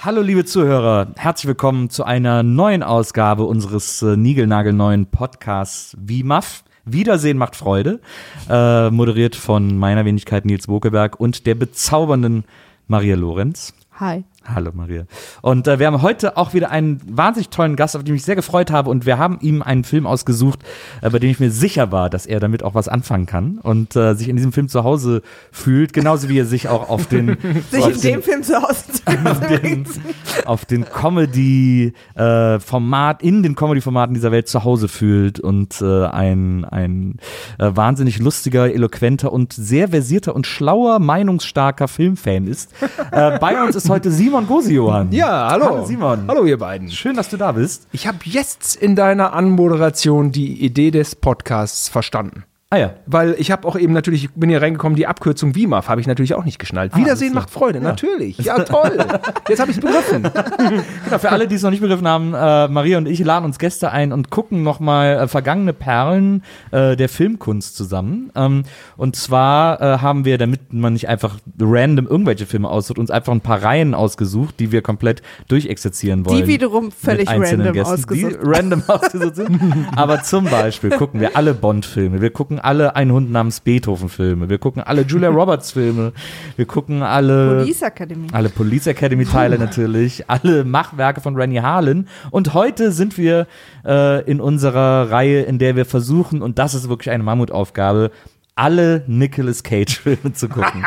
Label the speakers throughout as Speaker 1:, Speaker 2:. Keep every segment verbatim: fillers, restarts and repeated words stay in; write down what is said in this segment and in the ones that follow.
Speaker 1: Hallo liebe Zuhörer, herzlich willkommen zu einer neuen Ausgabe unseres äh, niegelnagelneuen Podcasts Wie M A F. Wiedersehen macht Freude, äh, moderiert von meiner Wenigkeit Nils Bokeberg und der bezaubernden Maria Lorenz.
Speaker 2: Hi.
Speaker 1: Hallo Maria. Und äh, wir haben heute auch wieder einen wahnsinnig tollen Gast, auf den ich mich sehr gefreut habe. Und wir haben ihm einen Film ausgesucht, äh, bei dem ich mir sicher war, dass er damit auch was anfangen kann und äh, sich in diesem Film zu Hause fühlt. Genauso wie er sich auch auf den
Speaker 2: sich
Speaker 1: auf
Speaker 2: in
Speaker 1: den,
Speaker 2: dem Film zu Hause zu
Speaker 1: auf den, auf den Comedy-Format, äh, in den Comedy-Formaten dieser Welt zu Hause fühlt und äh, ein, ein äh, wahnsinnig lustiger, eloquenter und sehr versierter und schlauer, meinungsstarker Filmfan ist. Äh, bei uns ist heute Simon Gosejohann.
Speaker 3: Ja, hallo.
Speaker 1: Hallo Simon.
Speaker 3: Hallo ihr beiden.
Speaker 1: Schön, dass du da bist.
Speaker 3: Ich habe jetzt in deiner Anmoderation die Idee des Podcasts verstanden.
Speaker 1: Ah ja.
Speaker 3: Weil ich habe auch eben natürlich, ich bin hier reingekommen, die Abkürzung W I M A F habe ich natürlich auch nicht geschnallt.
Speaker 1: Ah,
Speaker 3: Wiedersehen macht Freude,
Speaker 1: ja.
Speaker 3: natürlich. Ja, toll. Jetzt habe ich es begriffen.
Speaker 1: Genau, für alle, die es noch nicht begriffen haben, äh, Maria und ich laden uns Gäste ein und gucken nochmal äh, vergangene Perlen äh, der Filmkunst zusammen. Ähm, und zwar äh, haben wir, damit man nicht einfach random irgendwelche Filme aussucht, uns einfach ein paar Reihen ausgesucht, die wir komplett durchexerzieren wollen.
Speaker 2: Die wiederum völlig random
Speaker 1: Gästen,
Speaker 2: ausgesucht.
Speaker 1: Die random ausgesucht sind. Aber zum Beispiel gucken wir alle Bond-Filme, wir gucken alle Ein Hund namens Beethoven-Filme, wir gucken alle Julia Roberts-Filme, wir gucken alle
Speaker 2: Police Academy.
Speaker 1: Alle Police Academy-Teile natürlich, alle Machwerke von Rennie Harlin. Und heute sind wir äh, in unserer Reihe, in der wir versuchen, und das ist wirklich eine Mammutaufgabe, alle Nicolas Cage-Filme zu gucken.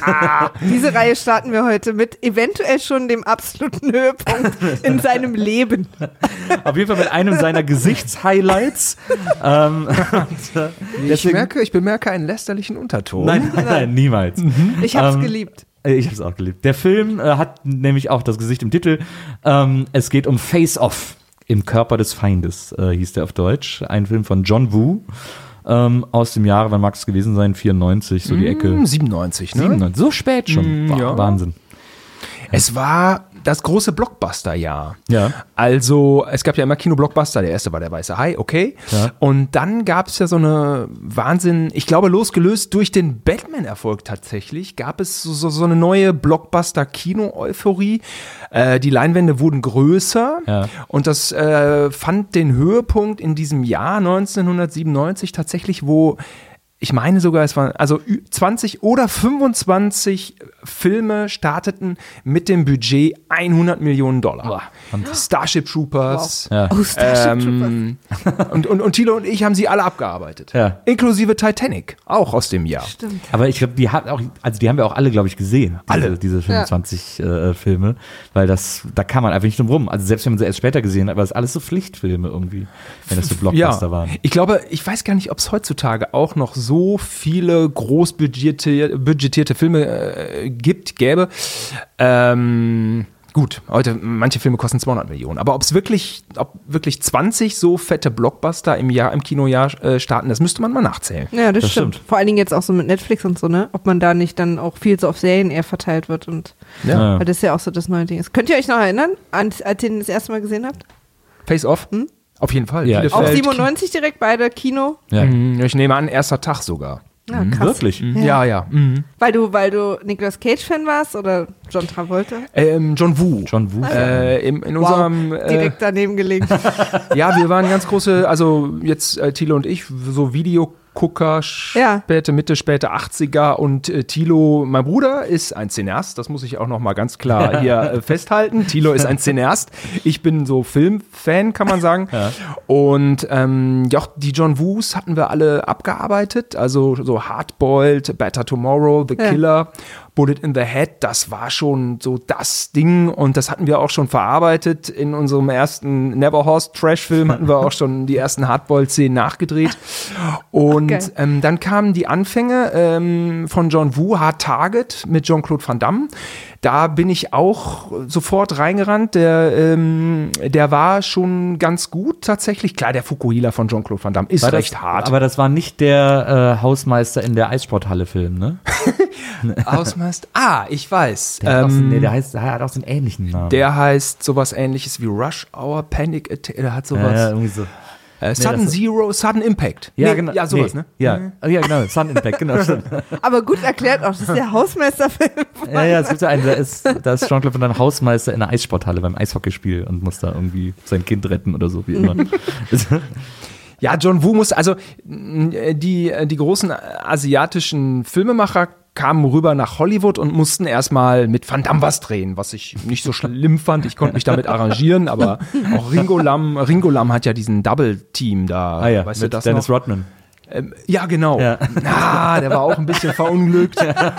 Speaker 2: Diese Reihe starten wir heute mit eventuell schon dem absoluten Höhepunkt in seinem Leben.
Speaker 1: Auf jeden Fall mit einem seiner Gesichtshighlights. ähm, und, äh,
Speaker 3: Ich
Speaker 1: deswegen,
Speaker 3: merke, ich bemerke einen lästerlichen Unterton.
Speaker 1: nein, nein, nein, niemals.
Speaker 2: Ich hab's
Speaker 1: Ähm,
Speaker 2: geliebt.
Speaker 1: Ich hab's auch geliebt. Der Film äh, hat nämlich auch das Gesicht im Titel. Ähm, es geht um Face Off, im Körper des Feindes, äh, hieß der auf Deutsch. Ein Film von John Woo. Ähm, aus dem Jahre, wann mag es gewesen sein? vierundneunzig, so die Ecke.
Speaker 3: Mm, siebenundneunzig, ne?
Speaker 1: siebenundneunzig, so spät schon.
Speaker 3: Mm, ja.
Speaker 1: Wahnsinn.
Speaker 3: Es war das große Blockbuster-Jahr.
Speaker 1: Ja.
Speaker 3: Also, es gab ja immer Kino-Blockbuster. Der erste war der Weiße Hai, okay.
Speaker 1: Ja.
Speaker 3: Und dann gab es ja so eine Wahnsinn, ich glaube, losgelöst durch den Batman-Erfolg tatsächlich, gab es so, so, so eine neue Blockbuster-Kino-Euphorie. Äh, die Leinwände wurden größer.
Speaker 1: Ja.
Speaker 3: Und das äh, fand den Höhepunkt in diesem Jahr neunzehnhundertsiebenundneunzig tatsächlich, wo ich meine sogar, es waren also zwanzig oder fünfundzwanzig Filme starteten mit dem Budget hundert Millionen Dollar.
Speaker 1: Boah,
Speaker 3: Starship Troopers.
Speaker 1: Ja.
Speaker 2: Oh, Starship
Speaker 3: Ähm, und, und, und Thilo und ich haben sie alle abgearbeitet.
Speaker 1: Ja.
Speaker 3: Inklusive Titanic, auch aus dem Jahr.
Speaker 2: Stimmt.
Speaker 1: Aber ich glaube, die hat auch, also die haben wir auch alle, glaube ich, gesehen. Diese,
Speaker 3: Alle.
Speaker 1: diese fünfundzwanzig äh, Filme. Weil das, da kann man einfach nicht drum rum. Also selbst wenn man sie erst später gesehen hat, aber es ist alles so Pflichtfilme irgendwie, wenn das so Blockbuster
Speaker 3: Ja,
Speaker 1: waren.
Speaker 3: ich glaube, ich weiß gar nicht, ob es heutzutage auch noch so viele großbudgetierte budgetierte Filme äh, gibt, gäbe. Ähm, gut, heute, manche Filme kosten zweihundert Millionen, aber ob es wirklich, ob wirklich zwanzig so fette Blockbuster im Jahr, im Kinojahr äh, starten, das müsste man mal nachzählen.
Speaker 2: Ja, das,
Speaker 1: Das
Speaker 2: stimmt.
Speaker 1: stimmt.
Speaker 2: Vor allen Dingen jetzt auch so mit Netflix und so, ne? Ob man da nicht dann auch viel so auf Serien eher verteilt wird und
Speaker 3: Ja.
Speaker 2: weil das ja auch so das neue Ding ist. Könnt ihr euch noch erinnern, an, als ihr den das erste Mal gesehen habt?
Speaker 3: Face Off?
Speaker 2: Hm?
Speaker 3: Auf jeden Fall.
Speaker 1: Ja,
Speaker 3: Bielefeld.
Speaker 2: Auch siebenundneunzig direkt beide Kino?
Speaker 1: Ja.
Speaker 3: Mhm, ich nehme an, erster Tag sogar.
Speaker 2: Ja,
Speaker 1: Mhm,
Speaker 2: krass.
Speaker 1: wirklich?
Speaker 2: Ja.
Speaker 3: Ja, ja. Mhm.
Speaker 2: Weil du, weil du Nicolas Cage-Fan warst oder John Travolta?
Speaker 3: Ähm, John Woo.
Speaker 1: John Woo.
Speaker 3: Äh, im, in
Speaker 2: Wow,
Speaker 3: unserem äh,
Speaker 2: direkt daneben gelegen.
Speaker 3: ja, wir waren ganz große, also jetzt äh, Thilo und ich, so Videogucker,
Speaker 2: Ja.
Speaker 3: späte Mitte, späte achtziger und äh, Thilo, mein Bruder, ist ein Cineast, das muss ich auch noch mal ganz klar hier äh, festhalten. Thilo ist ein Cineast, ich bin so Filmfan, kann man sagen.
Speaker 1: Ja.
Speaker 3: Und ähm, ja, die John Woos hatten wir alle abgearbeitet, also so Hardboiled, Better Tomorrow, The
Speaker 2: Ja.
Speaker 3: Killer, Bullet in the Head, das war schon so das Ding und das hatten wir auch schon verarbeitet. In unserem ersten Neverhorst Trash-Film hatten wir auch schon die ersten Hardboiled-Szenen nachgedreht. Und
Speaker 2: Geil.
Speaker 3: ähm, dann kamen die Anfänge ähm, von John Woo, Hard Target mit Jean-Claude Van Damme. Da bin ich auch sofort reingerannt. Der, ähm, der war schon ganz gut tatsächlich. Klar, der Fukuhila von Jean-Claude Van Damme ist
Speaker 1: War
Speaker 3: recht
Speaker 1: das,
Speaker 3: hart.
Speaker 1: Aber das war nicht der äh, Hausmeister in der Eissporthalle-Film, ne?
Speaker 3: Ausmeister. Ah, ich weiß.
Speaker 1: Der, hat auch so,
Speaker 3: Ähm,
Speaker 1: nee, der, heißt, der hat auch so einen ähnlichen Namen.
Speaker 3: Der heißt sowas ähnliches wie Rush Hour, Panic Attack, der hat
Speaker 1: ja,
Speaker 3: sowas.
Speaker 1: ja, irgendwie so.
Speaker 3: Äh, Sudden
Speaker 1: Nee, das-
Speaker 3: Zero, Sudden Impact.
Speaker 1: Ja,
Speaker 3: Nee,
Speaker 1: genau.
Speaker 3: Ja, sowas,
Speaker 1: nee.
Speaker 3: ne?
Speaker 1: Ja, ja genau. Sun Impact, genau. Stimmt.
Speaker 2: Aber gut erklärt auch, das ist der Hausmeisterfilm.
Speaker 1: Ja, ja, es gibt ja einen, da ist, da ist Jean-Claude Van Damme Hausmeister in einer Eissporthalle beim Eishockeyspiel und muss da irgendwie sein Kind retten oder so, wie immer.
Speaker 3: Ja, John Woo muss, also mh, die, die großen asiatischen Filmemacher kamen rüber nach Hollywood und mussten erstmal mit Van Damme was drehen, was ich nicht so schlimm fand. Ich konnte mich damit arrangieren, aber auch Ringo Lam, Ringo Lam hat ja diesen Double-Team da,
Speaker 1: Ah ja,
Speaker 3: weißt
Speaker 1: mit
Speaker 3: du das
Speaker 1: Dennis
Speaker 3: noch?
Speaker 1: Rodman.
Speaker 3: Ähm, ja, genau.
Speaker 1: Ja.
Speaker 3: Ah, der war auch ein bisschen verunglückt.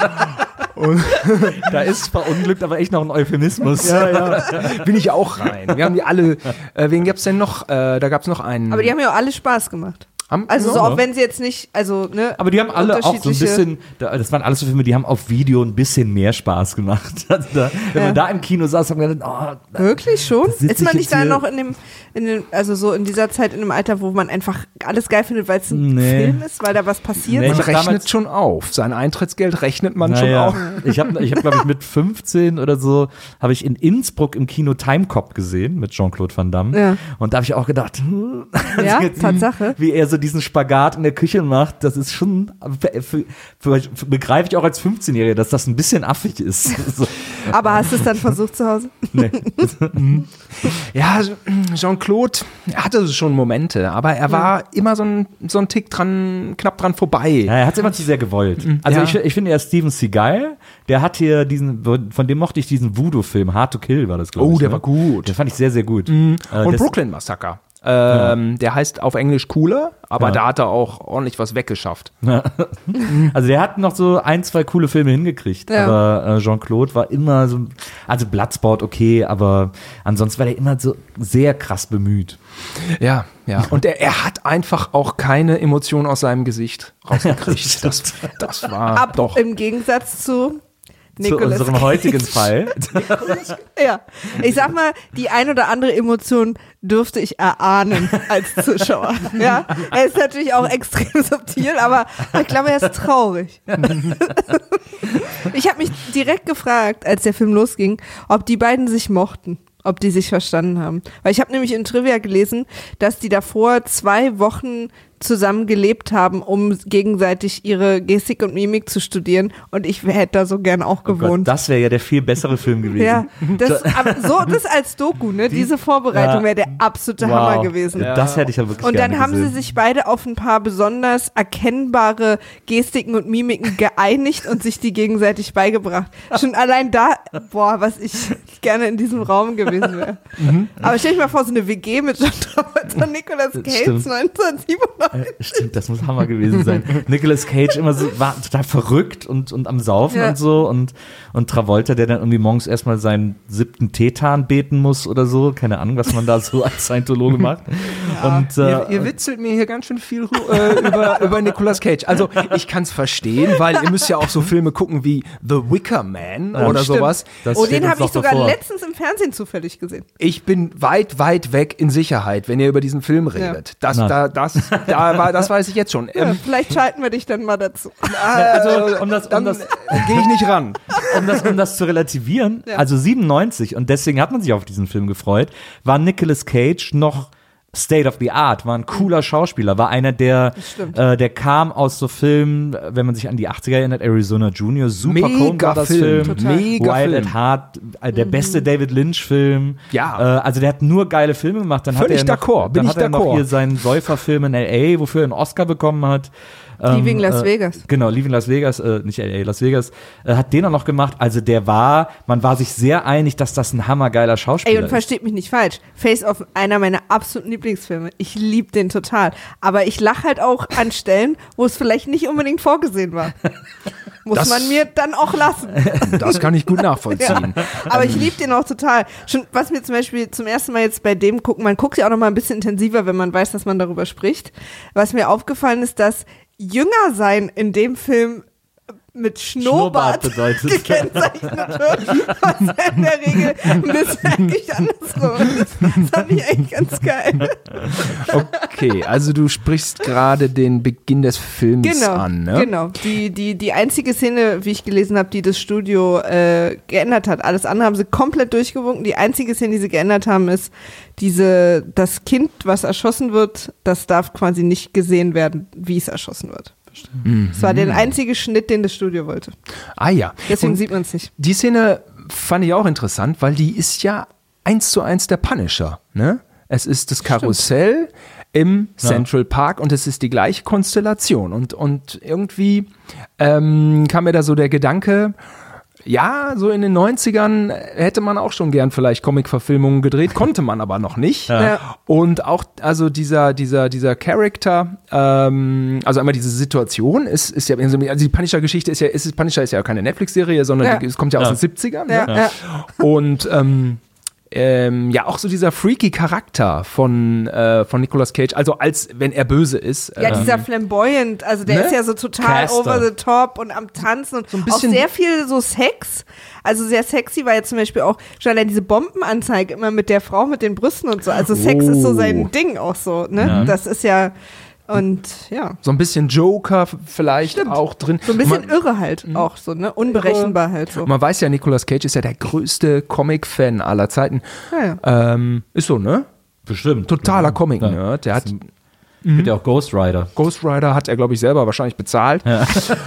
Speaker 1: Da ist verunglückt, aber echt noch ein Euphemismus.
Speaker 3: Ja, ja. Bin ich auch rein. Wir haben die alle, äh, wen gab's denn noch? Äh, da gab's noch einen.
Speaker 2: Aber die haben ja auch alle Spaß gemacht.
Speaker 3: Haben-
Speaker 2: Also so,
Speaker 1: Ja.
Speaker 2: auch wenn sie jetzt nicht, also ne.
Speaker 1: Aber die haben alle auch so ein
Speaker 2: unterschiedliche-
Speaker 1: bisschen, da- das waren alles so Filme, die haben auf Video ein bisschen mehr Spaß gemacht. Also da, wenn
Speaker 2: Ja.
Speaker 1: man da im Kino saß, haben wir gedacht, oh,
Speaker 2: Wirklich schon?
Speaker 1: Das sitz
Speaker 2: Ist man
Speaker 1: ich
Speaker 2: nicht
Speaker 1: jetzt
Speaker 2: da
Speaker 1: hier-
Speaker 2: noch in dem, in dem, also so in dieser Zeit, in dem Alter, wo man einfach alles geil findet, weil es ein
Speaker 1: Nee.
Speaker 2: Film ist, weil da was passiert?
Speaker 1: Nee,
Speaker 3: man
Speaker 1: ich hab
Speaker 3: rechnet
Speaker 1: damals-
Speaker 3: schon auf. Sein Eintrittsgeld rechnet man schon
Speaker 1: naja.
Speaker 3: auf.
Speaker 1: Ich habe, ich hab, glaube ich, mit fünfzehn oder so, habe ich in Innsbruck im Kino Timecop gesehen mit Jean-Claude Van Damme.
Speaker 2: Ja.
Speaker 1: Und da habe ich auch gedacht, hm,
Speaker 2: Ja,
Speaker 1: jetzt,
Speaker 2: Tatsache.
Speaker 1: wie er so diesen Spagat in der Küche macht, das ist schon, für, für, für, begreife ich auch als fünfzehnjähriger, dass das ein bisschen affig ist. So,
Speaker 2: Aber hast du es dann versucht zu Hause?
Speaker 1: nee.
Speaker 3: Ja, Jean-Claude er hatte schon Momente, aber er war immer so ein, so ein Tick dran, knapp dran vorbei.
Speaker 1: Ja, er hat es immer zu sehr gewollt. Also
Speaker 3: Ja.
Speaker 1: ich, ich finde, er ist Steven Seagal, der hat hier diesen, von dem mochte ich diesen Voodoo-Film, Hard to Kill war das, glaube
Speaker 3: Oh,
Speaker 1: ich.
Speaker 3: der
Speaker 1: ne?
Speaker 3: war gut.
Speaker 1: Den fand ich sehr, sehr gut. Äh,
Speaker 3: Und
Speaker 1: das-
Speaker 3: Brooklyn Massacre. Ähm, Der heißt auf Englisch Cooler, aber
Speaker 1: Ja.
Speaker 3: da hat er auch ordentlich was weggeschafft.
Speaker 1: Also der hat noch so ein, zwei coole Filme hingekriegt,
Speaker 2: Ja.
Speaker 1: aber äh, Jean-Claude war immer so, also Bloodsport okay, aber ansonsten war der immer so sehr krass bemüht.
Speaker 3: Ja, ja. Und er, er hat einfach auch keine Emotion aus seinem Gesicht rausgekriegt. Das, das war
Speaker 2: Ab
Speaker 3: doch.
Speaker 2: im Gegensatz zu
Speaker 1: Zu
Speaker 2: Nicolas
Speaker 1: unserem
Speaker 2: Cage.
Speaker 1: heutigen Fall.
Speaker 2: Ja, ich sag mal, die ein oder andere Emotion dürfte ich erahnen als Zuschauer. Ja, er ist natürlich auch extrem subtil, aber ich glaube, er ist traurig. Ich habe mich direkt gefragt, als der Film losging, ob die beiden sich mochten, ob die sich verstanden haben. Weil ich habe nämlich in Trivia gelesen, dass die davor zwei Wochen zusammen gelebt haben, um gegenseitig ihre Gestik und Mimik zu studieren. Und ich hätte da so gern auch
Speaker 1: Oh Gott,
Speaker 2: gewohnt.
Speaker 1: das wäre ja der viel bessere Film gewesen.
Speaker 2: Ja, das, aber so, das als Doku, ne? Diese Vorbereitung
Speaker 1: Ja.
Speaker 2: wäre der absolute
Speaker 1: Wow.
Speaker 2: Hammer gewesen.
Speaker 1: Ja. Das hätte ich ja wirklich
Speaker 2: Und dann
Speaker 1: gerne
Speaker 2: haben sie
Speaker 1: gesehen.
Speaker 2: sich beide auf ein paar besonders erkennbare Gestiken und Mimiken geeinigt und sich die gegenseitig beigebracht. Schon allein da, boah, was ich gerne in diesem Raum gewesen wäre. Aber stell dich mal vor, so eine W G mit John Travolta und Nicolas Cage
Speaker 1: Stimmt.
Speaker 2: neunzehnhundertsiebenundneunzig.
Speaker 1: Äh, Stimmt, das muss Hammer gewesen sein. Nicolas Cage immer so, war total verrückt und, und am Saufen
Speaker 2: Ja.
Speaker 1: und so und, und Travolta, der dann irgendwie morgens erstmal seinen siebten Tetan beten muss oder so. Keine Ahnung, was man da so als Scientologe macht. Und, äh,
Speaker 3: Ihr, ihr witzelt mir hier ganz schön viel äh, über, über Nicolas Cage. Also ich kann es verstehen, weil ihr müsst ja auch so Filme gucken wie The Wicker Man
Speaker 1: Ja,
Speaker 3: oder
Speaker 2: stimmt.
Speaker 3: sowas.
Speaker 1: das
Speaker 2: Oh,
Speaker 1: steht
Speaker 2: den
Speaker 1: uns
Speaker 2: habe ich
Speaker 1: noch
Speaker 2: sogar
Speaker 1: bevor.
Speaker 2: letztens im Fernsehen zufällig gesehen.
Speaker 3: Ich bin weit, weit weg in Sicherheit, wenn ihr über diesen Film redet. Das,
Speaker 1: Na.
Speaker 3: da, das, da war, das weiß ich jetzt schon.
Speaker 2: Ja,
Speaker 3: Ähm,
Speaker 2: vielleicht schalten wir dich dann mal dazu.
Speaker 1: Also, um das, um
Speaker 3: dann
Speaker 1: das,
Speaker 3: gehe ich nicht ran.
Speaker 1: um das, um das zu relativieren,
Speaker 2: Ja.
Speaker 1: also siebenundneunzig, und deswegen hat man sich auf diesen Film gefreut, war Nicolas Cage noch State of the Art, war ein cooler Schauspieler, war einer, der,
Speaker 2: stimmt.
Speaker 1: äh, der kam aus so Filmen, wenn man sich an die achtziger erinnert, Arizona Junior, super Coen
Speaker 3: Mega
Speaker 1: Brothers
Speaker 3: Film.
Speaker 1: Film,
Speaker 2: Total.
Speaker 3: Mega
Speaker 1: Wild
Speaker 3: Film.
Speaker 1: at Heart, äh, der beste David Lynch-Film.
Speaker 3: Ja.
Speaker 1: Äh, also der hat nur geile Filme gemacht. Dann
Speaker 3: Völlig
Speaker 1: hat er noch,
Speaker 3: d'accord, bin
Speaker 1: dann
Speaker 3: ich
Speaker 1: hat er noch
Speaker 3: d'accord.
Speaker 1: hier seinen Säuferfilm in L A, wofür er einen Oscar bekommen hat.
Speaker 2: Leaving Las
Speaker 1: äh,
Speaker 2: Vegas.
Speaker 1: Genau, Leaving Las Vegas, äh, nicht L A, Las Vegas, äh, hat den auch noch gemacht. Also der war, man war sich sehr einig, dass das ein hammergeiler Schauspieler
Speaker 2: Ey, und
Speaker 1: ist.
Speaker 2: versteht mich nicht falsch. Face Off, einer meiner absoluten Lieblingsfilme. Ich liebe den total. Aber ich lache halt auch an Stellen, wo es vielleicht nicht unbedingt vorgesehen war. Muss
Speaker 3: Das-
Speaker 2: man mir dann auch lassen.
Speaker 3: Das kann ich gut nachvollziehen.
Speaker 2: Aber ich liebe den auch total. Schon, was mir zum Beispiel zum ersten Mal jetzt bei dem gucken, man guckt ja auch noch mal ein bisschen intensiver, wenn man weiß, dass man darüber spricht. Was mir aufgefallen ist, dass Jünger sein in dem Film mit Schnurrbart,
Speaker 1: Schnurrbart bedeutet.
Speaker 2: gekennzeichnet wird, was ja in der Regel ein bisschen eigentlich andersrum ist. Das fand ich eigentlich ganz geil.
Speaker 3: Okay, also du sprichst gerade den Beginn des Films
Speaker 2: Genau,
Speaker 3: an, ne?
Speaker 2: genau. Die, die, die einzige Szene, wie ich gelesen habe, die das Studio äh, geändert hat. Alles andere haben sie komplett durchgewunken. Die einzige Szene, die sie geändert haben, ist diese, das Kind, was erschossen wird, das darf quasi nicht gesehen werden, wie es erschossen wird.
Speaker 3: Mhm.
Speaker 2: Das war der einzige Schnitt, den das Studio wollte.
Speaker 3: Ah ja.
Speaker 2: Deswegen
Speaker 3: Und
Speaker 2: sieht man es nicht.
Speaker 3: die Szene fand ich auch interessant, weil die ist ja eins zu eins der Punisher, ne? Es ist das Karussell im Central Park und es ist die gleiche Konstellation. Und, und irgendwie ähm, kam mir da so der Gedanke, ja, so in den neunzigern hätte man auch schon gern vielleicht Comic-Verfilmungen gedreht, konnte man aber noch nicht.
Speaker 2: Ja. Ja.
Speaker 3: Und auch, also dieser, dieser, dieser Charakter, ähm, also einmal diese Situation ist, ist ja, also die Punisher-Geschichte ist ja, ist, Punisher ist ja keine Netflix-Serie, sondern
Speaker 2: Ja.
Speaker 3: die, es kommt ja aus
Speaker 1: Ja.
Speaker 3: den siebzigern.
Speaker 2: Ja,
Speaker 3: Ne?
Speaker 2: ja.
Speaker 3: Und ähm, ähm, ja, auch so dieser freaky Charakter von, äh, von Nicolas Cage, also als wenn er böse ist.
Speaker 2: Ja,
Speaker 3: ähm,
Speaker 2: dieser flamboyant, also der
Speaker 3: ne?
Speaker 2: ist ja so total
Speaker 1: Caster.
Speaker 2: over the top und am Tanzen und
Speaker 3: ein bisschen-
Speaker 2: auch sehr viel so Sex. Also sehr sexy war jetzt zum Beispiel auch schon allein diese Bombenanzeige immer mit der Frau mit den Brüsten und so. Also Sex ist so
Speaker 3: Oh.
Speaker 2: sein Ding auch so, ne?
Speaker 1: Ja.
Speaker 2: Das ist ja, und ja,
Speaker 3: so ein bisschen Joker vielleicht auch drin.
Speaker 2: so ein bisschen
Speaker 3: Man-
Speaker 2: irre halt auch so, ne? Unberechenbar halt so.
Speaker 3: Man weiß ja, Nicolas Cage ist ja der größte Comic-Fan aller Zeiten.
Speaker 2: Ja, ja.
Speaker 3: Ähm, ist so, ne?
Speaker 1: Bestimmt.
Speaker 3: Totaler Comic-Nerd.
Speaker 1: Ja.
Speaker 3: Der hat
Speaker 1: Gibt ja auch Ghost Rider.
Speaker 3: Ghost Rider hat er, glaube ich, selber wahrscheinlich bezahlt.
Speaker 1: Ja.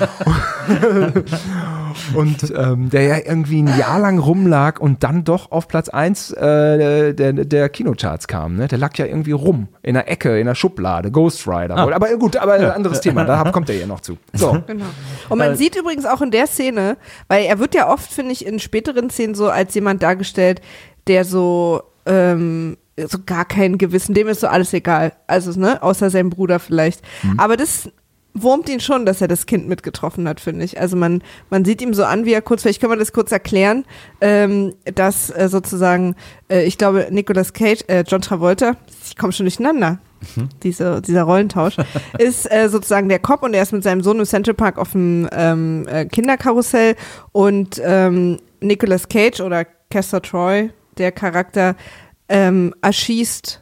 Speaker 3: Und ähm, der ja irgendwie ein Jahr lang rumlag und dann doch auf Platz eins äh, der, der Kinocharts kam. Ne? Der lag ja irgendwie rum, in der Ecke, in der Schublade, Ghost Rider.
Speaker 1: Ah.
Speaker 3: Aber gut, aber ein anderes Thema, da kommt er ja noch zu. So.
Speaker 2: Genau. Und man
Speaker 1: Äh,
Speaker 2: sieht übrigens auch in der Szene, weil er wird ja oft, finde ich, in späteren Szenen so als jemand dargestellt, der so, ähm, so gar kein Gewissen, dem ist so alles egal. Also, ne, außer seinem Bruder vielleicht.
Speaker 3: Mhm.
Speaker 2: Aber das wurmt ihn schon, dass er das Kind mitgetroffen hat, finde ich. Also man, man sieht ihm so an, wie er kurz, vielleicht können wir das kurz erklären, ähm, dass äh, sozusagen, äh, ich glaube, Nicolas Cage, äh, John Travolta, ich komme schon durcheinander, diese, dieser Rollentausch, ist äh, sozusagen der Cop und er ist mit seinem Sohn im Central Park auf dem ähm, äh, Kinderkarussell und ähm, Nicolas Cage oder Castor Troy, der Charakter, ähm, erschießt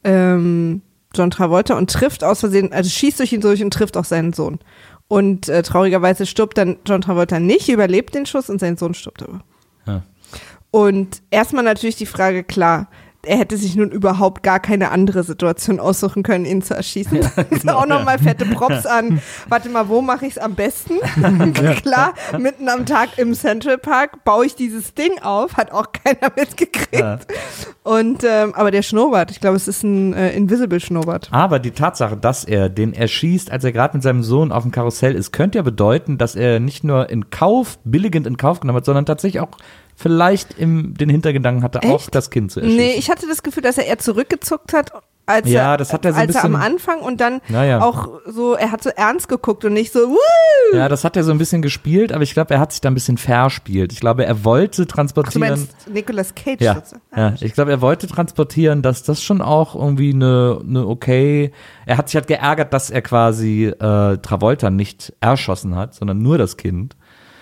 Speaker 2: ähm, John Travolta und trifft aus Versehen, also schießt durch ihn durch und trifft auch seinen Sohn. Und äh, traurigerweise stirbt dann John Travolta nicht, überlebt den Schuss und sein Sohn stirbt aber.
Speaker 1: Ja.
Speaker 2: Und erstmal natürlich die Frage, klar, er hätte sich nun überhaupt gar keine andere Situation aussuchen können, ihn zu erschießen. Ja, genau, auch nochmal ja. fette Props an. Warte mal, wo mache ich es am besten? Klar, mitten am Tag im Central Park baue ich dieses Ding auf, hat auch keiner mitgekriegt. Ja. Und ähm, aber der Schnurrbart, ich glaube, es ist ein äh, Invisible-Schnurrbart.
Speaker 1: Aber die Tatsache, dass er den erschießt, als er gerade mit seinem Sohn auf dem Karussell ist, könnte ja bedeuten, dass er nicht nur in Kauf, billigend in Kauf genommen hat, sondern tatsächlich auch vielleicht im, den Hintergedanken hatte,
Speaker 2: Echt?
Speaker 1: auch das Kind zu erschießen.
Speaker 2: Nee, ich hatte das Gefühl, dass er eher zurückgezuckt hat, als,
Speaker 1: ja,
Speaker 2: er,
Speaker 1: das hat er so ein
Speaker 2: als er
Speaker 1: bisschen,
Speaker 2: am Anfang und dann
Speaker 1: naja.
Speaker 2: auch so, er hat so ernst geguckt und nicht so, Woo!
Speaker 1: Ja, das hat er so ein bisschen gespielt, aber ich glaube, er hat sich da ein bisschen verspielt. Ich glaube, er wollte transportieren.
Speaker 2: Ach, du meinst Nicolas Cage?
Speaker 1: Ja, ah, ja, ich glaube, er wollte transportieren, dass das schon auch irgendwie eine, eine okay, er hat sich halt geärgert, dass er quasi äh, Travolta nicht erschossen hat, sondern nur das Kind.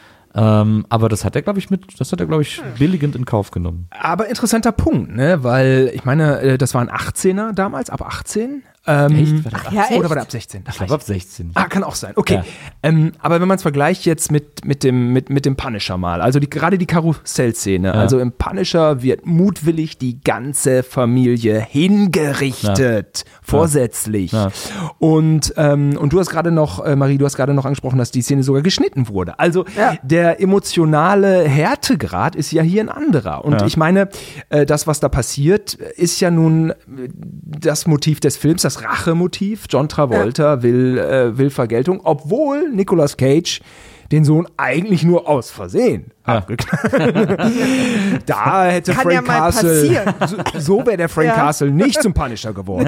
Speaker 1: Ähm, aber das hat er, glaube ich, mit, das hat er, glaube ich, billigend in Kauf genommen.
Speaker 3: Aber interessanter Punkt, ne? Weil ich meine, das war ein achtzehner damals, ab achtzehn. Ähm,
Speaker 1: Echt? War das
Speaker 2: Ach, ja, echt?
Speaker 3: Oder war der ab sechzehn?
Speaker 1: Ich glaube ab sechzehn.
Speaker 3: Ah, kann auch sein. Okay.
Speaker 1: Ja.
Speaker 3: Ähm, aber wenn man es vergleicht jetzt mit, mit, dem, mit, mit dem Punisher mal, also die, gerade die Karussell-Szene,
Speaker 1: Ja.
Speaker 3: also im Punisher wird mutwillig die ganze Familie hingerichtet,
Speaker 1: Ja.
Speaker 3: vorsätzlich.
Speaker 1: Ja.
Speaker 3: Und, ähm, und du hast gerade noch, äh, Marie, du hast gerade noch angesprochen, dass die Szene sogar geschnitten wurde. Also
Speaker 2: Ja.
Speaker 3: der emotionale Härtegrad ist ja hier ein anderer. Und
Speaker 1: Ja.
Speaker 3: ich meine, äh, das, was da passiert, ist ja nun äh, das Motiv des Films, das Rachemotiv. John Travolta ja. will, äh, will Vergeltung, obwohl Nicolas Cage den Sohn eigentlich nur aus Versehen
Speaker 1: Ja.
Speaker 3: abgeknallt. Da hätte
Speaker 2: Kann
Speaker 3: Frank
Speaker 2: ja mal
Speaker 3: Castle,
Speaker 2: passieren.
Speaker 3: so, so wäre der Frank
Speaker 2: Ja.
Speaker 3: Castle nicht zum Punisher geworden.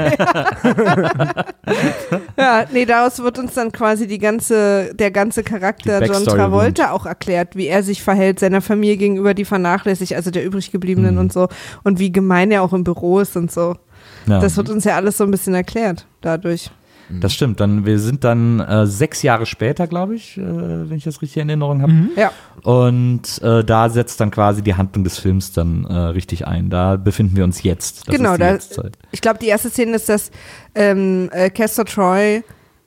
Speaker 2: Ja, nee, daraus wird uns dann quasi die ganze, der ganze Charakter
Speaker 1: Die
Speaker 2: John
Speaker 1: Backstory
Speaker 2: Travolta auch erklärt, wie er sich verhält, seiner Familie gegenüber, die vernachlässigt, also der übriggebliebenen
Speaker 1: Mhm.
Speaker 2: und so, und wie gemein er auch im Büro ist und so.
Speaker 1: Ja.
Speaker 2: Das wird uns ja alles so ein bisschen erklärt dadurch.
Speaker 1: Das stimmt. Dann, wir sind dann äh, sechs Jahre später, glaube ich, äh, wenn ich das richtig in Erinnerung habe.
Speaker 3: Mhm.
Speaker 2: Ja.
Speaker 1: Und äh, da setzt dann quasi die Handlung des Films dann äh, richtig ein. Da befinden wir uns jetzt. Das
Speaker 2: Genau,
Speaker 1: ist die
Speaker 2: da,
Speaker 1: Jetztzeit.
Speaker 2: ich glaube, die erste Szene ist, dass ähm, äh, Castor Troy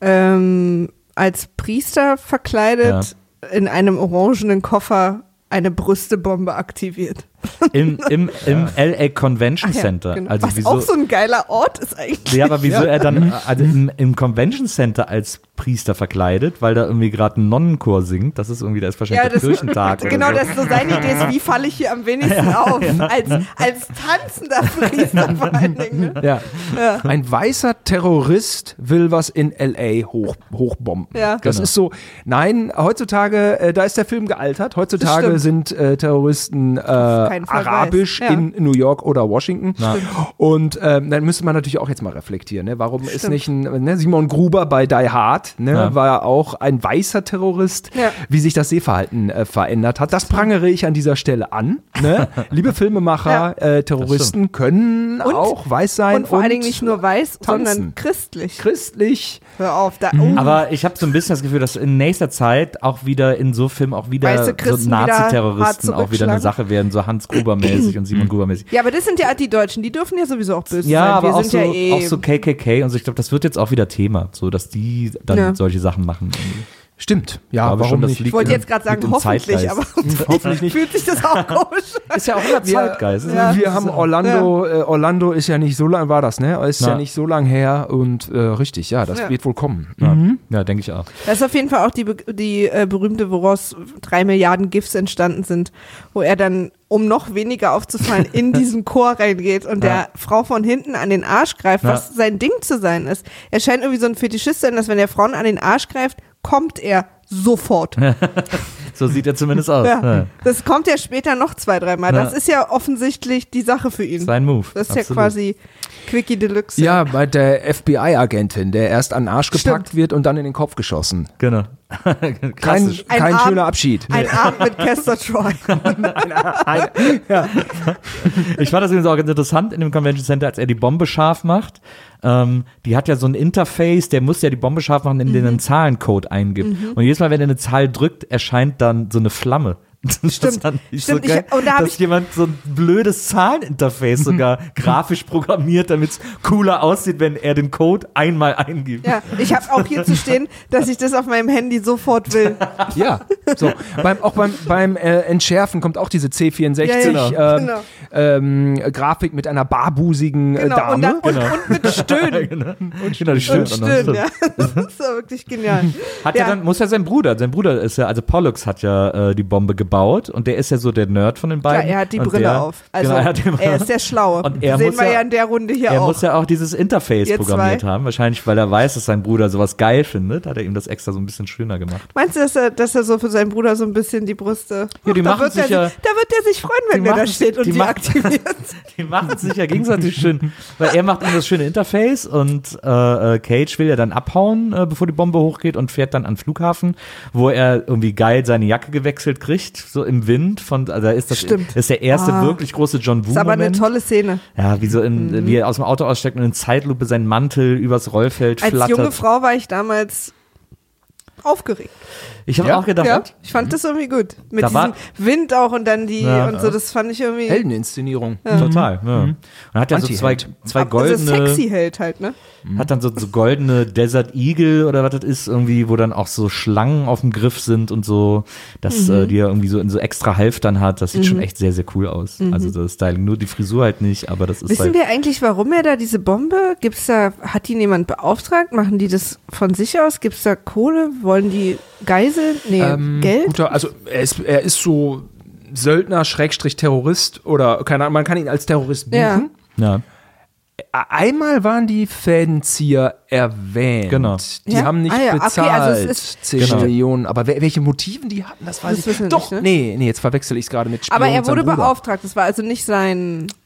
Speaker 2: ähm, als Priester verkleidet in einem orangenen Koffer eine Brüstebombe aktiviert.
Speaker 1: Im, im, im L A Convention
Speaker 2: Ach ja,
Speaker 1: Center.
Speaker 2: genau.
Speaker 1: Also
Speaker 2: Was
Speaker 1: wieso,
Speaker 2: auch so ein geiler Ort ist eigentlich.
Speaker 1: ja, aber wieso er dann also im, im Convention Center als Priester verkleidet, weil da irgendwie gerade ein Nonnenchor singt. Das ist irgendwie, da ist wahrscheinlich
Speaker 2: Ja,
Speaker 1: der
Speaker 2: das-
Speaker 1: Kirchentag.
Speaker 2: Genau,
Speaker 1: oder so.
Speaker 2: das ist so seine Idee ist, wie falle ich hier am wenigsten auf? Als, als tanzender Priester vor allen Dingen. Ne?
Speaker 3: Ja. Ein weißer Terrorist will was in L A hoch, hochbomben.
Speaker 2: Ja.
Speaker 3: Das
Speaker 1: Genau.
Speaker 3: ist so, nein, heutzutage, äh, da ist der Film gealtert. Heutzutage
Speaker 2: Das
Speaker 3: sind äh, Terroristen äh,
Speaker 2: keinen Fall
Speaker 3: arabisch
Speaker 2: weiß. Ja.
Speaker 3: in New York oder Washington.
Speaker 1: Ja.
Speaker 3: Und ähm, dann müsste man natürlich auch jetzt mal reflektieren. Ne? Warum ist
Speaker 2: Stimmt.
Speaker 3: nicht ein ne? Simon Gruber bei Die Hard, ne?
Speaker 1: Ja.
Speaker 3: war ja auch ein weißer Terrorist,
Speaker 2: Ja.
Speaker 3: wie sich das Sehverhalten äh, verändert hat. Das prangere ich an dieser Stelle an. Ne? Liebe Filmemacher, äh, Terroristen können
Speaker 2: Und-
Speaker 3: auch weiß sein
Speaker 2: Und vor allen Dingen nicht nur weiß,
Speaker 3: tanzen.
Speaker 2: sondern christlich.
Speaker 3: christlich.
Speaker 2: Hör auf, da,
Speaker 3: Mhm.
Speaker 2: oh,
Speaker 1: Aber ich habe so ein bisschen das Gefühl, dass in nächster Zeit auch wieder in so Filmen auch wieder
Speaker 2: Weiße
Speaker 1: so
Speaker 2: Christen wieder hart
Speaker 1: Nazi-Terroristen auch wieder eine
Speaker 2: zurückschlagen.
Speaker 1: Sache werden, so Hans Gruber-mäßig und Simon Gruber-mäßig.
Speaker 2: Ja, aber das sind ja die Deutschen, die dürfen ja sowieso auch böse
Speaker 1: Ja,
Speaker 2: sein.
Speaker 1: aber
Speaker 2: Wir
Speaker 1: auch
Speaker 2: sind
Speaker 1: so,
Speaker 2: ja eh.
Speaker 1: auch so K K K und so. Ich glaube, das wird jetzt auch wieder Thema, so dass die dann
Speaker 2: Ja.
Speaker 1: solche Sachen machen. irgendwie.
Speaker 3: Stimmt. Ja,
Speaker 1: glaube
Speaker 3: warum
Speaker 1: schon, das
Speaker 3: nicht?
Speaker 1: liegt
Speaker 2: Ich wollte
Speaker 1: im-
Speaker 2: jetzt gerade sagen,
Speaker 1: liegt im
Speaker 2: hoffentlich, aber
Speaker 1: Zeitgeist.
Speaker 3: Hoffentlich nicht.
Speaker 2: fühlt sich das auch komisch an.
Speaker 1: Ist ja auch immer Zeitgeist.
Speaker 2: Ja.
Speaker 3: Wir haben Orlando, äh, Orlando ist ja nicht so lang, war das, ne? Ist ja,
Speaker 1: Ja.
Speaker 3: nicht so lang her und äh, richtig, ja, das
Speaker 2: Ja.
Speaker 3: wird wohl kommen.
Speaker 1: Ja,
Speaker 3: Mhm.
Speaker 1: ja denke ich auch.
Speaker 2: Das ist auf jeden Fall auch die, be- die äh, berühmte, woraus drei Milliarden GIFs entstanden sind, wo er dann, um noch weniger aufzufallen, in diesen Chor reingeht und
Speaker 1: Ja.
Speaker 2: der Frau von hinten an den Arsch greift, was
Speaker 1: Ja.
Speaker 2: sein Ding zu sein ist. Er scheint irgendwie so ein Fetischist zu sein, dass wenn er Frauen an den Arsch greift, kommt er sofort.
Speaker 1: So sieht er zumindest aus.
Speaker 2: Ja.
Speaker 1: Ja.
Speaker 2: Das kommt ja später noch zwei, dreimal.
Speaker 1: Ja.
Speaker 2: Das ist ja offensichtlich die Sache für ihn.
Speaker 1: Sein Move.
Speaker 2: Das ist ja
Speaker 1: absolut.
Speaker 2: quasi Quickie Deluxe.
Speaker 3: Ja, bei der F B I-Agentin, der erst an den Arsch gepackt
Speaker 2: Stimmt.
Speaker 3: wird und dann in den Kopf geschossen.
Speaker 1: Genau.
Speaker 3: Kein,
Speaker 1: Klassisch.
Speaker 2: Ein
Speaker 3: kein
Speaker 2: Arm-
Speaker 3: schöner Abschied.
Speaker 2: Ein Abend mit Castor Troy.
Speaker 1: Ich fand das übrigens auch ganz interessant in dem Convention Center, als er die Bombe scharf macht. Ähm, die hat ja so ein Interface, der muss ja die Bombe scharf machen, indem er einen Zahlencode eingibt. Und jedes Mal, wenn er eine Zahl drückt, erscheint dann so eine Flamme. Das
Speaker 2: Stimmt.
Speaker 1: fand ich
Speaker 2: Stimmt,
Speaker 1: so geil,
Speaker 2: ich- und da hab
Speaker 1: dass
Speaker 2: ich-
Speaker 1: jemand so ein blödes Zahleninterface sogar grafisch programmiert, damit es cooler aussieht, wenn er den Code einmal eingibt.
Speaker 2: Ja, ich habe auch hier zu stehen, dass ich das auf meinem Handy sofort will.
Speaker 3: Ja, so. beim, auch beim, beim äh, Entschärfen kommt auch diese C vierundsechzig
Speaker 2: Ja, ja,
Speaker 3: ähm,
Speaker 2: genau.
Speaker 3: ähm, Grafik mit einer barbusigen äh,
Speaker 2: Genau,
Speaker 3: Dame.
Speaker 2: und, dann, und,
Speaker 1: Genau.
Speaker 2: und mit Stöhnen.
Speaker 1: genau. Und genau, die
Speaker 2: Und
Speaker 1: stimmt. auch noch.
Speaker 2: Stöhnen, ja. Das ist ja wirklich genial.
Speaker 1: Hat ja.
Speaker 2: Ja.
Speaker 1: dann, muss ja sein Bruder, sein Bruder ist ja, also Pollux hat ja äh, die Bombe gebaut und der ist ja so der Nerd von den
Speaker 2: Klar,
Speaker 1: beiden.
Speaker 2: er hat die
Speaker 1: und
Speaker 2: Brille
Speaker 1: der,
Speaker 2: auf. Also
Speaker 1: genau, er, hat die Brille
Speaker 2: er
Speaker 1: auf.
Speaker 2: ist der Schlaue.
Speaker 1: Und er
Speaker 2: Sehen
Speaker 1: muss
Speaker 2: wir
Speaker 1: ja-
Speaker 2: ja in der Runde hier
Speaker 1: Er
Speaker 2: auch.
Speaker 1: muss ja auch dieses Interface
Speaker 2: Ihr
Speaker 1: programmiert
Speaker 2: zwei.
Speaker 1: haben, wahrscheinlich, weil er weiß, dass sein Bruder sowas geil findet, hat er ihm das extra so ein bisschen schöner gemacht.
Speaker 2: Meinst du, dass er, dass er so für seinen Bruder so ein bisschen die Brüste...
Speaker 1: Ja, die
Speaker 2: da
Speaker 1: machen
Speaker 2: wird
Speaker 1: sich
Speaker 2: er,
Speaker 1: ja-
Speaker 2: Da wird er sich freuen, wenn
Speaker 1: die
Speaker 2: der da
Speaker 1: machen-
Speaker 2: steht und
Speaker 1: die
Speaker 2: die,
Speaker 1: machen-
Speaker 2: aktiviert.
Speaker 1: Die machen sich ja gegenseitig schön, weil er macht ihm das schöne Interface und äh, äh, Cage will ja dann abhauen, äh, bevor die Bombe hochgeht und fährt dann an den Flughafen, wo er irgendwie geil seine Jacke gewechselt kriegt, so im Wind. Von, also ist das
Speaker 2: Stimmt.
Speaker 1: ist der erste
Speaker 2: Ah.
Speaker 1: wirklich große John Woo
Speaker 2: Ist aber eine
Speaker 1: Moment.
Speaker 2: tolle Szene.
Speaker 1: Ja, wie so in, wie er aus dem Auto aussteigt und in Zeitlupe seinen Mantel übers Rollfeld
Speaker 2: Als
Speaker 1: flattert.
Speaker 2: junge Frau war ich damals aufgeregt.
Speaker 1: Ich habe
Speaker 3: Ja?
Speaker 1: auch gedacht,
Speaker 2: Ja, ich fand das irgendwie gut. Mit
Speaker 1: Da
Speaker 2: diesem
Speaker 1: war-
Speaker 2: Wind auch und dann die
Speaker 1: Ja,
Speaker 2: und so,
Speaker 1: ja.
Speaker 2: das fand ich irgendwie...
Speaker 3: Heldeninszenierung.
Speaker 1: total. Ja. Und hat ja so zwei,
Speaker 3: Antiheld.
Speaker 1: zwei
Speaker 2: Also
Speaker 1: goldene,
Speaker 2: sexy hält halt, ne?
Speaker 1: hat dann so, so goldene Desert Eagle oder was das ist, irgendwie, wo dann auch so Schlangen auf dem Griff sind und so, dass
Speaker 2: Mhm.
Speaker 1: äh, die er irgendwie so in so extra Halftern hat. Das sieht schon echt sehr, sehr cool aus. Also das Styling, nur die Frisur halt nicht, aber das ist
Speaker 2: Mhm. Wissen
Speaker 1: halt.
Speaker 2: wir eigentlich, warum er da diese Bombe, gibt's da, hat die jemand beauftragt? Machen die das von sich aus? Gibt's da Kohle? Wollen die Geiseln? Nee,
Speaker 3: Ähm,
Speaker 2: Geld?
Speaker 3: Guter, also er ist, er ist so Söldner, Schrägstrich Terrorist oder keine Ahnung, man kann ihn als Terrorist buchen.
Speaker 2: Ja.
Speaker 1: Ja.
Speaker 3: Einmal waren die Fädenzieher erwähnt.
Speaker 1: Genau.
Speaker 3: Die
Speaker 2: Ja?
Speaker 3: haben nicht
Speaker 2: Ah ja, okay,
Speaker 3: bezahlt,
Speaker 2: also es ist-
Speaker 3: zehn
Speaker 1: Genau.
Speaker 3: Millionen. Aber wel- welche Motiven die hatten, das weiß
Speaker 2: Das
Speaker 3: ich
Speaker 2: wissen wir
Speaker 3: Doch,
Speaker 2: nicht, ne?
Speaker 3: nee, nee, jetzt verwechsel ich es gerade mit Spion
Speaker 2: Aber er
Speaker 3: und seinem
Speaker 2: wurde
Speaker 3: Bruder.
Speaker 2: beauftragt, das war also nicht sein...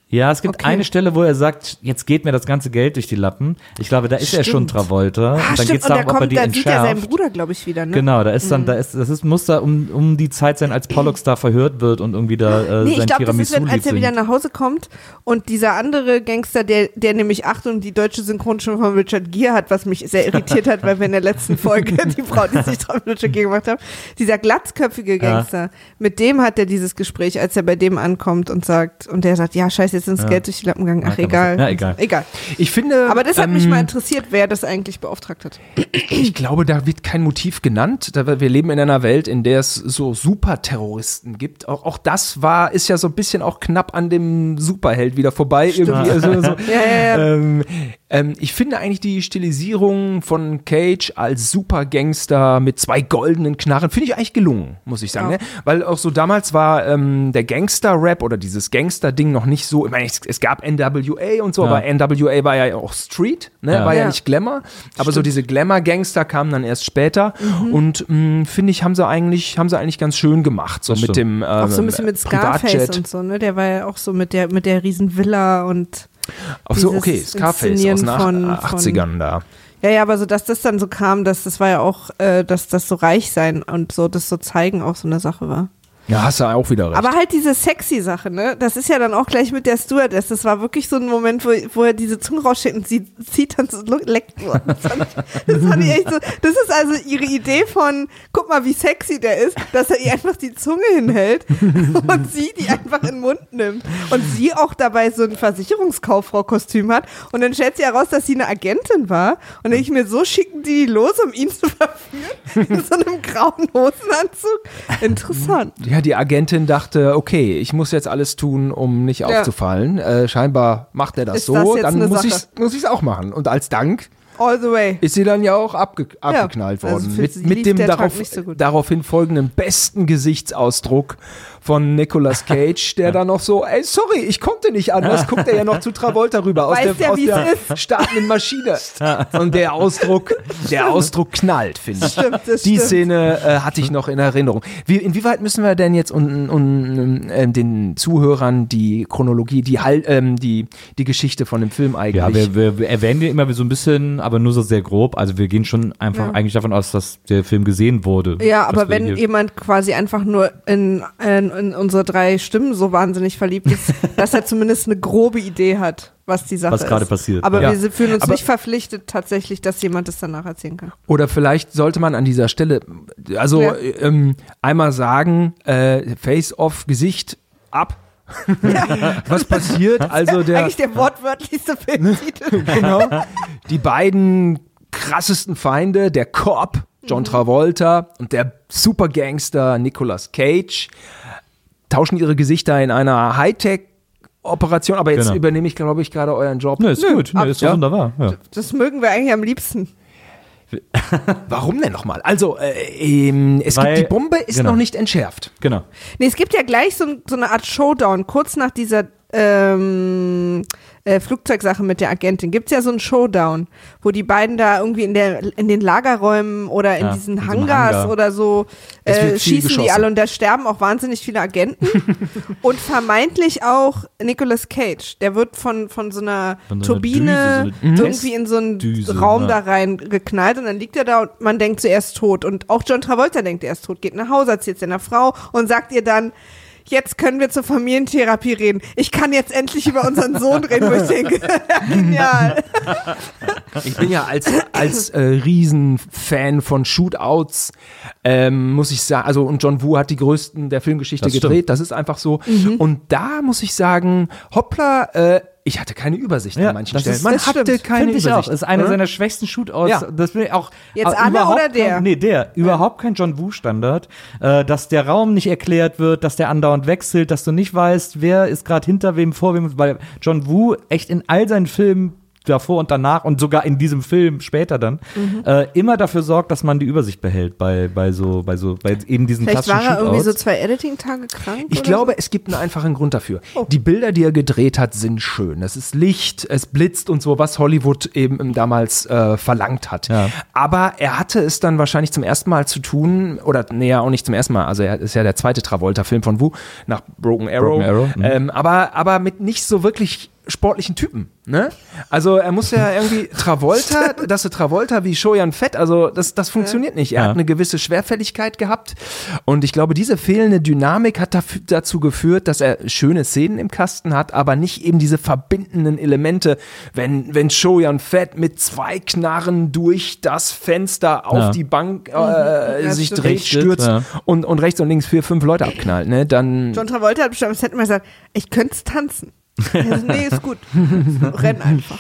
Speaker 1: Ja, es gibt
Speaker 2: Okay.
Speaker 1: eine Stelle, wo er sagt, jetzt geht mir das ganze Geld durch die Lappen. Ich glaube, da ist er schon
Speaker 2: Stimmt.
Speaker 1: Travolta.
Speaker 2: Ah,
Speaker 1: und dann
Speaker 2: stimmt,
Speaker 1: geht's
Speaker 2: und der
Speaker 1: darum, ob er
Speaker 2: kommt,
Speaker 1: die
Speaker 2: da sieht er seinen
Speaker 1: entschärft.
Speaker 2: Bruder, glaube ich, wieder, ne?
Speaker 1: Genau, da ist dann, da ist, das ist, muss da um, um die Zeit sein, als Pollux da verhört wird und irgendwie da äh,
Speaker 2: Nee, ich
Speaker 1: sein
Speaker 2: glaube, das ist,
Speaker 1: Tiramisu
Speaker 2: wenn, als er wieder
Speaker 1: singt.
Speaker 2: nach Hause kommt und dieser andere Gangster, der, der nämlich, Achtung, die deutsche Synchronstimme von Richard Gere hat, was mich sehr irritiert hat, weil wir in der letzten Folge die Frau, die sich drauf mit Richard Gere gemacht haben, dieser glatzköpfige Gangster, ja. mit dem hat er dieses Gespräch, als er bei dem ankommt und sagt, und der sagt, ja, scheiße, jetzt ist
Speaker 1: Ja.
Speaker 2: Geld durch die Lappen gegangen, ach,
Speaker 1: Ja, kann man
Speaker 2: egal.
Speaker 1: sagen. Ja, egal.
Speaker 2: Egal.
Speaker 3: Ich finde,
Speaker 2: Aber das hat
Speaker 3: ähm,
Speaker 2: mich mal interessiert, wer das eigentlich beauftragt hat.
Speaker 3: ich glaube, da wird kein Motiv genannt. Da, wir leben in einer Welt, in der es so Superterroristen gibt. Auch, auch das war, ist ja so ein bisschen auch knapp an dem Superheld wieder vorbei. Irgendwie. Also, so,
Speaker 2: Ja, ja, ja.
Speaker 3: Ähm, ähm, ich finde eigentlich die Stilisierung von Cage als Supergangster mit zwei goldenen Knarren, finde ich eigentlich gelungen, muss ich sagen.
Speaker 2: Ja.
Speaker 3: Ne? Weil auch so damals war ähm, der Gangster-Rap oder dieses Gangster-Ding noch nicht so, ich meine, es, es gab N W A und so,
Speaker 1: Ja.
Speaker 3: aber N W A war ja auch Street, ne?
Speaker 1: Ja.
Speaker 3: war ja,
Speaker 2: Ja.
Speaker 3: nicht Glamour. Aber so diese Glamour-Gangster kamen dann erst später und mh, finde ich, haben sie eigentlich, haben sie eigentlich ganz schön gemacht. So
Speaker 1: Das
Speaker 3: mit
Speaker 1: stimmt.
Speaker 3: dem ähm,
Speaker 2: Auch so ein bisschen mit Scarface
Speaker 3: Privatjet.
Speaker 2: und so, ne? Der war ja auch so mit der, mit der riesen Villa und
Speaker 3: Ach so,
Speaker 2: dieses
Speaker 3: okay, Scarface aus
Speaker 2: Inszenieren
Speaker 3: den ach-
Speaker 2: von-
Speaker 3: achtzigern da.
Speaker 2: ja, ja, aber so, dass das dann so kam, dass das war ja auch, äh, dass das so reich sein und so, das so zeigen auch so eine Sache war.
Speaker 3: Ja, hast du auch wieder recht.
Speaker 2: Aber halt diese sexy Sache, ne? Das ist ja dann auch gleich mit der Stewardess. Das war wirklich so ein Moment, wo, wo er diese Zunge raussteckt und sie zieht dann so, leckt nur. Das fand ich, das fand ich echt so. Das ist also ihre Idee von, guck mal, wie sexy der ist, dass er ihr einfach die Zunge hinhält und sie die einfach in den Mund nimmt. Und sie auch dabei so ein Versicherungskauffrau-Kostüm hat. Und dann stellt sie heraus, dass sie eine Agentin war. Und dann denke ich mir, so schicken die die los, um ihn zu verführen. In so einem grauen Hosenanzug. Interessant.
Speaker 3: Ja, die Agentin dachte, okay, ich muss jetzt alles tun, um nicht
Speaker 2: Ja.
Speaker 3: aufzufallen. Äh, scheinbar macht er das
Speaker 2: Ist
Speaker 3: so,
Speaker 2: das jetzt
Speaker 3: dann
Speaker 2: eine
Speaker 3: muss
Speaker 2: Sache?
Speaker 3: ich's, muss ich's auch machen. Und als Dank
Speaker 2: All the way.
Speaker 3: ist sie dann ja auch abge abgeknallt
Speaker 2: also
Speaker 3: worden.
Speaker 2: für
Speaker 3: mit
Speaker 2: sie
Speaker 3: mit
Speaker 2: lief
Speaker 3: dem
Speaker 2: der Tag
Speaker 3: darauf,
Speaker 2: nicht so gut.
Speaker 3: daraufhin folgenden besten Gesichtsausdruck von Nicolas Cage, der dann noch so, ey, sorry, ich konnte nicht anders, guckt er ja noch zu Travolta rüber aus
Speaker 2: Weiß
Speaker 3: der,
Speaker 2: der,
Speaker 3: aus
Speaker 2: wie's
Speaker 3: der
Speaker 2: ist?
Speaker 3: startenden Maschine. Und der Ausdruck, der Ausdruck knallt, finde ich.
Speaker 2: Stimmt, das
Speaker 3: Die
Speaker 2: stimmt.
Speaker 3: Szene äh, hatte ich noch in Erinnerung. Wie, inwieweit müssen wir denn jetzt un, un, ähm, den Zuhörern die Chronologie, die, Hal- ähm, die, die Geschichte von dem Film eigentlich?
Speaker 1: Ja, wir, wir, wir erwähnen die immer so ein bisschen, aber nur so sehr grob. Also wir gehen schon einfach
Speaker 2: Ja.
Speaker 1: eigentlich davon aus, dass der Film gesehen wurde.
Speaker 2: Ja,
Speaker 1: Dass
Speaker 2: aber
Speaker 1: wir
Speaker 2: wenn
Speaker 1: hier-
Speaker 2: jemand quasi einfach nur in, in, in unsere drei Stimmen so wahnsinnig verliebt ist, dass er zumindest eine grobe Idee hat, was die Sache
Speaker 1: Was
Speaker 2: ist.
Speaker 1: gerade passiert.
Speaker 2: Aber
Speaker 3: Ja.
Speaker 2: wir fühlen uns
Speaker 3: Aber-
Speaker 2: nicht verpflichtet tatsächlich, dass jemand es danach erzählen kann.
Speaker 3: Oder vielleicht sollte man an dieser Stelle, also
Speaker 2: Ja.
Speaker 3: ähm, einmal sagen, äh, Face-off, Gesicht ab. Was passiert? Also der,
Speaker 2: Eigentlich der wortwörtlichste Filmtitel.
Speaker 3: genau, die beiden krassesten Feinde, der Cop, John Travolta und der Supergangster Nicolas Cage, tauschen ihre Gesichter in einer Hightech-Operation, aber jetzt
Speaker 1: Genau.
Speaker 3: übernehme ich, glaube ich, gerade euren Job.
Speaker 1: Nö, ist gut. Nö, ist doch
Speaker 3: ja.
Speaker 1: wunderbar. Ja.
Speaker 2: Das mögen wir eigentlich am liebsten.
Speaker 3: Warum denn nochmal? Also, äh, ähm, es
Speaker 1: Weil-
Speaker 3: gibt, die Bombe ist
Speaker 1: genau.
Speaker 3: noch nicht entschärft.
Speaker 1: Genau.
Speaker 2: Nee, es gibt ja gleich so, so eine Art Showdown, kurz nach dieser ähm, äh, Flugzeugsache mit der Agentin. Gibt's ja so einen Showdown, wo die beiden da irgendwie in, der, in den Lagerräumen oder in
Speaker 1: Ja,
Speaker 2: diesen
Speaker 1: in so einem
Speaker 2: Hangars
Speaker 1: Hangar.
Speaker 2: oder so
Speaker 3: Es
Speaker 2: äh,
Speaker 3: wird viel
Speaker 2: schießen die
Speaker 3: geschossen.
Speaker 2: alle und da sterben auch wahnsinnig viele Agenten. Und vermeintlich auch Nicolas Cage. Der wird von, von so einer
Speaker 1: Von so einer
Speaker 2: Turbine
Speaker 1: Düse, so eine
Speaker 2: irgendwie in so einen
Speaker 1: Testdüse,
Speaker 2: Raum
Speaker 1: ja.
Speaker 2: da rein geknallt und dann liegt er da und man denkt zuerst tot. Und auch John Travolta denkt, er ist tot, geht nach Hause, erzählt seiner Frau und sagt ihr dann, jetzt können wir zur Familientherapie reden. Ich kann jetzt endlich über unseren Sohn reden, wo ich denke, genial.
Speaker 3: Ich bin ja als, als äh, Riesenfan von Shootouts, ähm, muss ich sagen, also und John Woo hat die größten der Filmgeschichte
Speaker 1: Das
Speaker 3: gedreht,
Speaker 1: stimmt.
Speaker 3: das ist einfach so. Und da muss ich sagen, hoppla, äh, ich hatte keine Übersicht an manchen
Speaker 1: das
Speaker 3: Stellen.
Speaker 1: ist-
Speaker 3: Man
Speaker 2: das
Speaker 3: hatte
Speaker 2: stimmt.
Speaker 3: keine
Speaker 1: Finde ich auch.
Speaker 3: Übersicht.
Speaker 1: Das ist einer
Speaker 3: Ja?
Speaker 1: seiner schwächsten Shootouts.
Speaker 3: Ja.
Speaker 1: Das will ich auch.
Speaker 2: Jetzt
Speaker 1: aber
Speaker 2: Anna
Speaker 1: überhaupt
Speaker 2: oder der?
Speaker 1: Kein, nee, der. Überhaupt kein John Woo-Standard. Äh, dass der Raum nicht erklärt wird, dass der andauernd wechselt, dass du nicht weißt, wer ist gerade hinter wem, vor wem. Weil John Woo echt in all seinen Filmen davor und danach und sogar in diesem Film später dann, mhm. äh, immer dafür sorgt, dass man die Übersicht behält bei, bei so, bei so, bei eben diesen
Speaker 2: Vielleicht
Speaker 1: klassischen
Speaker 2: war er irgendwie so
Speaker 1: Shootouts.
Speaker 2: zwei Editing-Tage krank?
Speaker 3: Ich
Speaker 2: oder
Speaker 3: glaube,
Speaker 2: so?
Speaker 3: es gibt einen einfachen Grund dafür.
Speaker 2: Oh.
Speaker 3: Die Bilder, die er gedreht hat, sind schön. Es ist Licht, es blitzt und so, was Hollywood eben damals äh, verlangt hat.
Speaker 1: Ja.
Speaker 3: Aber er hatte es dann wahrscheinlich zum ersten Mal zu tun, oder nee, ja, auch nicht zum ersten Mal, also er ist ja der zweite Travolta-Film von Wu, nach Broken Arrow.
Speaker 1: Broken Arrow, mhm.
Speaker 3: ähm, aber, aber mit nicht so wirklich sportlichen Typen, ne? Also er muss ja irgendwie Travolta, dass du Travolta wie Shoyan Fett, also das, das funktioniert nicht. Er
Speaker 1: Ja.
Speaker 3: hat eine gewisse Schwerfälligkeit gehabt und ich glaube, diese fehlende Dynamik hat dafür, dazu geführt, dass er schöne Szenen im Kasten hat, aber nicht eben diese verbindenden Elemente, wenn, wenn Shoyan Fett mit zwei Knarren durch das Fenster auf
Speaker 1: Ja.
Speaker 3: die Bank äh,
Speaker 2: Ja,
Speaker 3: sich
Speaker 2: stimmt.
Speaker 3: dreht, stürzt
Speaker 1: Ja.
Speaker 3: und, und rechts und links vier, fünf Leute abknallt, ne? Dann
Speaker 2: John Travolta hat bestimmt am Set immer gesagt, ich könnte es tanzen. Also, nee, ist gut. Renn einfach.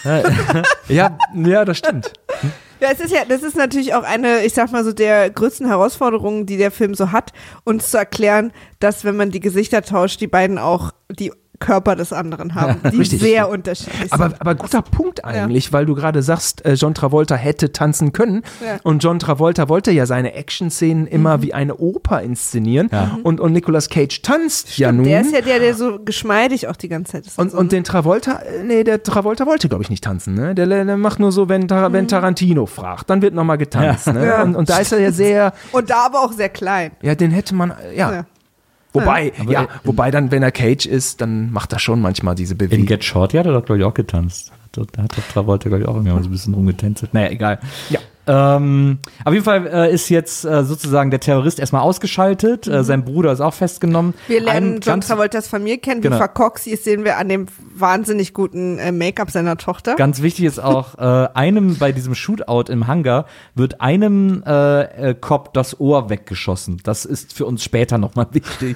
Speaker 3: ja, ja, das stimmt.
Speaker 2: Ja, es ist ja, das ist natürlich auch eine, ich sag mal so, der größten Herausforderungen, die der Film so hat, uns zu erklären, dass wenn man die Gesichter tauscht, die beiden auch die Körper des anderen haben,
Speaker 3: Ja,
Speaker 2: die
Speaker 3: richtig.
Speaker 2: sehr unterschiedlich sind.
Speaker 3: Aber, aber guter Punkt eigentlich, weil du gerade sagst, äh, John Travolta hätte tanzen können
Speaker 2: Ja.
Speaker 3: und John Travolta wollte ja seine Action-Szenen immer wie eine Oper inszenieren
Speaker 1: Ja.
Speaker 3: und, und Nicolas Cage tanzt ja nun.
Speaker 2: der ist ja der, der so geschmeidig auch die ganze Zeit ist.
Speaker 3: und,
Speaker 2: so,
Speaker 3: und
Speaker 2: ne?
Speaker 3: den Travolta, äh, nee, der Travolta wollte, glaube ich, nicht tanzen, ne? Der, der macht nur so, wenn, Tar wenn Tarantino fragt, dann wird nochmal getanzt, ne?
Speaker 2: Ja.
Speaker 3: Und, und da ist er ja sehr,
Speaker 2: Und da aber auch sehr klein.
Speaker 3: ja, den hätte man, äh, ja.
Speaker 2: Ja.
Speaker 3: Wobei,
Speaker 1: Aber,
Speaker 3: ja,
Speaker 1: äh,
Speaker 3: wobei dann, wenn er Cage ist, dann macht er schon manchmal diese
Speaker 1: In
Speaker 3: Bewegung.
Speaker 1: Get Shorty hat er doch, glaube ich, auch getanzt. Da hat doch Travolta, glaube ich, auch irgendwie mal so ein bisschen rumgetänzelt. Naja, egal.
Speaker 3: Ja.
Speaker 1: Ähm, auf jeden Fall äh, ist jetzt äh, sozusagen der Terrorist erstmal ausgeschaltet. Äh, sein Bruder ist auch festgenommen.
Speaker 2: Wir lernen
Speaker 1: Ein
Speaker 2: John
Speaker 1: ganz,
Speaker 2: Travoltas Familie kennen.
Speaker 1: Genau.
Speaker 2: Wie verkorkst sie ist, sehen wir an dem wahnsinnig guten äh, Make-up seiner Tochter.
Speaker 1: Ganz wichtig ist auch, äh, einem bei diesem Shootout im Hangar wird einem äh, äh, Cop das Ohr weggeschossen. Das ist für uns später nochmal wichtig.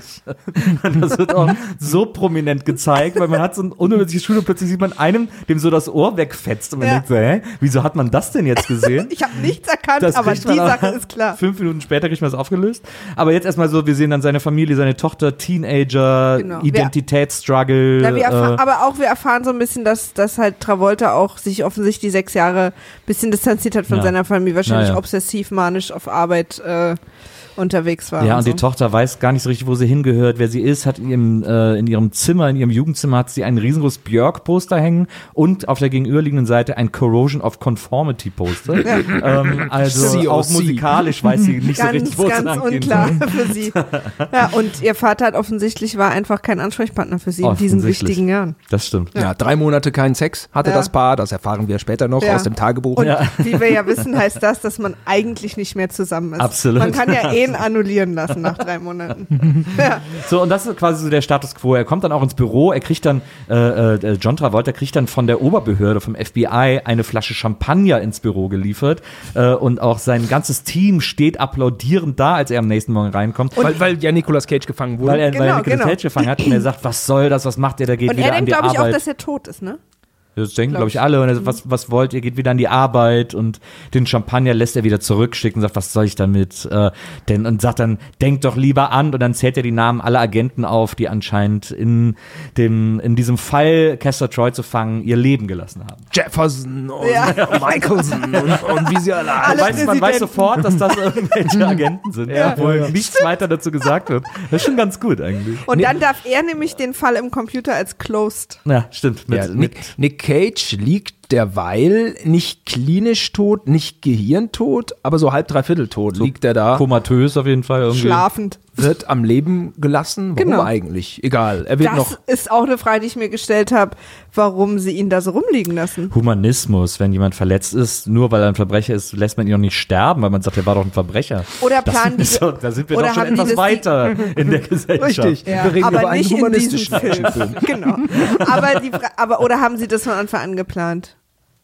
Speaker 1: Das wird auch so prominent gezeigt, weil man hat so ein unnötiges Shootout, plötzlich sieht man einem, dem so das Ohr wegfetzt und man
Speaker 2: Ja.
Speaker 1: denkt so, hä, wieso hat man das denn jetzt gesehen?
Speaker 2: Ich habe nichts erkannt,
Speaker 1: Das
Speaker 2: aber
Speaker 1: kriegt
Speaker 2: die
Speaker 1: man
Speaker 2: Sache
Speaker 1: auch-
Speaker 2: ist klar.
Speaker 1: Fünf Minuten später kriegt man das aufgelöst. Aber jetzt erstmal so, wir sehen dann seine Familie, seine Tochter, Teenager,
Speaker 2: Genau.
Speaker 1: Identitätsstruggle.
Speaker 2: Na, wir erfahr-
Speaker 1: äh,
Speaker 2: aber auch wir erfahren so ein bisschen, dass, dass halt Travolta auch sich offensichtlich die sechs Jahre ein bisschen distanziert hat von
Speaker 1: Ja.
Speaker 2: seiner Familie, wahrscheinlich
Speaker 1: Ja, ja.
Speaker 2: obsessiv, manisch auf Arbeit äh, unterwegs war.
Speaker 1: Ja,
Speaker 2: und
Speaker 1: und
Speaker 2: so.
Speaker 1: die Tochter weiß gar nicht so richtig, wo sie hingehört, wer sie ist, hat in ihrem, äh, in ihrem Zimmer, in ihrem Jugendzimmer hat sie ein riesengroßes Björk-Poster hängen und auf der gegenüberliegenden Seite ein Corrosion of Conformity-Poster. ähm, also
Speaker 3: C O C.
Speaker 1: auch musikalisch weiß sie nicht so
Speaker 2: Ganz,
Speaker 1: richtig, wo es
Speaker 2: ganz
Speaker 1: lang gehen
Speaker 2: unklar
Speaker 1: soll.
Speaker 2: für sie. Ja, und ihr Vater hat offensichtlich war einfach kein Ansprechpartner für sie in diesen
Speaker 1: Offensichtlich.
Speaker 2: wichtigen Jahren.
Speaker 1: Das stimmt.
Speaker 3: Ja, drei Monate keinen Sex hatte
Speaker 2: Ja.
Speaker 3: das Paar, das erfahren wir später noch
Speaker 2: Ja.
Speaker 3: aus dem Tagebuch.
Speaker 2: Und wie wir ja wissen, heißt das, dass man eigentlich nicht mehr zusammen ist.
Speaker 1: Absolut.
Speaker 2: Man kann ja Ehen annullieren lassen nach drei Monaten. Ja.
Speaker 1: So, und das ist quasi so der Status quo. Er kommt dann auch ins Büro, er kriegt dann, äh, äh, John Travolta kriegt dann von der Oberbehörde, vom F B I, eine Flasche Champagner ins Büro geliefert. Äh, und auch sein ganzes Team steht applaudierend da, als er am nächsten Morgen reinkommt.
Speaker 3: Weil, weil ja Nicolas Cage gefangen wurde.
Speaker 1: weil er, weil er
Speaker 2: Genau,
Speaker 1: Nicolas
Speaker 2: genau.
Speaker 1: Cage gefangen hat und er sagt, was soll das, was macht ihr, der geht
Speaker 2: Und
Speaker 1: wieder
Speaker 2: er
Speaker 1: an
Speaker 2: denkt,
Speaker 1: die
Speaker 2: glaube ich, auch,
Speaker 1: Arbeit.
Speaker 2: dass er tot ist, ne?
Speaker 1: Das denken,
Speaker 2: glaub
Speaker 1: glaube ich,
Speaker 2: ich.
Speaker 1: alle. Und er sagt, was, was wollt ihr? Geht wieder an die Arbeit und den Champagner lässt er wieder zurückschicken und sagt, was soll ich damit? Äh, denn, und sagt dann, denkt doch lieber an. Und dann zählt er die Namen aller Agenten auf, die anscheinend in dem, in diesem Fall, Castor Troy zu fangen, ihr Leben gelassen haben.
Speaker 3: Jefferson und
Speaker 2: Ja.
Speaker 3: Michelson und, und wie sie alle
Speaker 2: Alle
Speaker 1: Man weiß, man weiß
Speaker 2: Präsidenten.
Speaker 1: sofort, dass das irgendwelche Agenten sind,
Speaker 2: Ja.
Speaker 1: obwohl nichts weiter dazu gesagt wird. Das ist schon ganz gut eigentlich.
Speaker 2: Und dann darf er nämlich den Fall im Computer als closed.
Speaker 1: Ja, stimmt. Mit,
Speaker 3: Ja,
Speaker 1: mit,
Speaker 3: Nick, Nick Cage liegt derweil nicht klinisch tot, nicht gehirntot, aber so halb, dreiviertel tot liegt er da,
Speaker 1: komatös auf jeden Fall irgendwie.
Speaker 2: Schlafend.
Speaker 3: wird am Leben gelassen. Warum
Speaker 2: Genau.
Speaker 3: eigentlich? Egal. Er wird
Speaker 2: Das
Speaker 3: noch.
Speaker 2: ist auch eine Frage, die ich mir gestellt habe, warum sie ihn da so rumliegen lassen.
Speaker 1: Humanismus, wenn jemand verletzt ist, nur weil er ein Verbrecher ist, lässt man ihn doch nicht sterben, weil man sagt, er war doch ein Verbrecher.
Speaker 2: Oder
Speaker 1: Das
Speaker 2: planen die
Speaker 1: ist doch, da sind wir
Speaker 2: oder
Speaker 1: doch schon
Speaker 2: haben die
Speaker 1: etwas
Speaker 2: das-
Speaker 1: weiter in der Gesellschaft.
Speaker 3: Richtig.
Speaker 2: Ja,
Speaker 3: Wir reden
Speaker 2: aber
Speaker 3: über einen
Speaker 2: nicht in diesem
Speaker 3: humanistischen
Speaker 2: Film.
Speaker 3: Actionfilm.
Speaker 2: Genau. Aber, die, Fra- aber oder haben sie das von Anfang an geplant?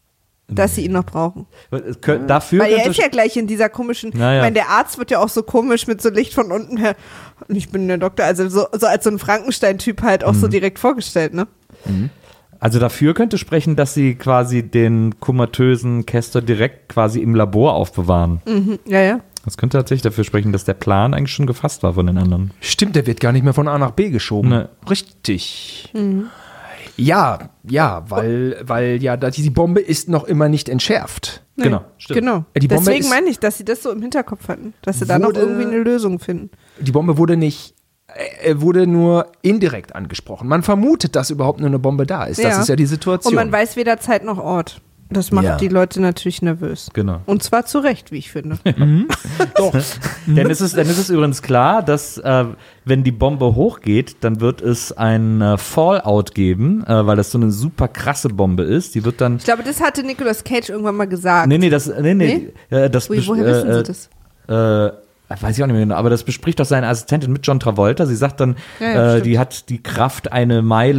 Speaker 2: Dass sie ihn noch brauchen.
Speaker 1: Es könnt- Dafür
Speaker 2: Weil er
Speaker 1: könnte-
Speaker 2: ist ja gleich in dieser komischen,
Speaker 1: Naja.
Speaker 2: ich meine, der Arzt wird ja auch so komisch mit so Licht von unten her. Und ich bin der Doktor, also so, so als so ein Frankenstein-Typ halt auch so direkt vorgestellt, ne?
Speaker 1: Also dafür könnte sprechen, dass sie quasi den komatösen Castor direkt quasi im Labor aufbewahren.
Speaker 2: Mhm. Ja, ja.
Speaker 1: Das könnte tatsächlich dafür sprechen, dass der Plan eigentlich schon gefasst war von den anderen.
Speaker 3: Stimmt, der wird gar nicht mehr von A nach B geschoben.
Speaker 1: Nee.
Speaker 3: Richtig. Ja, ja, weil, weil ja da- die Bombe ist noch immer nicht entschärft.
Speaker 2: Nee.
Speaker 1: Genau, stimmt.
Speaker 2: Genau.
Speaker 3: Die Bombe
Speaker 2: Deswegen
Speaker 3: ist-
Speaker 2: meine ich, dass sie das so im Hinterkopf hatten, dass sie da noch
Speaker 3: Wurde-
Speaker 2: irgendwie eine Lösung finden.
Speaker 3: Die Bombe wurde nicht, äh, wurde nur indirekt angesprochen. Man vermutet, dass überhaupt nur eine Bombe da ist. Das
Speaker 2: Ja.
Speaker 3: ist ja die Situation.
Speaker 2: Und man weiß weder Zeit noch Ort. Das macht
Speaker 3: Ja.
Speaker 2: die Leute natürlich nervös.
Speaker 1: Genau.
Speaker 2: Und zwar zu Recht, wie ich finde.
Speaker 3: Doch.
Speaker 1: Denn es ist, denn es ist übrigens klar, dass äh, wenn die Bombe hochgeht, dann wird es ein äh, Fallout geben, äh, weil das so eine super krasse Bombe ist. Die wird dann.
Speaker 2: Ich glaube, das hatte Nicolas Cage irgendwann mal gesagt.
Speaker 1: Nee, nee, das. Nee, nee. Äh, das
Speaker 2: Ui,
Speaker 1: bes-
Speaker 2: woher
Speaker 1: äh,
Speaker 2: wissen Sie
Speaker 1: äh,
Speaker 2: das?
Speaker 1: Äh, weiß ich auch nicht mehr genau, aber das bespricht doch seine Assistentin mit John Travolta. Sie sagt dann,
Speaker 2: Ja, ja,
Speaker 1: äh,
Speaker 2: stimmt.
Speaker 1: die hat die Kraft, eine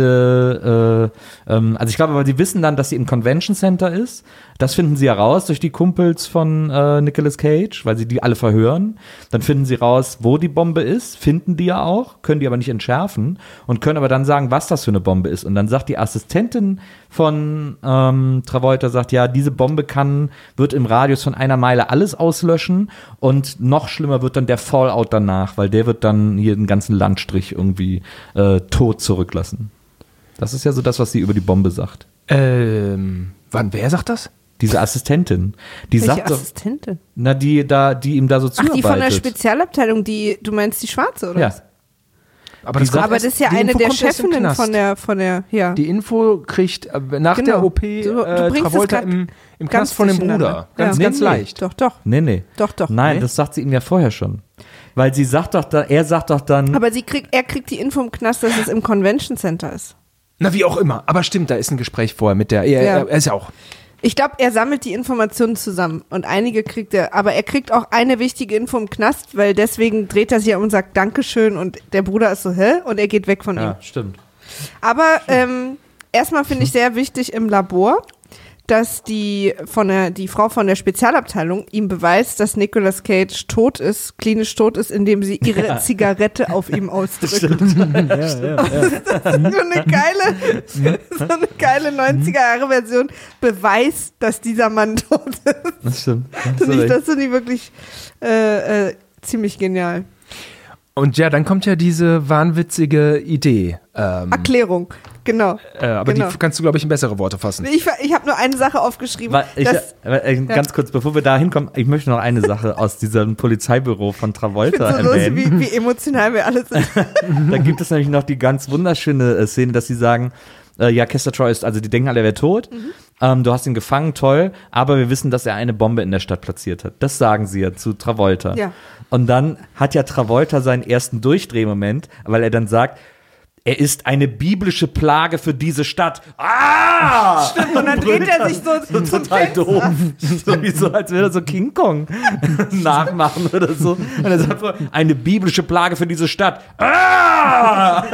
Speaker 1: Meile, äh, ähm, also ich glaube, aber sie wissen dann, dass sie im Convention Center ist. Das finden sie ja raus durch die Kumpels von äh, Nicolas Cage, weil sie die alle verhören. Dann finden sie raus, wo die Bombe ist, finden die ja auch, können die aber nicht entschärfen und können aber dann sagen, was das für eine Bombe ist. Und dann sagt die Assistentin von ähm, Travolta, sagt, ja, diese Bombe kann, wird im Radius von einer Meile alles auslöschen und noch schlimmer wird dann der Fallout danach, weil der wird dann hier den ganzen Landstrich irgendwie äh, tot zurücklassen. Das ist ja so das, was sie über die Bombe sagt.
Speaker 3: Ähm, wann, wer sagt das?
Speaker 1: Diese Assistentin, die
Speaker 2: Welche
Speaker 1: sagt doch,
Speaker 2: Assistentin?
Speaker 1: na, die da, die ihm da so
Speaker 2: Ach,
Speaker 1: zuarbeitet.
Speaker 2: die von der Spezialabteilung, die, du meinst die schwarze, oder?
Speaker 1: Ja.
Speaker 2: was?
Speaker 3: Aber
Speaker 1: Die
Speaker 3: kommt
Speaker 1: sagt-
Speaker 2: Aber das
Speaker 3: erst-
Speaker 2: ist ja
Speaker 3: die
Speaker 2: eine
Speaker 3: Info
Speaker 2: der
Speaker 3: kommt erst im
Speaker 2: Chefinnen
Speaker 3: Knast.
Speaker 2: von der, von der, ja.
Speaker 3: Die Info kriegt äh, nach
Speaker 2: Genau.
Speaker 3: der O P
Speaker 2: Du- du
Speaker 3: äh,
Speaker 2: bringst es
Speaker 3: Travolta
Speaker 2: grad
Speaker 3: im, im
Speaker 2: ganz
Speaker 3: Knast von dem
Speaker 2: durcheinander.
Speaker 3: Bruder. Ganz,
Speaker 2: Ja.
Speaker 3: ganz
Speaker 1: Nee, nee.
Speaker 3: leicht.
Speaker 2: Doch, doch.
Speaker 1: Nee, nee.
Speaker 2: Doch, doch.
Speaker 1: Nein,
Speaker 3: Nee?
Speaker 1: das sagt sie ihm ja vorher schon. Weil sie sagt doch da, er sagt doch dann,
Speaker 2: Aber sie kriegt, er kriegt die Info im Knast, dass es im Convention Center ist.
Speaker 3: Na, wie auch immer. Aber stimmt, da ist ein Gespräch vorher mit der. Er,
Speaker 2: Ja.
Speaker 3: er, er ist ja auch.
Speaker 2: Ich glaube, er sammelt die Informationen zusammen und einige kriegt er, aber er kriegt auch eine wichtige Info im Knast, weil deswegen dreht er sich um und sagt Dankeschön und der Bruder ist so, hä? Und er geht weg von ihm.
Speaker 1: ja, stimmt.
Speaker 2: Aber ähm, erstmal finde ich sehr wichtig im Labor, dass die von der die Frau von der Spezialabteilung ihm beweist, dass Nicolas Cage tot ist, klinisch tot ist, indem sie ihre
Speaker 1: Ja.
Speaker 2: Zigarette auf ihm ausdrückt.
Speaker 1: Stimmt. ja, ja, ja.
Speaker 2: So eine geile, so eine geile neunziger-Jahre-Version beweist, dass dieser Mann tot ist.
Speaker 1: Das stimmt. Da hast du
Speaker 2: Finde ich,
Speaker 1: recht.
Speaker 2: das finde ich wirklich äh, äh, ziemlich genial.
Speaker 3: Und ja, dann kommt ja diese wahnwitzige Idee. Ähm,
Speaker 2: Erklärung, genau.
Speaker 3: äh, aber
Speaker 2: genau.
Speaker 3: die kannst du, glaube ich, in bessere Worte fassen.
Speaker 2: Ich, ich habe nur eine Sache aufgeschrieben.
Speaker 1: Wa- Ich,
Speaker 2: dass,
Speaker 1: äh, ganz kurz, bevor wir da hinkommen, ich möchte noch eine Sache aus diesem Polizeibüro von
Speaker 2: ich
Speaker 1: Travolta
Speaker 2: finde so lustig,
Speaker 1: erwähnen.
Speaker 2: wie, wie emotional wir alle sind.
Speaker 1: Da gibt es nämlich noch die ganz wunderschöne äh, Szene, dass sie sagen, äh, ja, Castor Troy ist, also die denken alle, er wäre tot.
Speaker 2: Mhm.
Speaker 1: Ähm, du hast ihn gefangen, toll, aber wir wissen, dass er eine Bombe in der Stadt platziert hat. Das sagen sie ja zu Travolta.
Speaker 2: Ja.
Speaker 1: Und dann hat ja Travolta seinen ersten Durchdrehmoment, weil er dann sagt, er ist eine biblische Plage für diese Stadt. Ah! Stimmt,
Speaker 2: Und dann dreht er sich so,
Speaker 1: so
Speaker 2: zum
Speaker 1: total
Speaker 2: Fenster.
Speaker 1: doof. So wie so, als würde er so King Kong nachmachen oder so. Und er sagt so, eine biblische Plage für diese Stadt. Ah!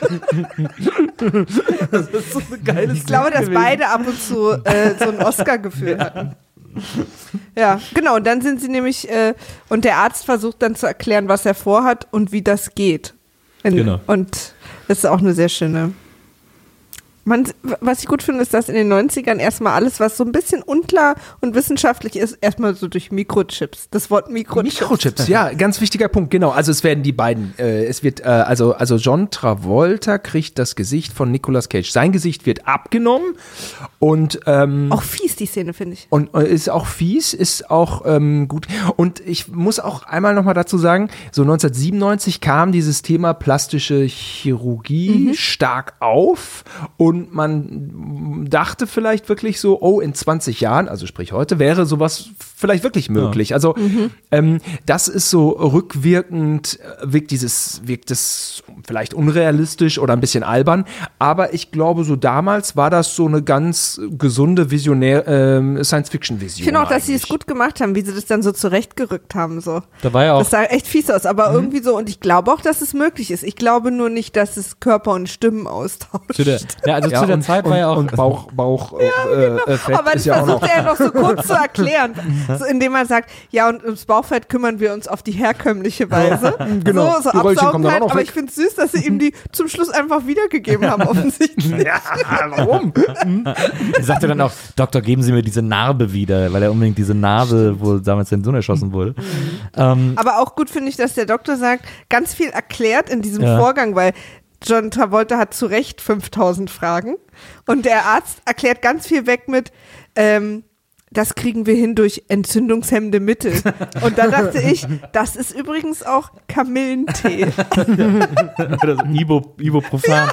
Speaker 1: Das ist so eine geile
Speaker 2: Ich glaube, dass beide ab und zu äh, so ein Oscar-Gefühl hatten. Ja, genau. Und dann sind sie nämlich, äh, und der Arzt versucht dann zu erklären, was er vorhat und wie das geht. In,
Speaker 1: Genau.
Speaker 2: Und das ist auch eine sehr schöne. Man, was ich gut finde, ist, dass in den neunzigern erstmal alles, was so ein bisschen unklar und wissenschaftlich ist, erstmal so durch Mikrochips. Das Wort Mikrochips.
Speaker 3: Mikrochips, ja, ganz wichtiger Punkt, genau. Also es werden die beiden, äh, es wird, äh, also, also John Travolta kriegt das Gesicht von Nicolas Cage. Sein Gesicht wird abgenommen und ähm,
Speaker 2: Auch fies, die Szene, finde ich.
Speaker 3: Und äh, ist auch fies, ist auch ähm, gut. Und ich muss auch einmal nochmal dazu sagen, so neunzehnhundertsiebenundneunzig kam dieses Thema plastische Chirurgie stark auf und man dachte vielleicht wirklich so, oh, in zwanzig Jahren, also sprich heute, wäre sowas vielleicht wirklich möglich. Also ähm, das ist so rückwirkend, äh, wirkt dieses, wirkt es vielleicht unrealistisch oder ein bisschen albern, aber ich glaube, so damals war das so eine ganz gesunde Visionär, ähm, Science-Fiction-Vision.
Speaker 2: Ich finde auch, dass sie es
Speaker 3: eigentlich.
Speaker 2: gut gemacht haben, wie sie das dann so zurechtgerückt haben. So.
Speaker 1: Da war ja auch
Speaker 2: Das sah echt fies aus, aber irgendwie so, und ich glaube auch, dass es möglich ist. Ich glaube nur nicht, dass es Körper und Stimmen austauscht.
Speaker 1: zu der, ja, also
Speaker 3: Ja,
Speaker 1: zu der
Speaker 3: und,
Speaker 1: Zeit
Speaker 3: und,
Speaker 1: war ja auch
Speaker 3: und Bauch, Bauch, äh, äh, Fett
Speaker 2: Aber das
Speaker 3: ist ja auch noch.
Speaker 2: versucht er ja noch so kurz zu erklären, so, indem er sagt, ja, und ums Bauchfett kümmern wir uns auf die herkömmliche Weise.
Speaker 3: Genau.
Speaker 2: So, so
Speaker 3: Die Röllchen kommen dann
Speaker 2: Absaugen
Speaker 3: auch noch
Speaker 2: aber
Speaker 3: weg.
Speaker 2: ich finde es süß, dass sie ihm die zum Schluss einfach wiedergegeben haben, offensichtlich.
Speaker 3: Ja, warum?
Speaker 1: Er sagte dann auch, Doktor, geben Sie mir diese Narbe wieder, weil er unbedingt diese Narbe, wo damals sein Sohn erschossen wurde. Ähm,
Speaker 2: Aber auch gut finde ich, dass der Doktor sagt, ganz viel erklärt in diesem
Speaker 1: Ja.
Speaker 2: Vorgang, weil John Travolta hat zu Recht fünftausend Fragen. Und der Arzt erklärt ganz viel weg mit, ähm, das kriegen wir hin durch entzündungshemmende Mittel. Und da dachte ich, das ist übrigens auch Kamillentee.
Speaker 1: Oder so Ibo, Ibuprofen. Ja.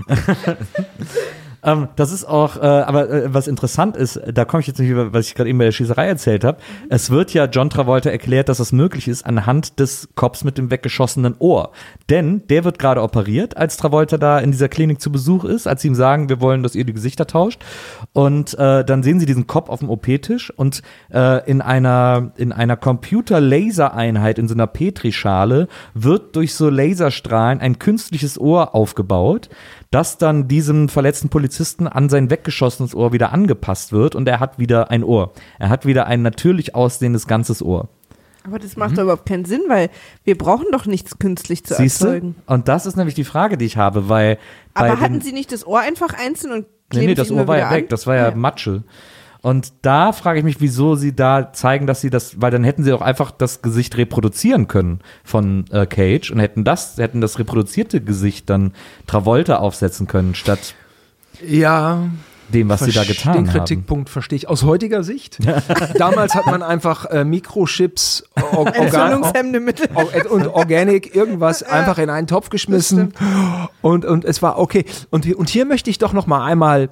Speaker 1: ähm, das ist auch, äh, aber äh, was interessant ist, da komme ich jetzt nicht über, was ich gerade eben bei der Schießerei erzählt habe. Mhm. Es wird ja John Travolta erklärt, dass es möglich ist anhand des Cops mit dem weggeschossenen Ohr. Denn der wird gerade operiert, als Travolta da in dieser Klinik zu Besuch ist, als sie ihm sagen, wir wollen, dass ihr die Gesichter tauscht. Und äh, dann sehen sie diesen Cop auf dem O P-Tisch und äh, in einer, in einer Computer-Laser-Einheit in so einer Petrischale wird durch so Laserstrahlen ein künstliches Ohr aufgebaut, das dann diesem verletzten Polizisten an sein weggeschossenes Ohr wieder angepasst wird und er hat wieder ein Ohr. Er hat wieder ein natürlich aussehendes ganzes Ohr.
Speaker 2: Aber das macht mhm. doch überhaupt keinen Sinn, weil wir brauchen doch nichts künstlich zu
Speaker 1: Siehste?
Speaker 2: erzeugen.
Speaker 1: Und das ist nämlich die Frage, die ich habe, weil
Speaker 2: Aber hatten Sie nicht das Ohr einfach einzeln und kleben
Speaker 1: Nee, nee, das Ohr war ja weg,
Speaker 2: an?
Speaker 1: das war ja, ja. Matsche. Und da frage ich mich, wieso sie da zeigen, dass sie das, weil dann hätten sie auch einfach das Gesicht reproduzieren können von äh, Cage und hätten das, hätten das reproduzierte Gesicht dann Travolta aufsetzen können, statt
Speaker 3: ja,
Speaker 1: dem, was sie da getan haben.
Speaker 3: Den Kritikpunkt verstehe ich aus heutiger Sicht. Damals hat man einfach äh, Mikrochips, or,
Speaker 2: entzündungshemmende Mittel
Speaker 3: or, und Organic, irgendwas ja. einfach in einen Topf geschmissen und, und es war okay. Und, und hier möchte ich doch noch mal einmal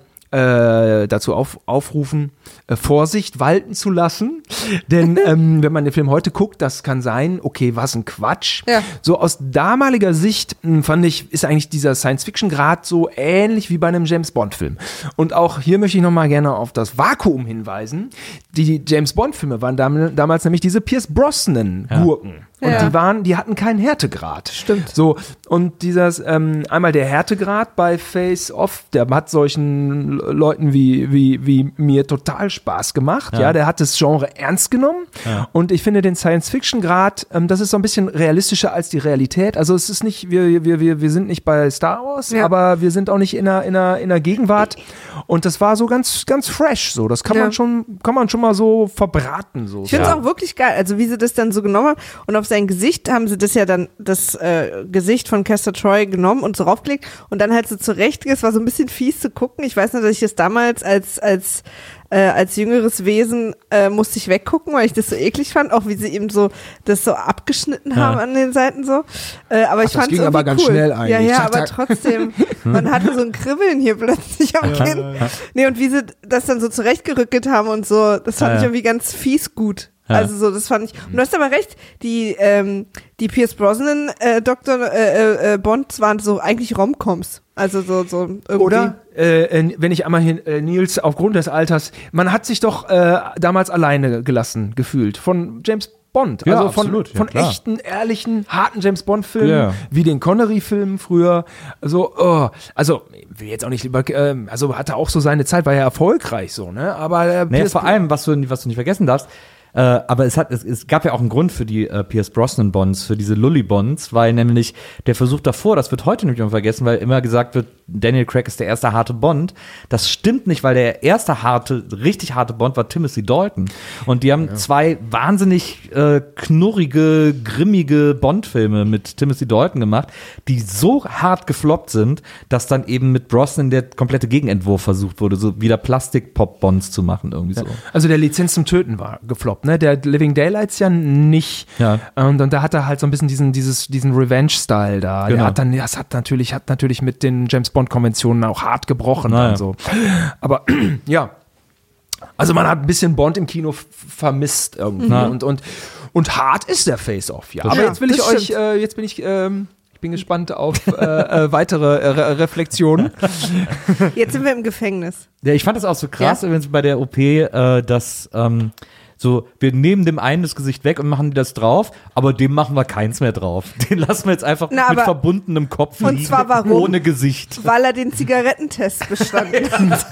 Speaker 3: Äh, dazu auf, aufrufen, äh, Vorsicht walten zu lassen. Denn ähm, wenn man den Film heute guckt, das kann sein, okay, was ein Quatsch.
Speaker 2: Ja.
Speaker 3: So aus damaliger Sicht mh, fand ich, ist eigentlich dieser Science-Fiction-Grad so ähnlich wie bei einem James-Bond-Film. Und auch hier möchte ich nochmal gerne auf das Vakuum hinweisen. Die James-Bond-Filme waren dam- damals nämlich diese Pierce Brosnan-Gurken. Ja. Und
Speaker 2: ja.
Speaker 3: die waren, die hatten keinen Härtegrad.
Speaker 2: Stimmt.
Speaker 3: So, und dieses, ähm, einmal der Härtegrad bei Face Off, der hat solchen Leuten wie, wie, wie mir total Spaß gemacht. Ja, ja der hat das Genre ernst genommen. Ja. Und ich finde den Science-Fiction-Grad, ähm, das ist so ein bisschen realistischer als die Realität. Also es ist nicht, wir, wir, wir, wir sind nicht bei Star Wars, ja. aber wir sind auch nicht in einer, in einer, in einer Gegenwart. Und das war so ganz, ganz fresh. So, das kann ja. man schon, kann man schon mal so verbraten. So.
Speaker 2: Ich finde es
Speaker 3: ja.
Speaker 2: auch wirklich geil. Also wie sie das dann so genommen haben. Und auf sein Gesicht haben sie das ja dann, das äh, Gesicht von Castor Troy genommen und so raufgelegt und dann halt so zurecht, es war so ein bisschen fies zu gucken. Ich weiß noch, dass ich das damals als, als, äh, als jüngeres Wesen äh, musste ich weggucken, weil ich das so eklig fand, auch wie sie eben so das so abgeschnitten ja. haben an den Seiten so. Äh, aber
Speaker 3: Ach,
Speaker 2: ich fand es
Speaker 3: irgendwie
Speaker 2: aber
Speaker 3: ganz
Speaker 2: cool.
Speaker 3: schnell eigentlich.
Speaker 2: Ja, ja,
Speaker 3: tak,
Speaker 2: aber
Speaker 3: tak.
Speaker 2: trotzdem, man hatte so ein Kribbeln hier plötzlich am Kinn. Ja, ja. Nee, und wie sie das dann so zurechtgerückelt haben und so, das fand ja, ich irgendwie ganz fies gut. Ja. Also so, das fand ich. Und du hast aber recht, die, ähm, die Pierce Brosnan äh, Doktor äh, äh, Bonds waren so eigentlich Romcoms. Also so, so irgendwie.
Speaker 3: Oder, äh, wenn ich einmal hin, äh, Nils, aufgrund des Alters, man hat sich doch äh, damals alleine gelassen gefühlt von James Bond.
Speaker 1: Ja,
Speaker 3: also von,
Speaker 1: absolut, ja,
Speaker 3: von
Speaker 1: klar.
Speaker 3: echten, ehrlichen, harten James Bond-Filmen,
Speaker 1: Ja.
Speaker 3: wie den Connery-Filmen früher. Also, oh, also, will jetzt auch nicht lieber, äh, also hatte auch so seine Zeit, war ja erfolgreich so, ne? Aber äh,
Speaker 1: naja, vor allem, was du, was du nicht vergessen darfst, Äh, aber es hat, es, es gab ja auch einen Grund für die äh, Pierce Brosnan Bonds, für diese Lully Bonds, weil nämlich der Versuch davor, das wird heute nämlich immer vergessen, weil immer gesagt wird, Daniel Craig ist der erste harte Bond. Das stimmt nicht, weil der erste harte, richtig harte Bond war Timothy Dalton. Und die haben ja. zwei wahnsinnig äh, knurrige, grimmige Bond-Filme mit Timothy Dalton gemacht, die so hart gefloppt sind, dass dann eben mit Brosnan der komplette Gegenentwurf versucht wurde, so wieder Plastik-Pop-Bonds zu machen, irgendwie so.
Speaker 3: Also der Lizenz zum Töten war gefloppt. Ne? Der Living Daylights ja nicht.
Speaker 1: Ja.
Speaker 3: Und, und da hat er halt so ein bisschen diesen, dieses, diesen Revenge-Style da.
Speaker 1: Genau.
Speaker 3: Der hat dann, das hat natürlich, hat natürlich mit den James Bond-Konventionen auch hart gebrochen.
Speaker 1: Naja.
Speaker 3: Und so. Aber ja. Also man hat ein bisschen Bond im Kino f- vermisst irgendwie.
Speaker 1: Mhm.
Speaker 3: Und, und, und hart ist der Face-Off, ja.
Speaker 1: Das
Speaker 3: Aber
Speaker 1: stimmt.
Speaker 3: jetzt will ich
Speaker 2: Das
Speaker 3: euch,
Speaker 2: stimmt.
Speaker 3: äh, jetzt bin ich, ähm, ich bin gespannt auf äh, äh, weitere äh, Re- Reflexionen.
Speaker 2: Jetzt sind wir im Gefängnis.
Speaker 1: Ja, ich fand das auch so krass,
Speaker 2: Ja?
Speaker 1: übrigens bei der O P, äh, dass ähm, so, wir nehmen dem einen das Gesicht weg und machen das drauf, aber dem machen wir keins mehr drauf. Den lassen wir jetzt einfach
Speaker 2: Na,
Speaker 1: mit
Speaker 2: aber-
Speaker 1: verbundenem Kopf
Speaker 2: Und
Speaker 1: liegen,
Speaker 2: zwar warum?
Speaker 1: ohne Gesicht.
Speaker 2: Weil er den Zigarettentest bestanden hat.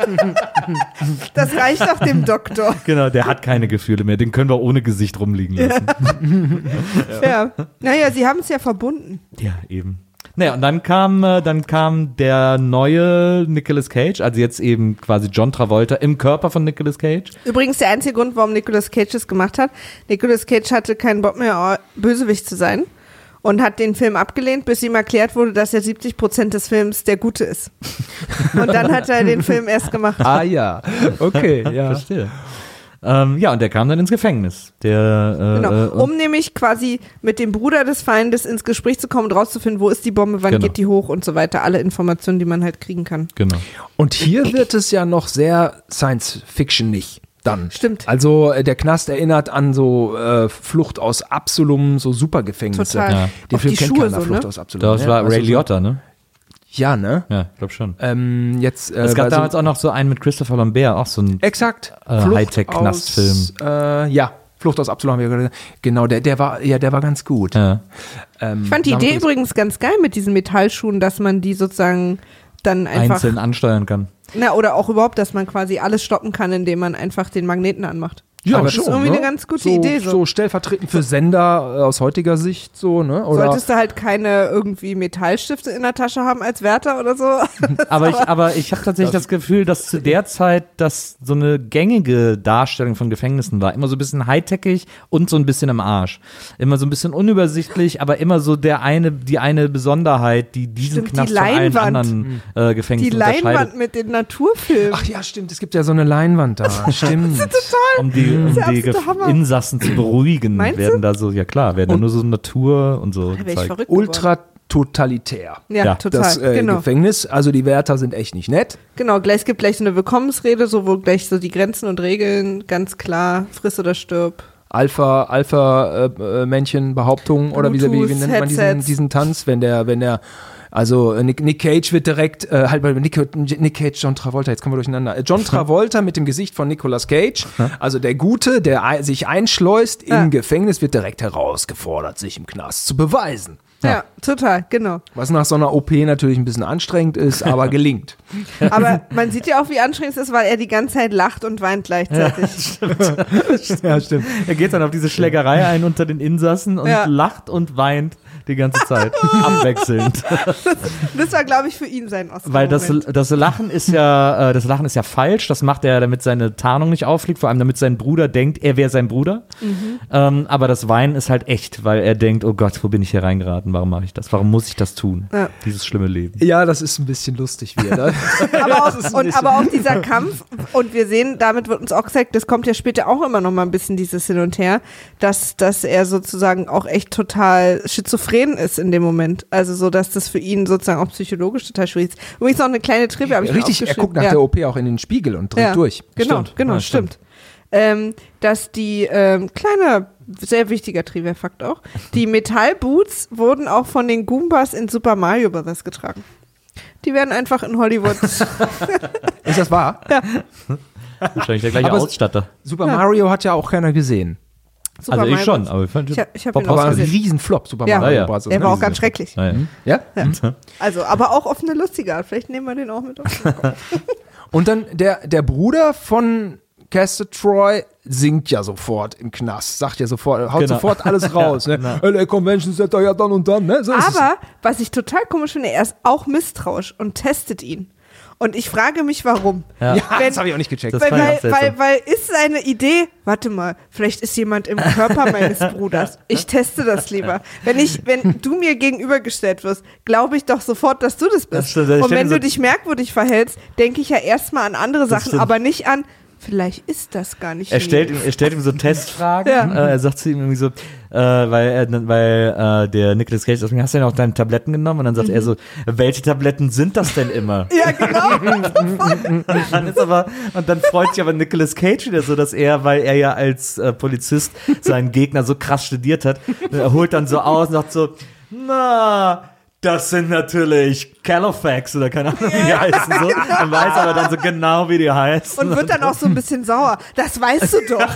Speaker 2: Das reicht doch dem Doktor.
Speaker 1: Genau, der hat keine Gefühle mehr, den können wir ohne Gesicht rumliegen lassen.
Speaker 2: Ja. Naja, sie haben es ja verbunden.
Speaker 1: Ja, eben. Naja, und dann kam, äh, dann kam der neue Nicolas Cage, also jetzt eben quasi John Travolta im Körper von Nicolas Cage.
Speaker 2: Übrigens der einzige Grund, warum Nicolas Cage das gemacht hat. Nicolas Cage hatte keinen Bock mehr, Bösewicht zu sein. und hat den Film abgelehnt, bis ihm erklärt wurde, dass ja siebzig Prozent des Films der gute ist. Und dann hat er den Film erst gemacht.
Speaker 3: Ah ja, okay, ja.
Speaker 1: Verstehe. Ähm, ja, und der kam dann ins Gefängnis. Der, äh,
Speaker 2: Genau.
Speaker 1: äh,
Speaker 2: Um nämlich quasi mit dem Bruder des Feindes ins Gespräch zu kommen und rauszufinden, wo ist die Bombe, wann
Speaker 1: Genau.
Speaker 2: geht die hoch und so weiter. Alle Informationen, die man halt kriegen kann.
Speaker 1: Genau.
Speaker 3: Und hier wird es ja noch sehr Science-Fiction-ig dann.
Speaker 2: Stimmt.
Speaker 3: Also äh, der Knast erinnert an so äh, Flucht aus Absalom, so Supergefängnisse.
Speaker 2: Total.
Speaker 1: Ja.
Speaker 3: Den
Speaker 2: Auch
Speaker 3: Film
Speaker 2: die
Speaker 3: kennt
Speaker 2: Schuhe
Speaker 3: keiner,
Speaker 2: so,
Speaker 3: Flucht
Speaker 2: ne?
Speaker 3: aus Absalom.
Speaker 1: Das
Speaker 3: ne?
Speaker 1: war
Speaker 3: Also
Speaker 1: Ray
Speaker 3: so-
Speaker 1: Liotta, ne?
Speaker 3: Ja, ne?
Speaker 1: Ja, ich glaube schon.
Speaker 3: Ähm, jetzt, äh,
Speaker 1: Es gab
Speaker 3: war so-
Speaker 1: damals auch noch so einen mit Christopher Lambert, auch so ein
Speaker 3: Exakt.
Speaker 1: Äh,
Speaker 3: Flucht
Speaker 1: Hightech-Knastfilm.
Speaker 3: aus, Äh, ja, Flucht aus Absalom. Haben wir gerade- Genau, der, der war, ja, der war ganz gut.
Speaker 1: ja.
Speaker 3: Ähm,
Speaker 2: Ich fand die
Speaker 3: damit
Speaker 2: Idee
Speaker 3: ist-
Speaker 2: übrigens ganz geil mit diesen Metallschuhen, dass man die sozusagen dann einfach,
Speaker 1: einzeln ansteuern kann.
Speaker 2: na, oder auch überhaupt, dass man quasi alles stoppen kann, indem man einfach den Magneten anmacht.
Speaker 3: Ja,
Speaker 2: Aber das
Speaker 3: schon,
Speaker 2: ist irgendwie
Speaker 3: ne?
Speaker 2: eine ganz gute
Speaker 3: so,
Speaker 2: Idee. So.
Speaker 3: So stellvertretend für Sender äh, aus heutiger Sicht, so, ne? Oder
Speaker 2: Solltest du halt keine irgendwie Metallstifte in der Tasche haben als Wärter oder so.
Speaker 1: Aber ich, aber ich habe tatsächlich das Gefühl, dass zu der Zeit das so eine gängige Darstellung von Gefängnissen war. Immer so ein bisschen hightechig und so ein bisschen im Arsch. Immer so ein bisschen unübersichtlich, aber immer so der eine, die eine Besonderheit, die diesen
Speaker 2: Stimmt, die
Speaker 1: Knast von allen
Speaker 2: Leinwand.
Speaker 1: anderen äh,
Speaker 2: Die
Speaker 1: Gefängnissen
Speaker 2: Leinwand
Speaker 1: unterscheidet.
Speaker 2: mit den Naturfilmen.
Speaker 3: Ach ja, stimmt, es gibt ja so eine Leinwand da. Stimmt.
Speaker 1: Um die, um
Speaker 2: ist der
Speaker 1: die
Speaker 2: absolute
Speaker 1: Gef-
Speaker 2: Hammer.
Speaker 1: Insassen zu beruhigen,
Speaker 2: Meinst
Speaker 1: werden da so, ja klar, werden da
Speaker 3: Und-
Speaker 1: nur so Natur und so
Speaker 2: Da wär ich
Speaker 1: gezeigt.
Speaker 2: verrückt geworden.
Speaker 3: Ultra totalitär.
Speaker 2: Ja,
Speaker 1: Ja,
Speaker 2: total.
Speaker 3: Das äh,
Speaker 2: genau.
Speaker 3: Gefängnis, also die Wärter sind echt nicht nett.
Speaker 2: Genau, gleich, es gibt gleich so eine Willkommensrede, so wo gleich so die Grenzen und Regeln ganz klar, friss oder stirb.
Speaker 3: Alpha, Alpha äh, äh, Männchen Behauptung oder wie, wie, wie
Speaker 2: Bluetooth,
Speaker 3: nennt man diesen,
Speaker 2: Headsets.
Speaker 3: diesen Tanz, wenn der, wenn der, also äh, Nick, Nick Cage wird direkt, äh, halt bei Nick, Nick Cage, John Travolta, jetzt kommen wir durcheinander. Äh, John Travolta mit dem Gesicht von Nicolas Cage, also der Gute, der ei- sich einschleust im
Speaker 2: Ja.
Speaker 3: Gefängnis, wird direkt herausgefordert, sich im Knast zu beweisen.
Speaker 2: Ja, total, genau.
Speaker 3: Was nach so einer O P natürlich ein bisschen anstrengend ist, aber gelingt.
Speaker 2: Aber man sieht ja auch, wie anstrengend es ist, weil er die ganze Zeit lacht und weint gleichzeitig.
Speaker 3: Ja, stimmt.
Speaker 1: Er geht dann auf diese Schlägerei ein unter den Insassen und
Speaker 2: Ja.
Speaker 1: lacht und weint die ganze Zeit, abwechselnd.
Speaker 2: Das war, glaube ich, für ihn sein Oscar.
Speaker 1: Weil das, das Lachen ist ja, äh, das Lachen ist ja falsch. Das macht er, damit seine Tarnung nicht auffliegt, vor allem damit sein Bruder denkt, er wäre sein Bruder.
Speaker 2: Mhm.
Speaker 1: Ähm, aber das Weinen ist halt echt, weil er denkt, oh Gott, wo bin ich hier reingeraten? Warum mache ich das? Warum muss ich das tun?
Speaker 2: Ja.
Speaker 1: Dieses schlimme Leben.
Speaker 3: Ja, das ist ein bisschen lustig wieder. Ne?
Speaker 2: aber,
Speaker 3: Das ist
Speaker 2: auch,
Speaker 3: ein
Speaker 2: und,
Speaker 3: bisschen-
Speaker 2: aber auch dieser Kampf, und wir sehen, damit wird uns auch gezeigt, das kommt ja später auch immer noch mal ein bisschen dieses Hin und Her, dass, dass er sozusagen auch echt total schizophren ist in dem Moment. Also so, dass das für ihn sozusagen auch psychologisch total schwierig ist. Übrigens noch eine kleine Trivia, habe ich mir
Speaker 3: Richtig, er
Speaker 2: aufgeschrieben.
Speaker 3: guckt nach
Speaker 2: ja.
Speaker 3: der O P auch in den Spiegel und dreht
Speaker 2: ja.
Speaker 3: durch.
Speaker 2: Genau,
Speaker 1: Stimmt.
Speaker 2: genau,
Speaker 1: Ja,
Speaker 2: stimmt. Ähm, dass die, ähm, kleiner, sehr wichtiger Trivia-Fakt auch, die Metallboots wurden auch von den Goombas in Super Mario Bros. Getragen. Die werden einfach in Hollywood.
Speaker 3: Ist das wahr?
Speaker 1: Wahrscheinlich der gleiche
Speaker 3: Aber es-
Speaker 1: Ausstatter.
Speaker 3: Super
Speaker 2: Ja.
Speaker 3: Mario hat ja auch keiner gesehen.
Speaker 2: Super
Speaker 1: Also ich
Speaker 2: Mario
Speaker 1: schon,
Speaker 2: Bros.
Speaker 1: aber ich fand
Speaker 2: Ich hab- ich hab
Speaker 1: war
Speaker 2: ihn auch
Speaker 3: Aber ein
Speaker 2: gesehen.
Speaker 3: Riesenflop, Super
Speaker 2: Ja.
Speaker 3: Mario
Speaker 1: Ja, ja.
Speaker 3: Bros.
Speaker 2: Der war auch ganz schrecklich.
Speaker 1: Ja, ja.
Speaker 3: Ja?
Speaker 2: Ja. Also, aber auch auf eine lustige Art. Vielleicht nehmen wir den auch mit auf.
Speaker 3: Und dann der, der Bruder von Castor Troy singt ja sofort im Knast, sagt ja sofort, haut
Speaker 1: Genau.
Speaker 3: sofort alles raus. Ne? L A Convention Center ja dann und dann. Ne? So ist es.
Speaker 2: Aber, was ich total komisch finde, er ist auch misstrauisch und testet ihn. Und ich frage mich, warum.
Speaker 1: Ja.
Speaker 3: Ja,
Speaker 2: Wenn-
Speaker 3: das habe ich auch nicht gecheckt.
Speaker 1: Das
Speaker 2: Weil,
Speaker 1: fand ich
Speaker 2: weil,
Speaker 1: auch seltsam.
Speaker 2: weil, weil ist seine Idee, warte mal, vielleicht ist jemand im Körper meines Bruders. Ich teste das lieber. Wenn ich, wenn du mir gegenübergestellt wirst, glaube ich doch sofort, dass du das bist.
Speaker 1: Das stimmt, ich
Speaker 2: Und
Speaker 1: stell
Speaker 2: wenn
Speaker 1: mir
Speaker 2: du
Speaker 1: so-
Speaker 2: dich merkwürdig verhältst, denke ich ja erstmal an andere Sachen,
Speaker 1: stimmt.
Speaker 2: aber nicht an, vielleicht ist das gar nicht
Speaker 1: Er stellt,
Speaker 2: Neo.
Speaker 1: ihm, er stellt ihm so Testfragen.
Speaker 2: Ja.
Speaker 1: Äh, er sagt zu ihm irgendwie so, äh, weil, er, weil äh, der Nicolas Cage sagt, hast du denn auch deine Tabletten genommen? Und dann sagt er so, welche Tabletten sind das denn immer?
Speaker 2: Ja, genau.
Speaker 1: Und dann ist aber, und dann freut sich aber Nicolas Cage wieder so, dass er, weil er ja als äh, Polizist seinen Gegner so krass studiert hat, er holt dann so aus und sagt so, na, das sind natürlich Calofax oder keine Ahnung, wie die heißen. So. Man weiß aber dann so genau, wie die heißen.
Speaker 2: Und wird dann auch so ein bisschen sauer. Das weißt du doch.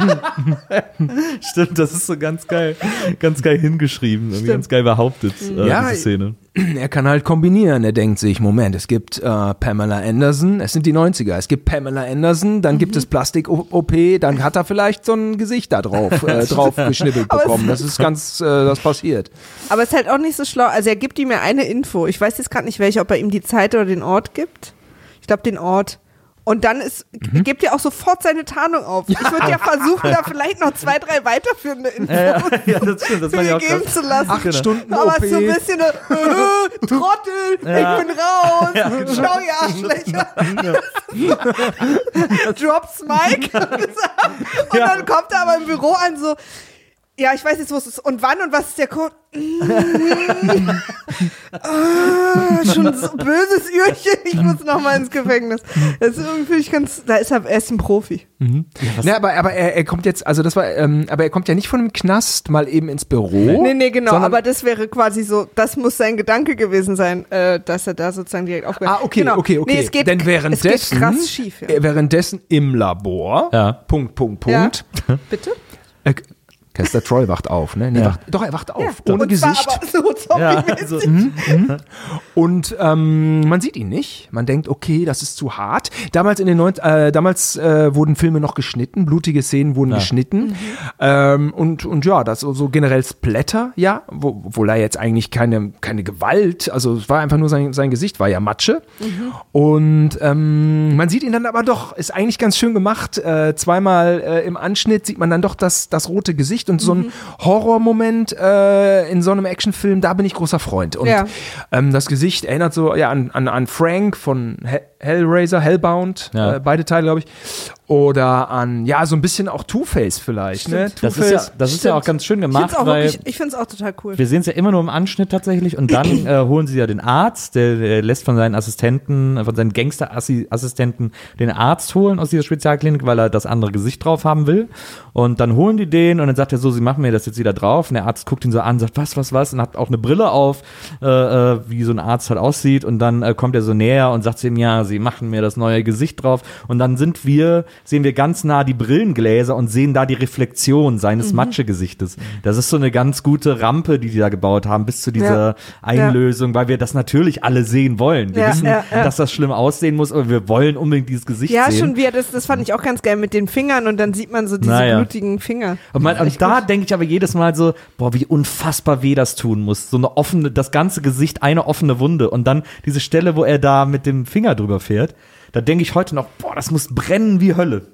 Speaker 1: Stimmt, das ist so ganz geil, ganz geil hingeschrieben, irgendwie
Speaker 2: Stimmt.
Speaker 1: ganz geil behauptet, äh,
Speaker 3: Ja,
Speaker 1: diese Szene.
Speaker 3: Er kann halt kombinieren. Er denkt sich, Moment, es gibt äh, Pamela Anderson, es sind die neunziger, es gibt Pamela Anderson, dann gibt es Plastik-O P, dann hat er vielleicht so ein Gesicht da drauf, äh, drauf geschnibbelt
Speaker 2: Aber es-
Speaker 3: bekommen. Das ist ganz, äh, das passiert.
Speaker 2: Aber es ist halt auch nicht so schlau. Also er gibt ihm ja eine Info. Ich weiß jetzt gerade nicht welche, ob er ihm die Zeit oder den Ort gibt. Ich glaube den Ort. Und dann ist, mhm. gibt ja auch sofort seine Tarnung auf. Ich würde ja versuchen, da vielleicht noch zwei, drei weiterführende Infos
Speaker 1: ja, ja, ja, das stimmt, das
Speaker 2: mir geben zu lassen.
Speaker 3: Acht genau. Stunden
Speaker 2: Aber
Speaker 3: O P.
Speaker 2: so ein bisschen eine, äh, Trottel, ja. ich bin raus, ja, genau. Schau, ihr Arschlöcher. Ja. Drops Mike. Und ja. dann kommt er aber im Büro an so, ja, ich weiß jetzt, wo es ist. Und wann und was ist der Code? ah, schon so böses Ührchen. Ich muss noch mal ins Gefängnis. Das ist irgendwie, ich ganz, da ist er, er ist ein Profi.
Speaker 3: Mhm. Ja, ja, aber, aber er, er kommt jetzt, also das war, ähm, aber er kommt ja nicht von dem Knast mal eben ins Büro.
Speaker 2: Nee, nee, genau. Aber das wäre quasi so, das muss sein Gedanke gewesen sein, äh, dass er da sozusagen direkt aufgehört.
Speaker 3: Ah, okay,
Speaker 2: genau.
Speaker 3: okay, okay.
Speaker 2: Nee, es geht,
Speaker 3: Denn währenddessen,
Speaker 2: es geht krass schief. Ja.
Speaker 3: Währenddessen im Labor,
Speaker 1: ja.
Speaker 3: Punkt, Punkt, Punkt.
Speaker 2: Ja. Bitte?
Speaker 3: Äh, Caster Troy wacht auf, ne? Nee,
Speaker 1: ja.
Speaker 3: wacht, doch, er wacht auf,
Speaker 2: ja,
Speaker 3: ohne
Speaker 2: und
Speaker 3: Gesicht.
Speaker 2: Aber so zombie-mäßig.
Speaker 1: Ja, so.
Speaker 3: Mhm, mhm. Und ähm, man sieht ihn nicht. Man denkt, okay, das ist zu hart. Damals in den neun, äh, damals äh, wurden Filme noch geschnitten, blutige Szenen wurden
Speaker 1: ja.
Speaker 3: geschnitten. Mhm. Ähm, und, und ja, das so, so generell Splatter, ja, wo, obwohl er jetzt eigentlich keine, keine Gewalt, also es war einfach nur sein, sein Gesicht, war ja Matsche. Mhm. Und ähm, man sieht ihn dann aber doch, ist eigentlich ganz schön gemacht. Äh, zweimal äh, im Anschnitt sieht man dann doch das, das rote Gesicht. Und so ein mhm. Horrormoment äh, in so einem Actionfilm, da bin ich großer Freund. Und
Speaker 2: ja.
Speaker 3: ähm, das Gesicht erinnert so ja, an, an, an Frank von Hell- Hellraiser, Hellbound,
Speaker 1: ja.
Speaker 3: äh, beide Teile, glaube ich. Oder an, ja, so ein bisschen auch Two-Face vielleicht. Ne?
Speaker 1: Das,
Speaker 3: Two-Face.
Speaker 1: ist ja, das ist ja auch ganz schön gemacht,
Speaker 2: ich
Speaker 1: weil
Speaker 2: wirklich, ich finde es auch total cool.
Speaker 1: wir sehen es ja immer nur im Anschnitt tatsächlich und dann äh, holen sie ja den Arzt, der, der lässt von seinen Assistenten, von seinen Gangster-Assistenten den Arzt holen aus dieser Spezialklinik, weil er das andere Gesicht drauf haben will. Und dann holen die den und dann sagt er so, sie machen mir das jetzt wieder drauf. Und der Arzt guckt ihn so an, sagt, was, was, was? Und hat auch eine Brille auf, äh, wie so ein Arzt halt aussieht. Und dann äh, kommt er so näher und sagt zu ihm, ja, sie machen mir das neue Gesicht drauf. Und dann sind wir, sehen wir ganz nah die Brillengläser und sehen da die Reflexion seines mhm. Matschegesichtes. Das ist so eine ganz gute Rampe, die die da gebaut haben, bis zu dieser ja. Einlösung, ja. weil wir das natürlich alle sehen wollen. Wir
Speaker 2: ja,
Speaker 1: wissen,
Speaker 2: ja, ja.
Speaker 1: dass das schlimm aussehen muss, aber wir wollen unbedingt dieses Gesicht
Speaker 2: ja,
Speaker 1: sehen.
Speaker 2: Ja, schon wieder, das, das fand ich auch ganz geil mit den Fingern und dann sieht man so diese
Speaker 1: naja.
Speaker 2: blutigen Finger.
Speaker 1: Und, man, und da denke ich aber jedes Mal so, boah, wie unfassbar weh das tun muss. So eine offene, das ganze Gesicht, eine offene Wunde und dann diese Stelle, wo er da mit dem Finger drüber fährt, da denke ich heute noch, boah, das muss brennen wie Hölle.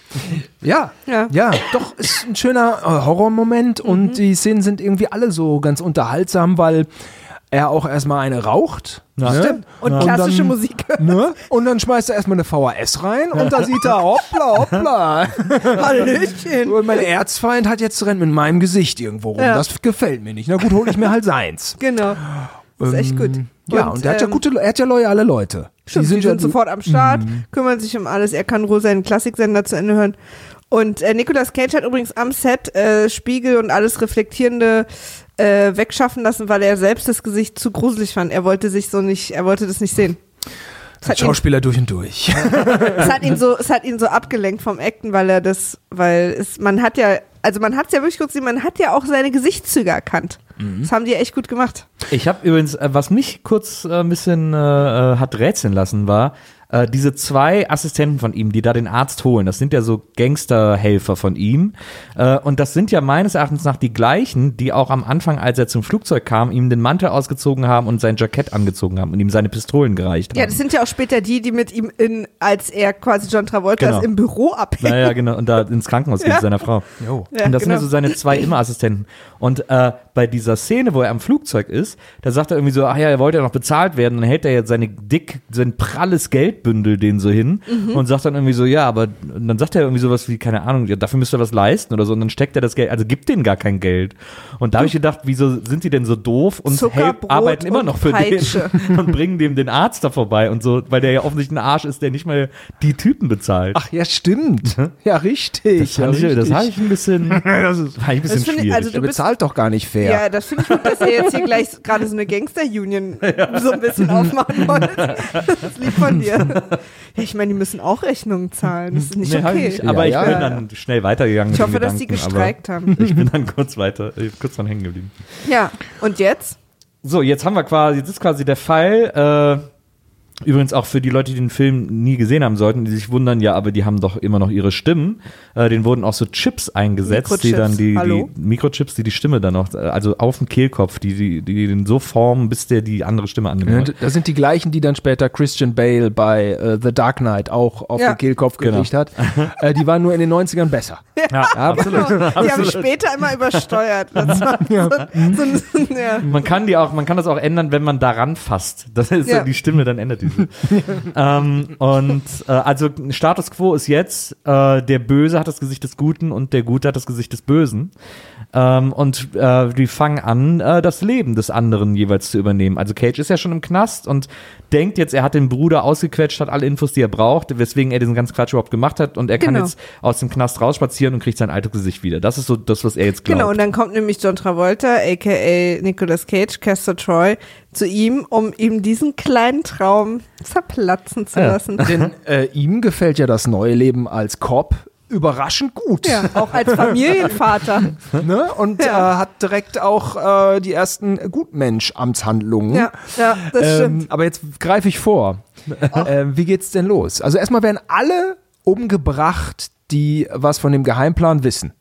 Speaker 3: Ja, ja, ja, doch, ist ein schöner äh, Horrormoment mhm. und die Szenen sind irgendwie alle so ganz unterhaltsam, weil er auch erstmal eine raucht.
Speaker 1: Ja.
Speaker 3: Ne?
Speaker 2: Stimmt. Und
Speaker 3: ja.
Speaker 2: klassische
Speaker 3: und dann,
Speaker 2: Musik.
Speaker 3: Ne? Und dann schmeißt er erstmal eine V H S rein und da sieht er, hoppla, hoppla.
Speaker 2: Hallöchen.
Speaker 3: Und mein Erzfeind hat jetzt rennt mit meinem Gesicht irgendwo rum. Ja. Das gefällt mir nicht. Na gut, hole ich mir halt seins.
Speaker 2: Genau. Das ist echt gut.
Speaker 3: Ja, und, und er hat ja gute, er hat ja loyale Leute.
Speaker 2: Stimmt, die sind, die sind ja sofort am Start, mm. kümmern sich um alles. Er kann ruhig seinen Klassiksender zu Ende hören. Und äh, Nicolas Cage hat übrigens am Set äh, Spiegel und alles Reflektierende äh, wegschaffen lassen, weil er selbst das Gesicht zu gruselig fand. Er wollte sich so nicht, er wollte das nicht sehen.
Speaker 3: Als Schauspieler ihn, durch und durch.
Speaker 2: es hat ihn so, es hat ihn so abgelenkt vom Acten, weil er das, weil es, man hat ja, also man hat es ja wirklich kurz gesehen, man hat ja auch seine Gesichtszüge erkannt. Mhm. Das haben die echt gut gemacht.
Speaker 1: Ich habe übrigens, äh, was mich kurz äh, ein bisschen äh, hat rätseln lassen, war, äh, diese zwei Assistenten von ihm, die da den Arzt holen, das sind ja so Gangsterhelfer von ihm. Äh, und das sind ja meines Erachtens nach die gleichen, die auch am Anfang, als er zum Flugzeug kam, ihm den Mantel ausgezogen haben und sein Jackett angezogen haben und ihm seine Pistolen gereicht haben.
Speaker 2: Ja, das sind ja auch später die, die mit ihm in, als er quasi John Travolta
Speaker 1: genau.
Speaker 2: ist, im Büro abhängen.
Speaker 1: Naja, genau, und da ins Krankenhaus geht
Speaker 2: ja.
Speaker 1: mit seiner Frau.
Speaker 3: Jo.
Speaker 1: Ja, und das
Speaker 2: genau.
Speaker 1: sind ja so seine zwei Immer-Assistenten. Und äh, bei dieser Szene, wo er am Flugzeug ist, da sagt er irgendwie so, ach ja, er wollte ja noch bezahlt werden, dann hält er jetzt seine dick, sein pralles Geldbündel den so hin mhm. und sagt dann irgendwie so, ja, aber und dann sagt er irgendwie sowas wie, keine Ahnung, ja, dafür müsst ihr was leisten oder so und dann steckt er das Geld, also gibt denen gar kein Geld. Und da habe ich gedacht, wieso sind die denn so doof und
Speaker 2: Zucker,
Speaker 1: help, arbeiten immer noch für
Speaker 2: Peitsche.
Speaker 1: den und bringen dem den Arzt da vorbei und so, weil der ja offensichtlich ein Arsch ist, der nicht mal die Typen bezahlt.
Speaker 3: Ach ja, stimmt. Ja, richtig.
Speaker 1: Das fand
Speaker 3: ja,
Speaker 1: ich, das habe ich ein bisschen,
Speaker 3: das ist,
Speaker 1: fand ich ein bisschen
Speaker 2: ich,
Speaker 1: schwierig.
Speaker 2: also
Speaker 3: er bezahlt doch gar nicht fair.
Speaker 2: Ja, das finde ich gut, dass ihr jetzt hier gleich gerade so eine Gangster-Union ja. so ein bisschen aufmachen wollt. Das liegt von dir. Ja, ich meine, die müssen auch Rechnungen zahlen. Das ist nicht
Speaker 1: nee,
Speaker 2: okay.
Speaker 1: Ich, aber
Speaker 3: ja,
Speaker 1: ich
Speaker 3: ja.
Speaker 1: bin dann schnell weitergegangen.
Speaker 2: Ich
Speaker 1: mit
Speaker 2: hoffe,
Speaker 1: den
Speaker 2: dass die
Speaker 1: Gedanken,
Speaker 2: gestreikt haben.
Speaker 1: Ich bin dann kurz weiter, kurz dran hängen geblieben.
Speaker 2: Ja, und jetzt?
Speaker 1: So, jetzt haben wir quasi, jetzt ist quasi der Fall, äh, Übrigens auch für die Leute, die den Film nie gesehen haben sollten, die sich wundern, ja, aber die haben doch immer noch ihre Stimmen. Äh, denen wurden auch so Chips eingesetzt,
Speaker 2: Mikrochips.
Speaker 1: die dann die,
Speaker 2: Hallo?
Speaker 1: die Mikrochips, die die Stimme dann noch, also auf dem Kehlkopf, die, die, die den so formen, bis der die andere Stimme annimmt.
Speaker 3: Ja, das sind die gleichen, die dann später Christian Bale bei uh, The Dark Knight auch auf
Speaker 2: Ja.
Speaker 3: den Kehlkopf
Speaker 1: Genau.
Speaker 3: gekriegt hat. äh, die waren nur in den neunzigern besser.
Speaker 1: Ja, absolut.
Speaker 2: Genau. Die haben
Speaker 1: absolut.
Speaker 2: später immer übersteuert. Das war so, so, so, ja.
Speaker 1: Man kann die auch, man kann das auch ändern, wenn man daran fasst. Das ist
Speaker 2: Ja.
Speaker 1: ja. die Stimme, dann ändert die sich. ähm, und äh, also Status Quo ist jetzt, äh, der Böse hat das Gesicht des Guten und der Gute hat das Gesicht des Bösen. Ähm, und äh, die fangen an, äh, das Leben des anderen jeweils zu übernehmen. Also Cage ist ja schon im Knast und denkt jetzt, er hat den Bruder ausgequetscht, hat alle Infos, die er braucht, weswegen er diesen ganzen Quatsch überhaupt gemacht hat und er kann
Speaker 2: Genau.
Speaker 1: jetzt aus dem Knast rausspazieren und kriegt sein altes Gesicht wieder. Das ist so das, was er jetzt glaubt.
Speaker 2: Genau, und dann kommt nämlich John Travolta, aka Nicolas Cage, Castor Troy, zu ihm, um ihm diesen kleinen Traum zerplatzen zu
Speaker 1: Ja.
Speaker 2: lassen.
Speaker 3: Denn äh, ihm gefällt ja das neue Leben als Cop überraschend gut.
Speaker 2: Ja, auch als Familienvater.
Speaker 3: Ne? Und
Speaker 2: Ja.
Speaker 3: äh, hat direkt auch äh, die ersten Gutmensch-Amtshandlungen.
Speaker 2: Ja, ja, das
Speaker 3: Ähm,
Speaker 2: stimmt.
Speaker 3: aber jetzt greife ich vor. äh, wie geht's denn los? Also erstmal werden alle umgebracht, die was von dem Geheimplan wissen.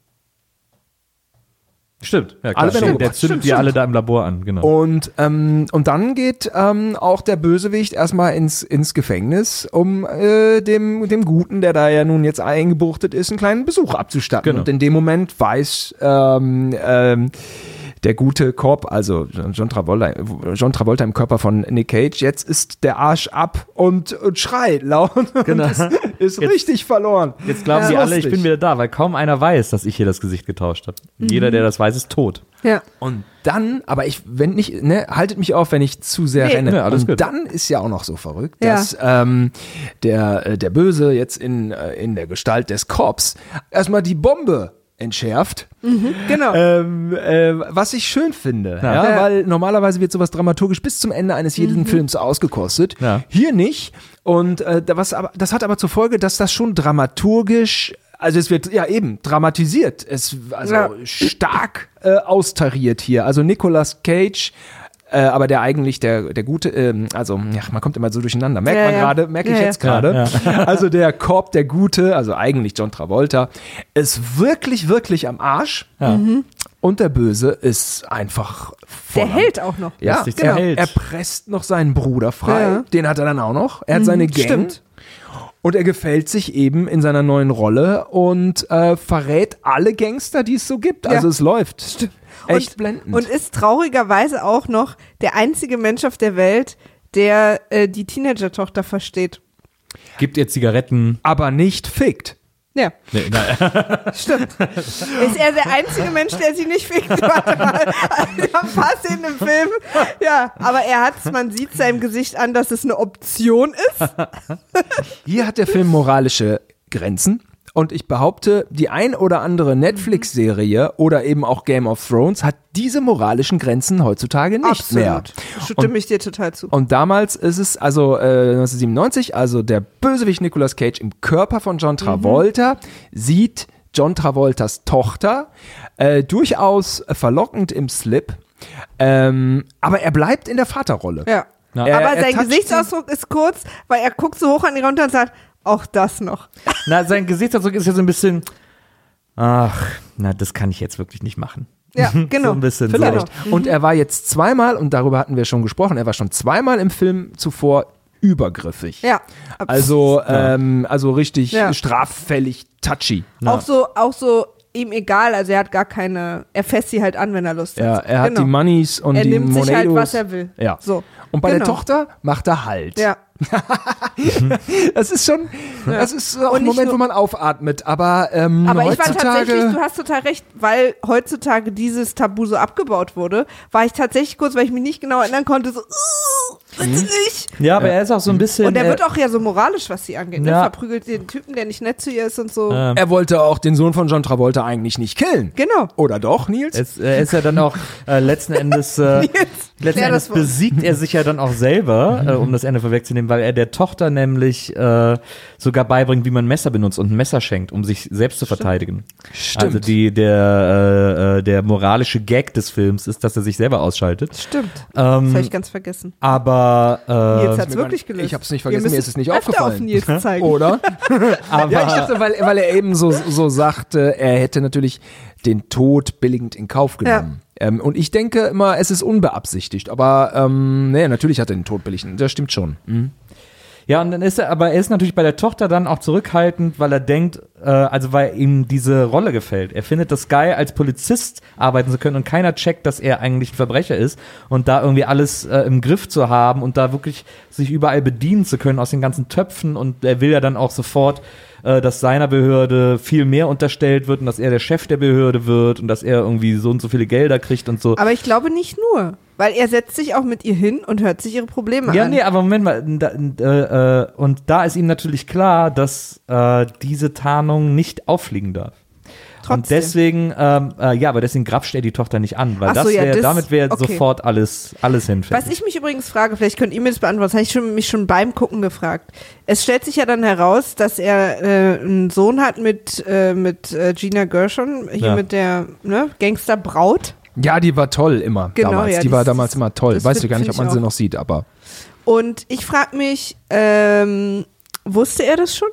Speaker 1: Stimmt, ja,
Speaker 3: Alle
Speaker 1: klar.
Speaker 3: werden
Speaker 1: Der
Speaker 3: umgebracht.
Speaker 1: zündet
Speaker 3: Stimmt,
Speaker 1: die
Speaker 3: stimmt.
Speaker 1: alle da im Labor an, genau.
Speaker 3: Und, ähm, und dann geht ähm, auch der Bösewicht erstmal ins, ins Gefängnis, um äh, dem, dem Guten, der da ja nun jetzt eingebuchtet ist, einen kleinen Besuch abzustatten.
Speaker 1: Genau.
Speaker 3: Und in dem Moment weiß ähm, ähm, der gute Cop, also John Travolta, John Travolta im Körper von Nick Cage, jetzt ist der Arsch ab und, und schreit laut
Speaker 1: Genau.
Speaker 3: und ist, ist
Speaker 1: Jetzt-
Speaker 3: richtig verloren.
Speaker 1: Jetzt glauben
Speaker 3: Ja.
Speaker 1: sie alle, ich
Speaker 3: Lustig.
Speaker 1: bin wieder da, weil kaum einer weiß, dass ich hier das Gesicht getauscht habe. Jeder, der das weiß, ist tot.
Speaker 2: Ja.
Speaker 3: Und dann, aber ich, wenn nicht, ne, haltet mich auf, wenn ich zu sehr
Speaker 2: Nee.
Speaker 3: renne.
Speaker 1: Nee, alles
Speaker 3: und
Speaker 1: gut.
Speaker 3: dann ist ja auch noch so verrückt,
Speaker 2: Ja.
Speaker 3: dass ähm, der, äh, der Böse jetzt in, äh, in der Gestalt des Cops erstmal die Bombe entschärft.
Speaker 2: Genau.
Speaker 3: Ähm, äh, was ich schön finde, ja.
Speaker 1: Ja.
Speaker 2: Ja.
Speaker 3: weil normalerweise wird sowas dramaturgisch bis zum Ende eines jeden Films ausgekostet.
Speaker 1: Ja.
Speaker 3: Hier nicht. Und äh, da- was aber, das hat aber zur Folge, dass das schon dramaturgisch, also es wird ja eben dramatisiert, es also
Speaker 2: Ja.
Speaker 3: stark äh, austariert hier. Also Nicolas Cage. Äh, aber der eigentlich, der, der gute, ähm, also ja, man kommt immer so durcheinander, merkt
Speaker 2: Ja,
Speaker 3: man
Speaker 2: ja.
Speaker 3: gerade, merke ich
Speaker 2: Ja, ja.
Speaker 3: jetzt gerade.
Speaker 1: Ja,
Speaker 3: Also der Cop, der Gute, also eigentlich John Travolta, ist wirklich, wirklich am Arsch.
Speaker 1: Ja.
Speaker 3: Und der Böse ist einfach voll
Speaker 2: Der
Speaker 3: am-
Speaker 2: hält auch noch.
Speaker 3: Ja,
Speaker 1: Lustig,
Speaker 3: genau.
Speaker 1: der hält.
Speaker 3: Er presst noch seinen Bruder frei.
Speaker 2: Ja.
Speaker 3: Den hat er dann auch noch. Er hat seine Gang.
Speaker 2: stimmt.
Speaker 3: Und er gefällt sich eben in seiner neuen Rolle und äh, verrät alle Gangster, die es so gibt. Also
Speaker 2: Ja.
Speaker 3: es läuft.
Speaker 2: Stimmt.
Speaker 3: Echt
Speaker 2: und,
Speaker 3: blendend.
Speaker 2: Und ist traurigerweise auch noch der einzige Mensch auf der Welt, der äh, die Teenager-Tochter versteht.
Speaker 1: Gibt ihr Zigaretten.
Speaker 3: aber nicht fickt.
Speaker 2: Ja,
Speaker 1: Nee, nein.
Speaker 2: stimmt. Ist er der einzige Mensch, der sie nicht fickt? Warte mal. Wir haben ein paar Szenen im Film. Ja, aber er hat es, man sieht seinem Gesicht an, dass es eine Option ist.
Speaker 3: Hier hat der Film moralische Grenzen. Und ich behaupte, die ein oder andere Netflix-Serie oder eben auch Game of Thrones hat diese moralischen Grenzen heutzutage nicht mehr.
Speaker 2: Absolut. Stimme ich dir total zu.
Speaker 3: Und damals ist es, also äh, neunzehnhundertsiebenundneunzig, also der Bösewicht Nicolas Cage im Körper von John Travolta sieht John Travoltas Tochter äh, durchaus verlockend im Slip, ähm, aber er bleibt in der Vaterrolle.
Speaker 2: Ja.
Speaker 1: Ja.
Speaker 3: Er-
Speaker 2: Aber
Speaker 3: er
Speaker 2: sein
Speaker 3: toucht
Speaker 2: Gesichtsausdruck ist kurz, weil er guckt so hoch an die runter und sagt, auch das noch.
Speaker 1: Na, sein Gesichtsausdruck ist ja so ein bisschen, ach, na, das kann ich jetzt wirklich nicht machen.
Speaker 2: Ja, genau.
Speaker 1: So ein bisschen
Speaker 3: Vielleicht.
Speaker 1: so.
Speaker 2: Genau.
Speaker 3: Und er war jetzt zweimal, und darüber hatten wir schon gesprochen, er war schon zweimal im Film zuvor übergriffig.
Speaker 2: Ja.
Speaker 3: Also, ähm, also richtig
Speaker 2: Ja.
Speaker 3: straffällig touchy.
Speaker 2: Auch so, auch so ihm egal, also er hat gar keine, er fässt sie halt an, wenn er Lust
Speaker 3: Ja,
Speaker 2: hat.
Speaker 3: er hat
Speaker 2: Genau.
Speaker 3: die Moneys und
Speaker 2: Er
Speaker 3: die
Speaker 2: nimmt sich halt,
Speaker 3: Monados.
Speaker 2: was er will.
Speaker 3: Ja.
Speaker 2: So.
Speaker 3: Und bei der
Speaker 2: Genau.
Speaker 3: Tochter macht er Halt.
Speaker 2: Ja.
Speaker 3: Das ist schon, das ist auch
Speaker 2: Und
Speaker 3: ein
Speaker 2: nicht
Speaker 3: Moment,
Speaker 2: nur-
Speaker 3: wo man aufatmet. Aber, ähm,
Speaker 2: Aber ich war
Speaker 3: heutzutage,
Speaker 2: tatsächlich, du hast total recht, weil heutzutage dieses Tabu so abgebaut wurde, war ich tatsächlich kurz, weil ich mich nicht genau erinnern konnte, so, uh, bitte nicht.
Speaker 1: Ja, aber er ist auch so ein bisschen.
Speaker 2: Und er
Speaker 1: äh,
Speaker 2: wird auch ja so moralisch, was sie angeht. Ne?
Speaker 1: Ja.
Speaker 2: Verprügelt den Typen, der nicht nett zu ihr ist und so.
Speaker 1: ähm,
Speaker 3: er wollte auch den Sohn von John Travolta eigentlich nicht killen.
Speaker 2: Genau.
Speaker 3: Oder doch, Nils?
Speaker 1: es, er ist ja dann auch äh, letzten Endes, äh,
Speaker 2: Jetzt
Speaker 1: letzten
Speaker 2: klär
Speaker 1: Endes
Speaker 2: das mal.
Speaker 1: besiegt er sich ja dann auch selber, äh, um das Ende vorwegzunehmen, weil er der Tochter nämlich äh, sogar beibringt, wie man ein Messer benutzt und ein Messer schenkt, um sich selbst zu verteidigen.
Speaker 3: Stimmt.
Speaker 1: Also die, der, äh, äh, der moralische Gag des Films ist, dass er sich selber ausschaltet.
Speaker 2: Stimmt.
Speaker 1: Ähm,
Speaker 2: Das habe ich ganz vergessen.
Speaker 1: Aber Aber äh,
Speaker 2: Nils hat's wirklich gelöst.
Speaker 3: Ich habe es nicht
Speaker 2: Wir
Speaker 3: vergessen, mir
Speaker 2: müssen
Speaker 3: ist es nicht
Speaker 2: öfter
Speaker 3: aufgefallen.
Speaker 2: auf Nils zeigen.
Speaker 3: Oder?
Speaker 1: aber
Speaker 3: Ja, ich dachte, weil, weil er eben so, so sagte, er hätte natürlich den Tod billigend in Kauf genommen. Ja. Ähm, und ich denke immer, es ist unbeabsichtigt. Aber ähm, nee, natürlich hat er den Tod billigend. Das stimmt schon. Mhm.
Speaker 1: Ja, und dann ist er, aber er ist natürlich bei der Tochter dann auch zurückhaltend, weil er denkt, äh, also weil ihm diese Rolle gefällt. Er findet das geil, als Polizist arbeiten zu können und keiner checkt, dass er eigentlich ein Verbrecher ist und da irgendwie alles äh, im Griff zu haben und da wirklich sich überall bedienen zu können aus den ganzen Töpfen, und er will ja dann auch sofort, äh, dass seiner Behörde viel mehr unterstellt wird und dass er der Chef der Behörde wird und dass er irgendwie so und so viele Gelder kriegt und so.
Speaker 2: Aber ich glaube nicht nur. Weil er setzt sich auch mit ihr hin und hört sich ihre Probleme
Speaker 1: Ja,
Speaker 2: an.
Speaker 1: nee, aber Moment mal. Da, äh, äh, und da ist ihm natürlich klar, dass äh, diese Tarnung nicht auffliegen darf.
Speaker 2: Trotzdem.
Speaker 1: Und deswegen, ähm, äh, ja, aber deswegen grapscht er die Tochter nicht an, weil
Speaker 2: Ach so,
Speaker 1: das
Speaker 2: ja,
Speaker 1: wär,
Speaker 2: das-
Speaker 1: damit wäre
Speaker 2: okay.
Speaker 1: sofort alles, alles hinfällig.
Speaker 2: Was ich mich übrigens frage, vielleicht könnt ihr mir das beantworten, das habe ich schon, mich schon beim Gucken gefragt. Es stellt sich ja dann heraus, dass er äh, einen Sohn hat mit, äh, mit äh, Gina Gershon, hier
Speaker 1: Ja.
Speaker 2: mit der ne, Gangsterbraut.
Speaker 3: Ja, die war toll immer
Speaker 2: Genau,
Speaker 3: damals.
Speaker 2: ja,
Speaker 3: die
Speaker 2: das-
Speaker 3: war damals immer toll.
Speaker 2: das
Speaker 3: Weißt du
Speaker 2: find-
Speaker 3: gar nicht, ob
Speaker 2: find
Speaker 3: man
Speaker 2: ich
Speaker 3: sie
Speaker 2: auch.
Speaker 3: noch sieht, aber
Speaker 2: Und ich frage mich, ähm, wusste er das schon,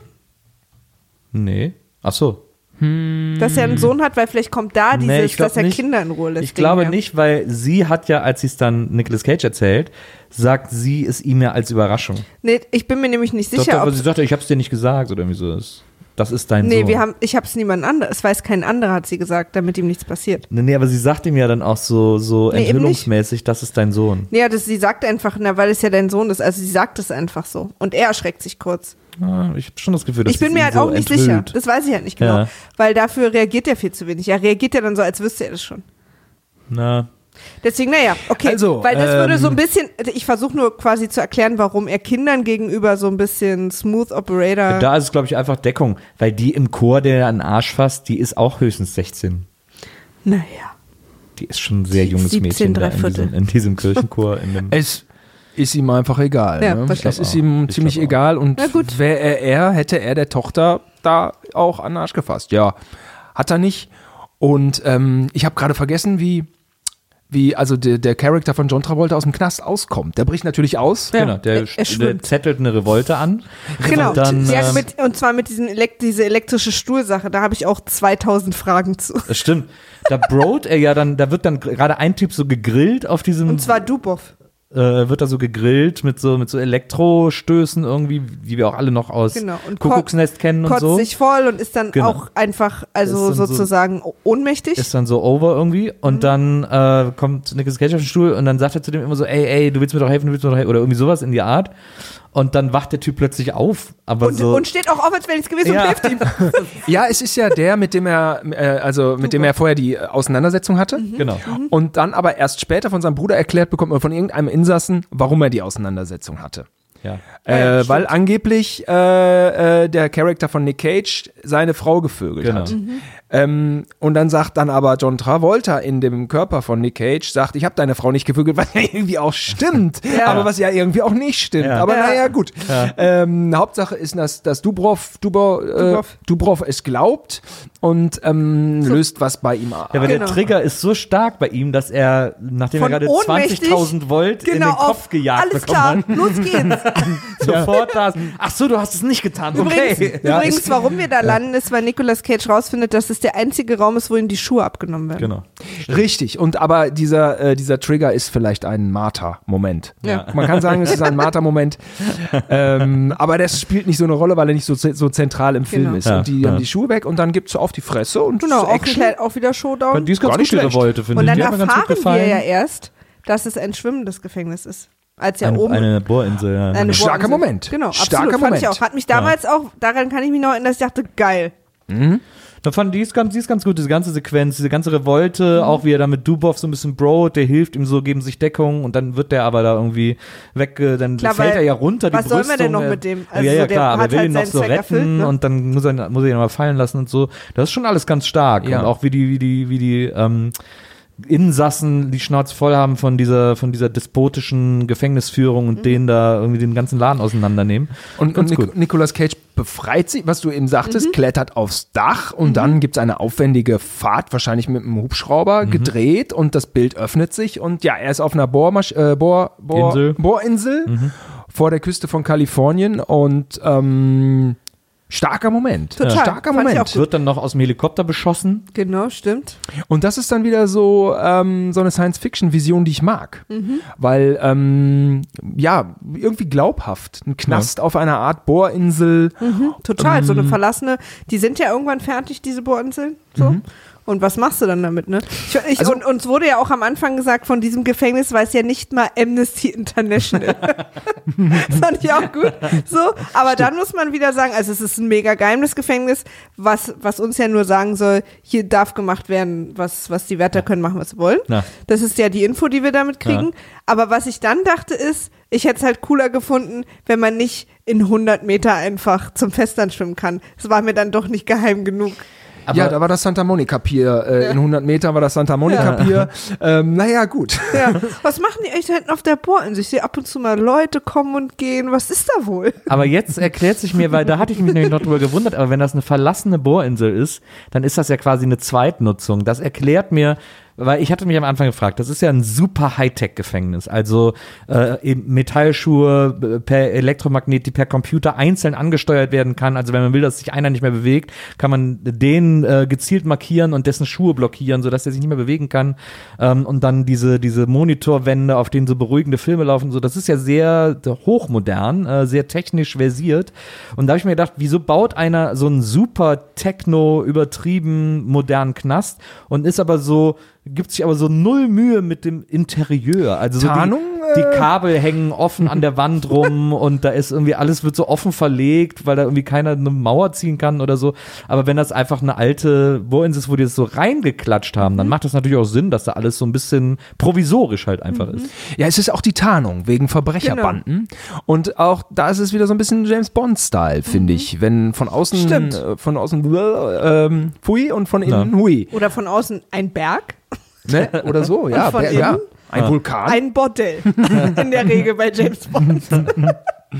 Speaker 1: Nee. Ach so.
Speaker 2: dass er einen Sohn hat? Weil vielleicht kommt da dieses,
Speaker 1: Nee, ich glaub
Speaker 2: dass er
Speaker 1: nicht.
Speaker 2: Kinder in Ruhe lässt.
Speaker 1: Ich glaube
Speaker 2: Ding, ja.
Speaker 1: nicht, weil sie hat ja, als sie es dann Nicolas Cage erzählt, sagt sie es ihm ja als Überraschung.
Speaker 2: Nee, ich bin mir nämlich nicht
Speaker 1: Doch,
Speaker 2: sicher,
Speaker 1: doch, aber
Speaker 2: ob
Speaker 1: sie sagt, ich hab's dir nicht gesagt oder irgendwie so. Das, das ist dein
Speaker 2: Nee,
Speaker 1: Sohn.
Speaker 2: wir haben, ich habe es niemand anderes. Es weiß kein anderer, hat sie gesagt, damit ihm nichts passiert.
Speaker 1: Nee, nee, aber sie sagt ihm ja dann auch so, so
Speaker 2: Nee, eben
Speaker 1: enthüllungsmäßig, das ist dein Sohn.
Speaker 2: Nee, das, sie sagt einfach, na, weil es ja dein Sohn ist. Also sie sagt es einfach so. Und er erschreckt sich kurz.
Speaker 1: Ah, ich habe schon das Gefühl, dass
Speaker 2: Ich bin
Speaker 1: sie
Speaker 2: mir
Speaker 1: ihn
Speaker 2: halt
Speaker 1: so
Speaker 2: auch nicht
Speaker 1: enthüllt.
Speaker 2: sicher. Das weiß ich halt nicht genau.
Speaker 1: Ja.
Speaker 2: Weil dafür reagiert er viel zu wenig. Er reagiert ja dann so, als wüsste er das schon.
Speaker 1: Na,
Speaker 2: Deswegen, naja, okay.
Speaker 3: Also,
Speaker 2: weil das würde
Speaker 3: ähm,
Speaker 2: so ein bisschen, ich versuche nur quasi zu erklären, warum er Kindern gegenüber so ein bisschen Smooth Operator.
Speaker 1: da ist es, glaube ich, einfach Deckung. Weil die im Chor, der an den Arsch fasst, die ist auch höchstens sechzehn.
Speaker 2: Naja.
Speaker 1: Die ist schon ein sehr junges
Speaker 2: siebzehn,
Speaker 1: Mädchen da in
Speaker 2: Dreiviertel.
Speaker 1: diesem, in diesem Kirchenchor. In dem
Speaker 3: es ist ihm einfach egal.
Speaker 2: Ja,
Speaker 3: ne?
Speaker 2: das
Speaker 3: Es
Speaker 1: glaub
Speaker 3: ist
Speaker 1: auch.
Speaker 3: ihm
Speaker 1: Ich
Speaker 3: ziemlich
Speaker 1: glaub auch.
Speaker 3: egal. Und
Speaker 2: Na gut.
Speaker 3: wäre er er, hätte er der Tochter da auch an den Arsch gefasst. Ja, hat er nicht. Und ähm, ich habe gerade vergessen, wie, wie also der, der Charakter von John Travolta aus dem Knast auskommt. Der bricht natürlich aus.
Speaker 1: Genau, der,
Speaker 2: er- er
Speaker 1: der
Speaker 2: schwimmt.
Speaker 1: zettelt eine Revolte an.
Speaker 2: Genau,
Speaker 1: Und dann,
Speaker 2: ja,
Speaker 1: ähm,
Speaker 2: mit, und zwar mit diesen Elekt diese elektrische Stuhlsache, da habe ich auch zweitausend Fragen zu.
Speaker 1: Das stimmt. Da broat er ja dann, da wird dann gerade ein Typ so gegrillt auf diesem,
Speaker 2: Und zwar Dubov.
Speaker 1: äh, wird da so gegrillt mit so, mit so Elektrostößen irgendwie, wie wir auch alle noch aus
Speaker 2: Genau. Und
Speaker 1: Kuckucksnest kennen und
Speaker 2: Kotzt
Speaker 1: so.
Speaker 2: sich voll und ist dann
Speaker 1: Genau.
Speaker 2: auch einfach, also
Speaker 1: Ist dann so-
Speaker 2: sozusagen ohnmächtig.
Speaker 1: Ist dann so over irgendwie und
Speaker 2: Mhm.
Speaker 1: dann äh, kommt Nicolas Cage auf den Stuhl und dann sagt er zu dem immer so, ey, ey, du willst mir doch helfen, du willst mir doch helfen, oder irgendwie sowas in die Art. Und dann wacht der Typ plötzlich auf, aber
Speaker 2: und,
Speaker 1: so.
Speaker 2: und steht auch auf, als wäre nichts gewesen
Speaker 1: Ja.
Speaker 2: und hilft ihm.
Speaker 3: Ja, es ist ja der, mit dem er, äh, also mit dem er vorher die äh, Auseinandersetzung hatte.
Speaker 1: Genau.
Speaker 3: Und dann aber erst später von seinem Bruder erklärt bekommt oder von irgendeinem Insassen, warum er die Auseinandersetzung hatte.
Speaker 1: Ja.
Speaker 2: Ja, ja,
Speaker 3: Äh,
Speaker 2: stimmt.
Speaker 3: weil angeblich äh, äh, der Charakter von Nick Cage seine Frau gevögelt
Speaker 1: Genau.
Speaker 3: hat. Ähm, und dann sagt dann aber John Travolta in dem Körper von Nick Cage, sagt, ich habe deine Frau nicht gevögelt, was ja irgendwie auch stimmt,
Speaker 2: Ja.
Speaker 3: aber was ja irgendwie auch nicht stimmt.
Speaker 1: Ja.
Speaker 3: Aber
Speaker 2: Ja.
Speaker 3: naja, gut. Ähm, Hauptsache ist, dass, dass Dubrov, Dubrov, äh,
Speaker 2: Dubrov.
Speaker 3: Dubrov es glaubt und ähm, löst was bei ihm
Speaker 1: Ja, aber
Speaker 2: Genau.
Speaker 1: der Trigger ist so stark bei ihm, dass er, nachdem
Speaker 2: Von
Speaker 1: er gerade
Speaker 2: ohnmächtig,
Speaker 1: zwanzigtausend Volt in
Speaker 2: Genau,
Speaker 1: den Kopf
Speaker 2: auf,
Speaker 1: gejagt
Speaker 2: alles
Speaker 1: bekommen
Speaker 2: klar, los geht's.
Speaker 1: hat, sofort da ist. Ach so, du hast es nicht getan. Okay.
Speaker 2: Übrigens,
Speaker 3: Ja,
Speaker 2: übrigens
Speaker 3: ist-
Speaker 2: warum wir da landen, ist, weil Nicolas Cage rausfindet, dass es der einzige Raum ist, wo ihm die Schuhe abgenommen werden.
Speaker 1: Genau.
Speaker 3: Richtig, und aber dieser, äh, dieser Trigger ist vielleicht ein Martha-Moment.
Speaker 2: Ja.
Speaker 3: Man kann sagen, es ist ein Martha-Moment, ähm, aber das spielt nicht so eine Rolle, weil er nicht so, ze- so zentral im Film
Speaker 2: Genau.
Speaker 3: ist.
Speaker 1: Ja,
Speaker 3: und die
Speaker 1: ja.
Speaker 3: haben die Schuhe weg und dann gibt's auf die Fresse und
Speaker 2: Genau, auch,
Speaker 3: Action.
Speaker 2: ein klein- auch wieder Showdown.
Speaker 1: Die ist ganz
Speaker 3: Gar nicht
Speaker 1: gut, die
Speaker 3: schlecht.
Speaker 1: Revolte, finde
Speaker 2: Und
Speaker 1: ich.
Speaker 2: dann
Speaker 1: Die hat mir ganz gut
Speaker 2: erfahren wir
Speaker 1: gefallen.
Speaker 2: ja erst, dass es ein schwimmendes Gefängnis ist. Als ja
Speaker 1: eine,
Speaker 2: oben
Speaker 1: eine Bohrinsel, ja.
Speaker 2: eine
Speaker 3: Starker
Speaker 2: Bohrinsel-
Speaker 3: Moment.
Speaker 2: Genau,
Speaker 3: Starker
Speaker 2: absolut, fand ich
Speaker 3: Moment.
Speaker 2: auch. Hat mich damals auch, daran kann ich mich noch erinnern, dass ich dachte, geil.
Speaker 1: Da fand die ist ganz, die ist ganz gut, diese ganze Sequenz, diese ganze Revolte,
Speaker 2: Mhm.
Speaker 1: auch wie er da mit Dubov so ein bisschen brot, der hilft ihm so, geben sich Deckung und dann wird der aber da irgendwie weg, äh, dann
Speaker 2: Klar,
Speaker 1: fällt
Speaker 2: weil
Speaker 1: er ja runter, die
Speaker 2: was soll man denn
Speaker 1: Brüstung,
Speaker 2: noch
Speaker 1: er-
Speaker 2: mit dem? Also
Speaker 1: ja, ja,
Speaker 2: so, der
Speaker 1: klar, aber
Speaker 2: hat
Speaker 1: er will
Speaker 2: halt
Speaker 1: ihn noch
Speaker 2: seinen
Speaker 1: so
Speaker 2: Zweck
Speaker 1: retten
Speaker 2: erfüllt, ne?
Speaker 1: und dann muss er, muss er ihn mal fallen lassen und so. Das ist schon alles ganz stark
Speaker 3: Ja.
Speaker 1: und auch wie die, wie die, wie die, ähm, Insassen die Schnauze voll haben von dieser, von dieser despotischen Gefängnisführung und mhm. denen da irgendwie den ganzen Laden auseinandernehmen.
Speaker 3: Und, und Nic- Nicolas Cage befreit sich, was du eben sagtest, mhm. klettert aufs Dach und mhm. dann gibt es eine aufwendige Fahrt, wahrscheinlich mit einem Hubschrauber, mhm. gedreht und das Bild öffnet sich und ja, er ist auf einer Bohrmasch- äh, Bohr, Bohr,
Speaker 1: Insel,
Speaker 3: Bohrinsel mhm. vor der Küste von Kalifornien und ähm, starker Moment.
Speaker 2: Total.
Speaker 3: Starker
Speaker 2: Fand
Speaker 3: Moment.
Speaker 1: Wird dann noch aus dem Helikopter beschossen.
Speaker 2: Genau, stimmt.
Speaker 3: Und das ist dann wieder so, ähm, so eine Science-Fiction-Vision, die ich mag.
Speaker 2: Mhm.
Speaker 3: Weil, ähm, ja, irgendwie glaubhaft. Ein Knast ja. auf einer Art Bohrinsel.
Speaker 2: Mhm, total,
Speaker 3: ähm,
Speaker 2: so eine verlassene. Die sind ja irgendwann fertig, diese Bohrinseln. So. Mhm. Und was machst du dann damit, ne? Ich, ich, also, und uns wurde ja auch am Anfang gesagt, von diesem Gefängnis weiß ja nicht mal Amnesty International. Das fand ich auch gut. So, aber dann muss man wieder sagen, also es ist ein mega geheimes Gefängnis, was, was uns ja nur sagen soll, hier darf gemacht werden, was, was die Wärter können machen, was sie wollen.
Speaker 1: Ja.
Speaker 2: Das ist ja die Info, die wir damit kriegen. Ja. Aber was ich dann dachte ist, ich hätte es halt cooler gefunden, wenn man nicht in hundert Meter einfach zum Festland schwimmen kann. Das war mir dann doch nicht geheim genug.
Speaker 3: Aber ja, da war das Santa Monica Pier. Äh, ja. In hundert Metern war das Santa Monica ja. Pier. Ähm, naja, gut.
Speaker 2: Ja. Was machen die echt hinten auf der Bohrinsel? Ich sehe ab und zu mal Leute kommen und gehen. Was ist da wohl?
Speaker 1: Aber jetzt erklärt sich mir, weil da hatte ich mich nämlich noch drüber gewundert, aber wenn das eine verlassene Bohrinsel ist, dann ist das ja quasi eine Zweitnutzung. Das erklärt mir, weil ich hatte mich am Anfang gefragt, das ist ja ein super Hightech-Gefängnis, also äh, eben Metallschuhe per Elektromagnet, die per Computer einzeln angesteuert werden kann, also wenn man will, dass sich einer nicht mehr bewegt, kann man den äh, gezielt markieren und dessen Schuhe blockieren, sodass er sich nicht mehr bewegen kann ähm, und dann diese, diese Monitorwände, auf denen so beruhigende Filme laufen, so, das ist ja sehr hochmodern, äh, sehr technisch versiert und da habe ich mir gedacht, wieso baut einer so einen super techno übertrieben modernen Knast und ist aber so gibt sich aber so null Mühe mit dem Interieur. Also so
Speaker 3: Tarnung,
Speaker 1: die, die Kabel hängen offen an der Wand rum und da ist irgendwie alles wird so offen verlegt, weil da irgendwie keiner eine Mauer ziehen kann oder so. Aber wenn das einfach eine alte Bohrinsel ist, wo die das so reingeklatscht haben, dann macht das natürlich auch Sinn, dass da alles so ein bisschen provisorisch halt einfach mhm. ist.
Speaker 3: Ja, es ist auch die Tarnung wegen Verbrecherbanden. Genau. Und auch da ist es wieder so ein bisschen James Bond-Style, finde mhm. ich. Wenn von außen äh, von außen ähm, Pfui und von innen ja. Hui.
Speaker 2: Oder von außen ein Berg.
Speaker 3: Ne? Oder so, ja.
Speaker 2: Von
Speaker 3: Ber-
Speaker 2: innen
Speaker 3: ja. Ein
Speaker 1: ja.
Speaker 3: Vulkan.
Speaker 2: Ein Bordell. In der Regel bei James Bond. Nur,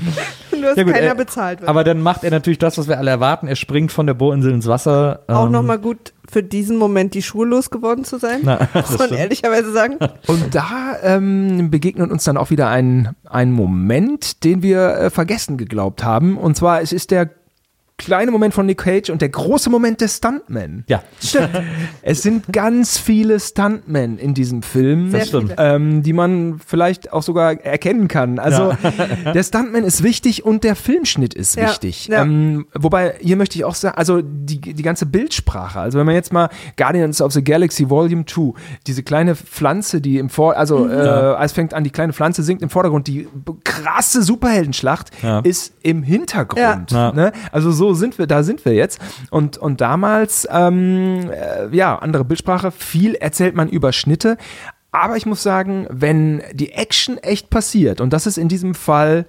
Speaker 2: dass ja, gut, keiner
Speaker 1: er,
Speaker 2: bezahlt wird.
Speaker 1: Aber dann macht er natürlich das, was wir alle erwarten. Er springt von der Bohrinsel ins Wasser.
Speaker 2: Auch
Speaker 1: ähm,
Speaker 2: nochmal gut für diesen Moment die Schuhe losgeworden zu sein.
Speaker 1: Na,
Speaker 2: muss man
Speaker 1: stimmt.
Speaker 2: ehrlicherweise sagen.
Speaker 3: Und da ähm, begegnet uns dann auch wieder ein, ein Moment, den wir äh, vergessen geglaubt haben. Und zwar, es ist der kleine Moment von Nick Cage und der große Moment der Stuntmen.
Speaker 1: Ja,
Speaker 2: stimmt.
Speaker 3: Es sind ganz viele Stuntmen in diesem Film,
Speaker 2: Sehr viele.
Speaker 3: ähm, die man vielleicht auch sogar erkennen kann. Also ja. Der Stuntman ist wichtig und der Filmschnitt ist
Speaker 2: ja.
Speaker 3: wichtig.
Speaker 2: Ja.
Speaker 3: Ähm, wobei, hier möchte ich auch sagen, also die, die ganze Bildsprache, also wenn man jetzt mal Guardians of the Galaxy Volume zwei, diese kleine Pflanze, die im Vor, also mhm. äh, es fängt an, die kleine Pflanze sinkt im Vordergrund, die krasse Superheldenschlacht
Speaker 1: ja.
Speaker 3: ist im Hintergrund.
Speaker 1: Ja.
Speaker 3: Ne? Also so sind wir, da sind wir jetzt. Und, und damals, ähm, äh, ja, andere Bildsprache, viel erzählt man über Schnitte. Aber ich muss sagen, wenn die Action echt passiert, und das ist in diesem Fall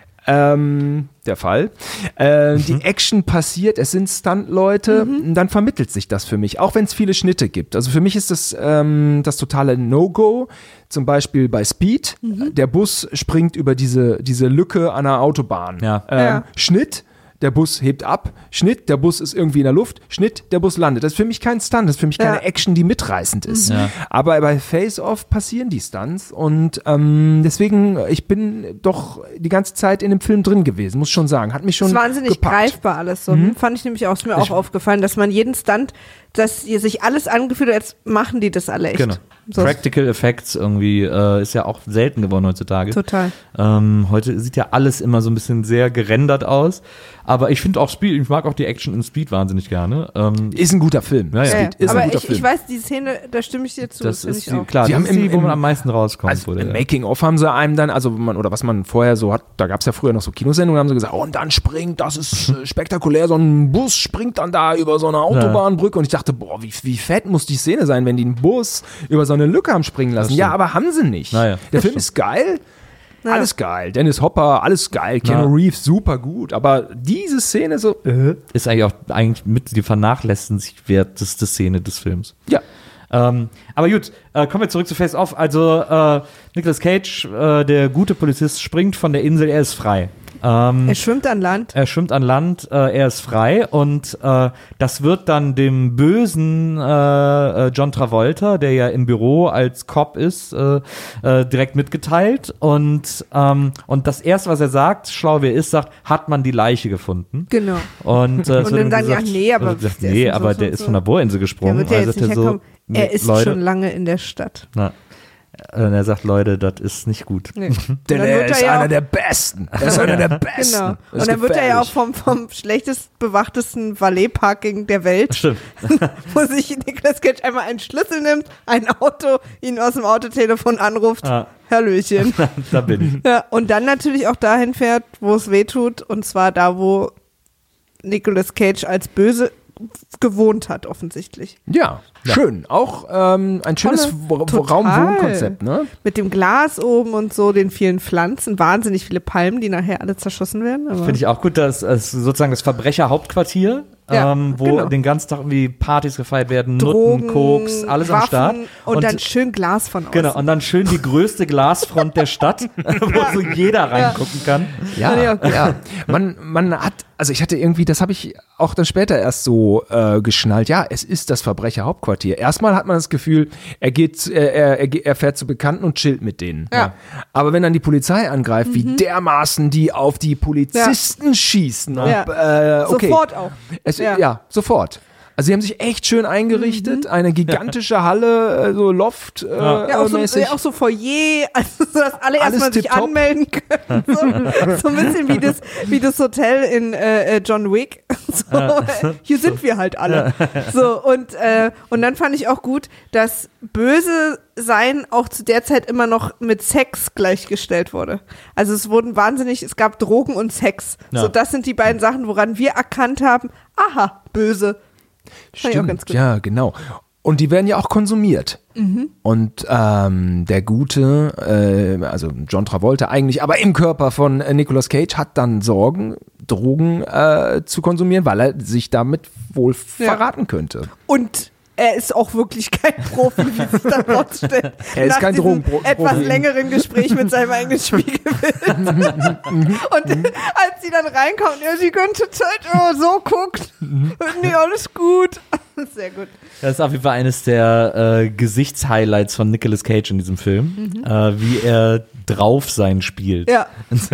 Speaker 3: ähm, der Fall, äh, mhm. die Action passiert, es sind Stunt-Leute, mhm. dann vermittelt sich das für mich, auch wenn es viele Schnitte gibt. Also für mich ist das ähm, das totale No-Go, zum Beispiel bei Speed, mhm. der Bus springt über diese, diese Lücke an der Autobahn.
Speaker 1: Ja.
Speaker 3: Ähm,
Speaker 2: Ja.
Speaker 3: Schnitt, der Bus hebt ab, Schnitt, der Bus ist irgendwie in der Luft, Schnitt, der Bus landet. Das ist für mich kein Stunt, das ist für mich keine
Speaker 2: Ja.
Speaker 3: Action, die mitreißend ist.
Speaker 1: Ja.
Speaker 3: Aber bei Face-Off passieren die Stunts und ähm, deswegen, ich bin doch die ganze Zeit in dem Film drin gewesen, muss schon sagen. Hat mich schon
Speaker 2: Das ist wahnsinnig
Speaker 3: gepackt.
Speaker 2: greifbar alles so.
Speaker 3: Mhm.
Speaker 2: Fand ich nämlich auch, ist mir auch
Speaker 3: Ich-
Speaker 2: aufgefallen, dass man jeden Stunt, dass ihr sich alles angefühlt hat, jetzt machen die das alle echt.
Speaker 1: Genau.
Speaker 2: So.
Speaker 1: Practical Effects irgendwie äh, ist ja auch selten geworden heutzutage.
Speaker 2: Total.
Speaker 1: Ähm, heute sieht ja alles immer so ein bisschen sehr gerendert aus. Aber ich finde auch Speed, ich mag auch die Action in Speed wahnsinnig gerne. Ähm,
Speaker 3: Ist ein guter Film.
Speaker 1: Ja, ja.
Speaker 3: Speed
Speaker 2: Ja,
Speaker 3: ist
Speaker 2: aber
Speaker 3: ein guter
Speaker 2: ich,
Speaker 3: Film.
Speaker 2: ich weiß, die Szene, da stimme ich dir zu.
Speaker 1: das
Speaker 2: finde
Speaker 1: ist
Speaker 2: ich
Speaker 1: die,
Speaker 2: auch.
Speaker 1: klar,
Speaker 3: Sie
Speaker 1: das
Speaker 3: haben
Speaker 1: ist die,
Speaker 3: im-
Speaker 1: wo man
Speaker 3: im-
Speaker 1: am meisten rauskommt.
Speaker 3: Also
Speaker 1: oder?
Speaker 3: im Making-of haben sie einem dann, also man, oder was man vorher so hat, da gab es ja früher noch so Kinosendungen, haben sie gesagt, oh, und dann springt, das ist äh, spektakulär, so ein Bus springt dann da über so eine Autobahnbrücke und ich dachte, boah, wie, wie fett muss die Szene sein, wenn die einen Bus über so eine Lücke haben springen lassen.
Speaker 1: Das
Speaker 3: Ja,
Speaker 1: stimmt.
Speaker 3: aber haben sie nicht.
Speaker 1: Naja,
Speaker 3: Der
Speaker 1: das
Speaker 3: Film
Speaker 1: stimmt.
Speaker 3: ist geil,
Speaker 2: Ja.
Speaker 3: alles geil. Dennis Hopper, alles geil. Keanu
Speaker 1: Ja.
Speaker 3: Reeves, super gut, aber diese Szene so, äh,
Speaker 1: ist eigentlich auch eigentlich mit die vernachlässigenswerteste Szene des Films.
Speaker 3: ja.
Speaker 1: Ähm, aber gut, äh, kommen wir zurück zu Face Off. Also äh, Nicolas Cage, äh, der gute Polizist, springt von der Insel, er ist frei. Ähm,
Speaker 2: Er schwimmt an Land.
Speaker 1: Er schwimmt an Land, äh, er ist frei und äh, das wird dann dem bösen äh, äh, John Travolta, der ja im Büro als Cop ist, äh, äh, direkt mitgeteilt und, ähm, und das erste, was er sagt, schlau wie er ist, sagt, hat man die Leiche gefunden.
Speaker 2: Genau.
Speaker 1: Und, äh,
Speaker 2: Und dann sagen die, ach nee, aber
Speaker 1: gesagt,
Speaker 2: der
Speaker 1: nee,
Speaker 2: ist
Speaker 1: aber
Speaker 2: so,
Speaker 1: der
Speaker 2: so,
Speaker 1: ist
Speaker 2: so.
Speaker 1: von der Bohrinsel
Speaker 2: Der
Speaker 1: gesprungen.
Speaker 2: wird ja
Speaker 1: Also
Speaker 2: jetzt nicht
Speaker 1: sagt er so,
Speaker 2: herkommen. Er
Speaker 1: nee,
Speaker 2: ist
Speaker 1: Leute,
Speaker 2: schon lange in der Stadt.
Speaker 1: na, und er sagt, Leute, das ist nicht gut.
Speaker 2: Nee. Und
Speaker 3: Denn
Speaker 2: dann
Speaker 3: er
Speaker 2: wird
Speaker 3: ist
Speaker 2: er ja
Speaker 3: einer
Speaker 2: auch-
Speaker 3: der Besten. Er ist einer der Besten.
Speaker 2: Genau.
Speaker 3: Das ist
Speaker 2: Und dann wird er ja auch
Speaker 3: gefährlich.
Speaker 2: vom, vom schlechtest bewachtesten Valet-Parking der Welt,
Speaker 1: Stimmt.
Speaker 2: wo sich Nicolas Cage einmal einen Schlüssel nimmt, ein Auto, ihn aus dem Autotelefon anruft.
Speaker 1: Ah.
Speaker 2: Hallöchen.
Speaker 1: Da bin ich.
Speaker 2: Ja, und dann natürlich auch dahin fährt, wo es weh tut, und zwar da, wo Nicolas Cage als Böse gewohnt hat, offensichtlich.
Speaker 3: Ja, schön. Auch ähm, ein schönes
Speaker 2: Tolle-
Speaker 3: Wo-
Speaker 2: total.
Speaker 3: Raum-Wohn-Konzept, ne?
Speaker 2: Mit dem Glas oben und so, den vielen Pflanzen, wahnsinnig viele Palmen, die nachher alle zerschossen werden. Aber
Speaker 1: Finde ich auch gut, dass es sozusagen das Verbrecherhauptquartier,
Speaker 2: Ja,
Speaker 1: ähm, wo
Speaker 2: genau.
Speaker 1: den ganzen Tag irgendwie Partys gefeiert werden,
Speaker 2: Drogen,
Speaker 1: Nutten, Koks, alles
Speaker 2: Waffen
Speaker 1: am Start.
Speaker 2: Und, dann schön Glas von außen.
Speaker 1: Genau, und dann schön die größte Glasfront der Stadt, wo so jeder reingucken kann.
Speaker 3: Ja,
Speaker 2: Fand ich auch gut.
Speaker 3: ja. Man, man hat, also ich hatte irgendwie, das habe ich auch dann später erst so äh, geschnallt, ja, es ist das Verbrecherhauptquartier. Erstmal hat man das Gefühl, er geht, äh, er, er, ge- er fährt zu Bekannten und chillt mit denen.
Speaker 2: Ja.
Speaker 3: Aber wenn dann die Polizei angreift, wie dermaßen die auf die Polizisten schießen. Und,
Speaker 2: Ja.
Speaker 3: äh, okay.
Speaker 2: Sofort auch.
Speaker 3: Es, ja.
Speaker 2: Ja.
Speaker 3: sofort. Also sie haben sich echt schön eingerichtet, eine gigantische Halle, äh, so Loft äh,
Speaker 2: Ja, auch so,
Speaker 3: mäßig.
Speaker 2: ja, auch so Foyer, also so, dass alle
Speaker 3: Alles
Speaker 2: erstmal sich
Speaker 3: tipptopp.
Speaker 2: anmelden können. So, so ein bisschen wie das, wie das Hotel in äh, äh, John Wick. So, äh, hier sind wir halt alle. So, und, äh, und dann fand ich auch gut, dass böse sein auch zu der Zeit immer noch mit Sex gleichgestellt wurde. Also es wurden wahnsinnig, es gab Drogen und Sex.
Speaker 1: Ja.
Speaker 2: So, das sind die beiden Sachen, woran wir erkannt haben, aha, böse. Fand ich auch ganz
Speaker 3: Stimmt,
Speaker 2: gut.
Speaker 3: ja, genau. Und die werden ja auch konsumiert.
Speaker 2: Mhm.
Speaker 3: Und ähm, der Gute, äh, also John Travolta eigentlich, aber im Körper von äh, Nicolas Cage hat dann Sorgen, Drogen äh, zu konsumieren, weil er sich damit wohl
Speaker 2: Ja.
Speaker 3: verraten könnte.
Speaker 2: Und er ist auch wirklich kein Profi, wie es dann rausstellt.
Speaker 3: Er ist
Speaker 2: Nach
Speaker 3: kein
Speaker 2: diesem
Speaker 3: Drogenprofi.
Speaker 2: etwas längeren Gespräch mit seinem eigenen Spiegelbild. Und als sie dann reinkommt, ja, sie ganze Zeit immer so guckt, nee, alles gut. Sehr gut.
Speaker 1: Das ist auf jeden Fall eines der äh, Gesichtshighlights von Nicolas Cage in diesem Film, äh, wie er drauf sein spielt.
Speaker 2: Ja,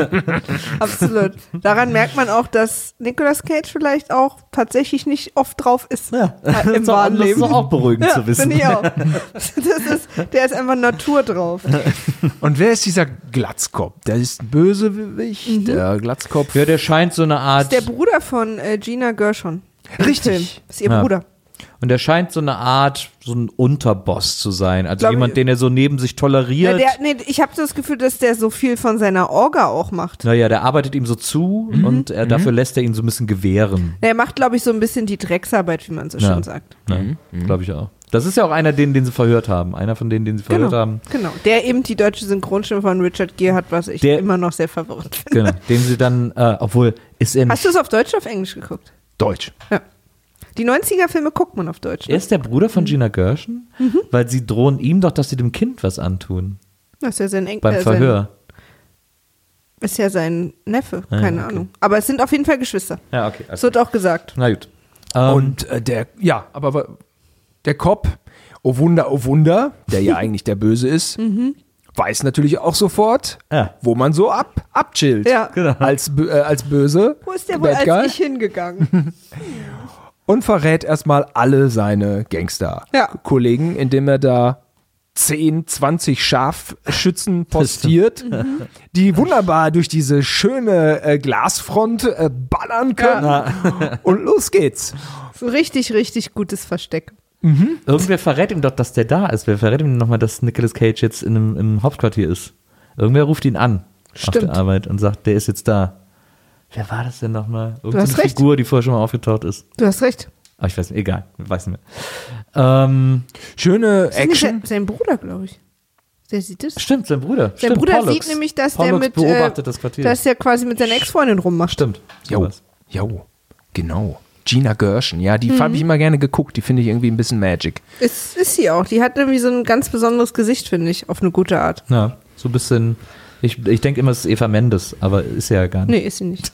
Speaker 2: absolut. Daran merkt man auch, dass Nicolas Cage vielleicht auch tatsächlich nicht oft drauf ist.
Speaker 1: Ja.
Speaker 2: Äh,
Speaker 1: Das
Speaker 2: Im
Speaker 1: ist auch-
Speaker 2: wahren
Speaker 1: das ist
Speaker 2: Leben.
Speaker 1: doch auch beruhigend
Speaker 2: Ja,
Speaker 1: zu wissen.
Speaker 2: finde ich auch. Das ist, der ist einfach Natur drauf.
Speaker 3: Und wer ist dieser Glatzkopf? Der ist ein Bösewicht,
Speaker 2: Mhm.
Speaker 3: der Glatzkopf.
Speaker 1: Ja, der scheint so eine Art,
Speaker 2: Der Bruder von äh, Gina Gershon. im
Speaker 3: Richtig.
Speaker 2: Film. Das ist ihr
Speaker 1: Ja.
Speaker 2: Bruder.
Speaker 1: und der scheint so eine Art, so ein Unterboss zu sein. Also
Speaker 2: Glaub
Speaker 1: jemand,
Speaker 2: ich-
Speaker 1: den er so neben sich
Speaker 2: Ja,
Speaker 1: toleriert.
Speaker 2: der, nee, ich habe das Gefühl, dass der so viel von seiner Orga auch macht.
Speaker 1: Naja, der arbeitet ihm so zu
Speaker 2: Mhm.
Speaker 1: und er, dafür lässt er ihn so ein bisschen gewähren.
Speaker 2: Er macht, glaube ich, so ein bisschen die Drecksarbeit, wie man so
Speaker 1: Ja.
Speaker 2: schön sagt.
Speaker 1: Ne? Glaube ich auch. Das ist ja auch einer, den, den sie verhört haben. Einer von denen, den sie verhört
Speaker 2: Genau,
Speaker 1: haben.
Speaker 2: genau. Der eben die deutsche Synchronstimme von Richard Gere hat, was ich
Speaker 1: Der-
Speaker 2: immer noch sehr verwirrend finde.
Speaker 1: Genau. Den sie dann, äh, obwohl, ist er nicht.
Speaker 2: Hast du es auf Deutsch oder auf Englisch geguckt?
Speaker 3: Deutsch.
Speaker 2: Ja. Die neunziger-Filme guckt man auf Deutsch.
Speaker 1: Er
Speaker 2: Ne?
Speaker 1: ist der Bruder von Gina Gershon? Weil sie drohen ihm doch, dass sie dem Kind was antun.
Speaker 2: Das ist ja sein Enkel.
Speaker 1: Beim Verhör.
Speaker 2: Sein, ist ja sein Neffe,
Speaker 1: Ah,
Speaker 2: keine
Speaker 1: okay.
Speaker 2: Ahnung. Aber es sind auf jeden Fall Geschwister.
Speaker 1: Ja, okay.
Speaker 2: Das wird auch gesagt.
Speaker 1: Na gut. Ähm,
Speaker 3: Und äh, der, ja, aber wa- der Cop, oh Wunder, oh Wunder, der ja eigentlich der Böse ist, weiß natürlich auch sofort,
Speaker 1: Ja.
Speaker 3: wo man so ab, abchillt.
Speaker 2: Ja.
Speaker 1: Genau.
Speaker 3: Als, bö- äh, als Böse.
Speaker 2: Wo ist der wohl
Speaker 3: Bad
Speaker 2: als
Speaker 3: Guy.
Speaker 2: ich hingegangen?
Speaker 3: Und verrät erstmal alle seine Gangster-Kollegen, indem er da zehn, zwanzig Scharfschützen postiert, die wunderbar durch diese schöne äh, Glasfront äh, ballern können. Und los geht's.
Speaker 2: So richtig, richtig gutes Versteck.
Speaker 1: Irgendwer verrät ihm doch, dass der da ist. Wer verrät ihm nochmal, dass Nicolas Cage jetzt in einem, im Hauptquartier ist? Irgendwer ruft ihn an auf
Speaker 2: Stimmt.
Speaker 1: der Arbeit und sagt, der ist jetzt da. Wer war das denn nochmal?
Speaker 2: hast
Speaker 1: Irgendeine
Speaker 2: recht.
Speaker 1: Figur, die vorher schon mal aufgetaucht ist.
Speaker 2: Du hast recht.
Speaker 1: Aber ich weiß nicht, egal, ich weiß nicht mehr. Ähm,
Speaker 3: Schöne
Speaker 2: Das ist nicht
Speaker 3: Action.
Speaker 2: sein, sein Bruder, glaube ich. Der sieht es.
Speaker 1: stimmt, sein Bruder.
Speaker 2: Sein
Speaker 1: stimmt,
Speaker 2: Bruder
Speaker 1: Pollux.
Speaker 2: sieht nämlich, dass
Speaker 1: Pollux
Speaker 2: der mit,
Speaker 1: beobachtet
Speaker 2: äh,
Speaker 1: das Quartier.
Speaker 2: dass der quasi mit seiner Ex-Freundin rummacht.
Speaker 1: Stimmt.
Speaker 3: Jo,
Speaker 1: sowas.
Speaker 3: jo, genau. Gina Gershon, ja, die
Speaker 2: Mhm.
Speaker 3: habe ich immer gerne geguckt. Die finde ich irgendwie ein bisschen Magic.
Speaker 2: Ist, ist sie auch. Die hat irgendwie so ein ganz besonderes Gesicht, finde ich, auf eine gute Art.
Speaker 1: Ja, so ein bisschen, ich, ich denke immer, es ist Eva Mendes, aber ist ja gar nicht.
Speaker 2: Nee, ist sie nicht.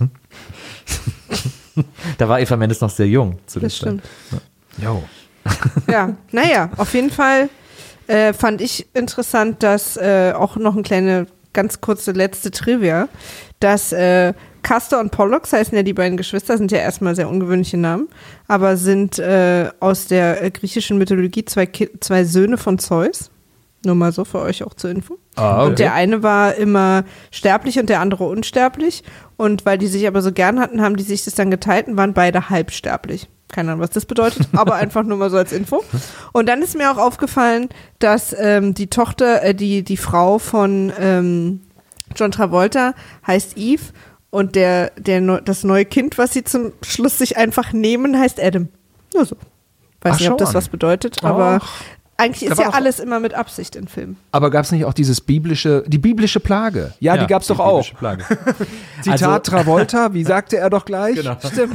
Speaker 1: Da war Eva Mendes noch sehr jung zu der
Speaker 2: Das stimmt.
Speaker 1: Zeit.
Speaker 3: Jo.
Speaker 2: Ja, naja, auf jeden Fall äh, fand ich interessant, dass äh, auch noch eine kleine, ganz kurze letzte Trivia, dass äh, Castor und Pollux heißen ja die beiden Geschwister, sind ja erstmal sehr ungewöhnliche Namen, aber sind äh, aus der äh, griechischen Mythologie zwei, Ki- zwei Söhne von Zeus. Nur mal so für euch auch zur Info.
Speaker 3: Ah,
Speaker 2: Und der eine war immer sterblich und der andere unsterblich. Und weil die sich aber so gern hatten, haben die sich das dann geteilt und waren beide halbsterblich. Keine Ahnung, was das bedeutet, aber einfach nur mal so als Info. Und dann ist mir auch aufgefallen, dass ähm, die Tochter, äh, die, die Frau von ähm, John Travolta heißt Eve und der, der, neu- das neue Kind, was sie zum Schluss sich einfach nehmen, heißt Adam. Nur so. Weiß
Speaker 3: Ach,
Speaker 2: nicht, ob
Speaker 3: schau
Speaker 2: das
Speaker 3: an.
Speaker 2: was bedeutet, aber
Speaker 3: Ach.
Speaker 2: eigentlich
Speaker 3: Da
Speaker 2: ist
Speaker 3: war
Speaker 2: ja
Speaker 3: doch-
Speaker 2: alles immer mit Absicht in Filmen.
Speaker 3: Aber gab es nicht auch dieses biblische, die biblische Plage? Ja, die gab es doch auch.
Speaker 1: biblische Plage.
Speaker 3: Zitat
Speaker 1: Also-
Speaker 3: Travolta, wie sagte er doch gleich?
Speaker 1: Genau.
Speaker 2: Stimmt.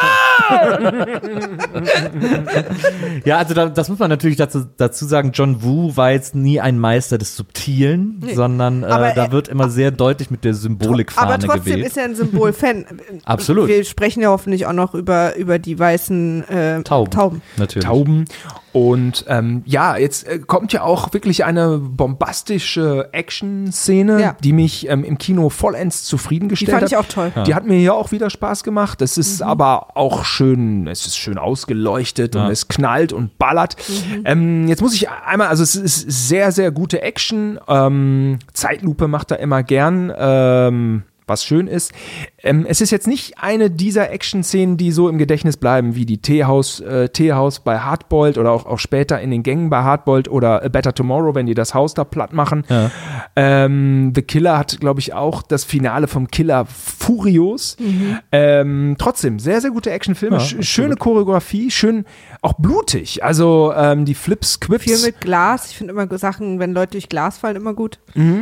Speaker 1: Ja, also da, das muss man natürlich dazu, dazu sagen, John Woo war jetzt nie ein Meister des Subtilen,
Speaker 2: Nee.
Speaker 1: sondern äh,
Speaker 2: Aber
Speaker 1: da
Speaker 2: er-
Speaker 1: wird immer sehr deutlich mit der Symbolikfahne
Speaker 2: Aber trotzdem
Speaker 1: gewählt.
Speaker 2: ist er ein Symbol-Fan.
Speaker 1: Absolut.
Speaker 2: Wir sprechen ja hoffentlich auch noch über, über die weißen äh,
Speaker 1: Tauben.
Speaker 2: Tauben.
Speaker 1: Natürlich.
Speaker 3: Tauben. Und ähm, ja, jetzt äh, kommt ja auch wirklich eine bombastische Action-Szene,
Speaker 2: Ja.
Speaker 3: die mich ähm, im Kino vollends
Speaker 2: Die
Speaker 3: zufriedengestellt
Speaker 2: fand
Speaker 3: hat.
Speaker 2: ich auch toll.
Speaker 3: Die hat mir hier auch wieder Spaß gemacht. Es ist
Speaker 2: Mhm.
Speaker 3: aber auch schön, es ist schön ausgeleuchtet
Speaker 1: Ja.
Speaker 3: und es knallt und ballert.
Speaker 2: Mhm.
Speaker 3: Ähm, jetzt muss ich einmal, also es ist sehr, sehr gute Action. Ähm, Zeitlupe macht er immer gern. Ähm, was schön ist. Ähm, es ist jetzt nicht eine dieser Action-Szenen, die so im Gedächtnis bleiben, wie die Teehaus, äh, Teehaus bei Hardboiled oder auch, auch später in den Gängen bei Hardboiled oder A Better Tomorrow, wenn die das Haus da platt machen.
Speaker 1: Ja.
Speaker 3: Ähm, The Killer hat, glaube ich, auch das Finale vom Killer furios. Ähm, trotzdem, sehr, sehr gute Actionfilme.
Speaker 1: Ja,
Speaker 3: Sch-
Speaker 1: absolut.
Speaker 3: schöne Choreografie, schön auch blutig. Also ähm, die Flips, Quips.
Speaker 2: Viel mit Glas. Ich finde immer Sachen, wenn Leute durch Glas fallen, immer gut.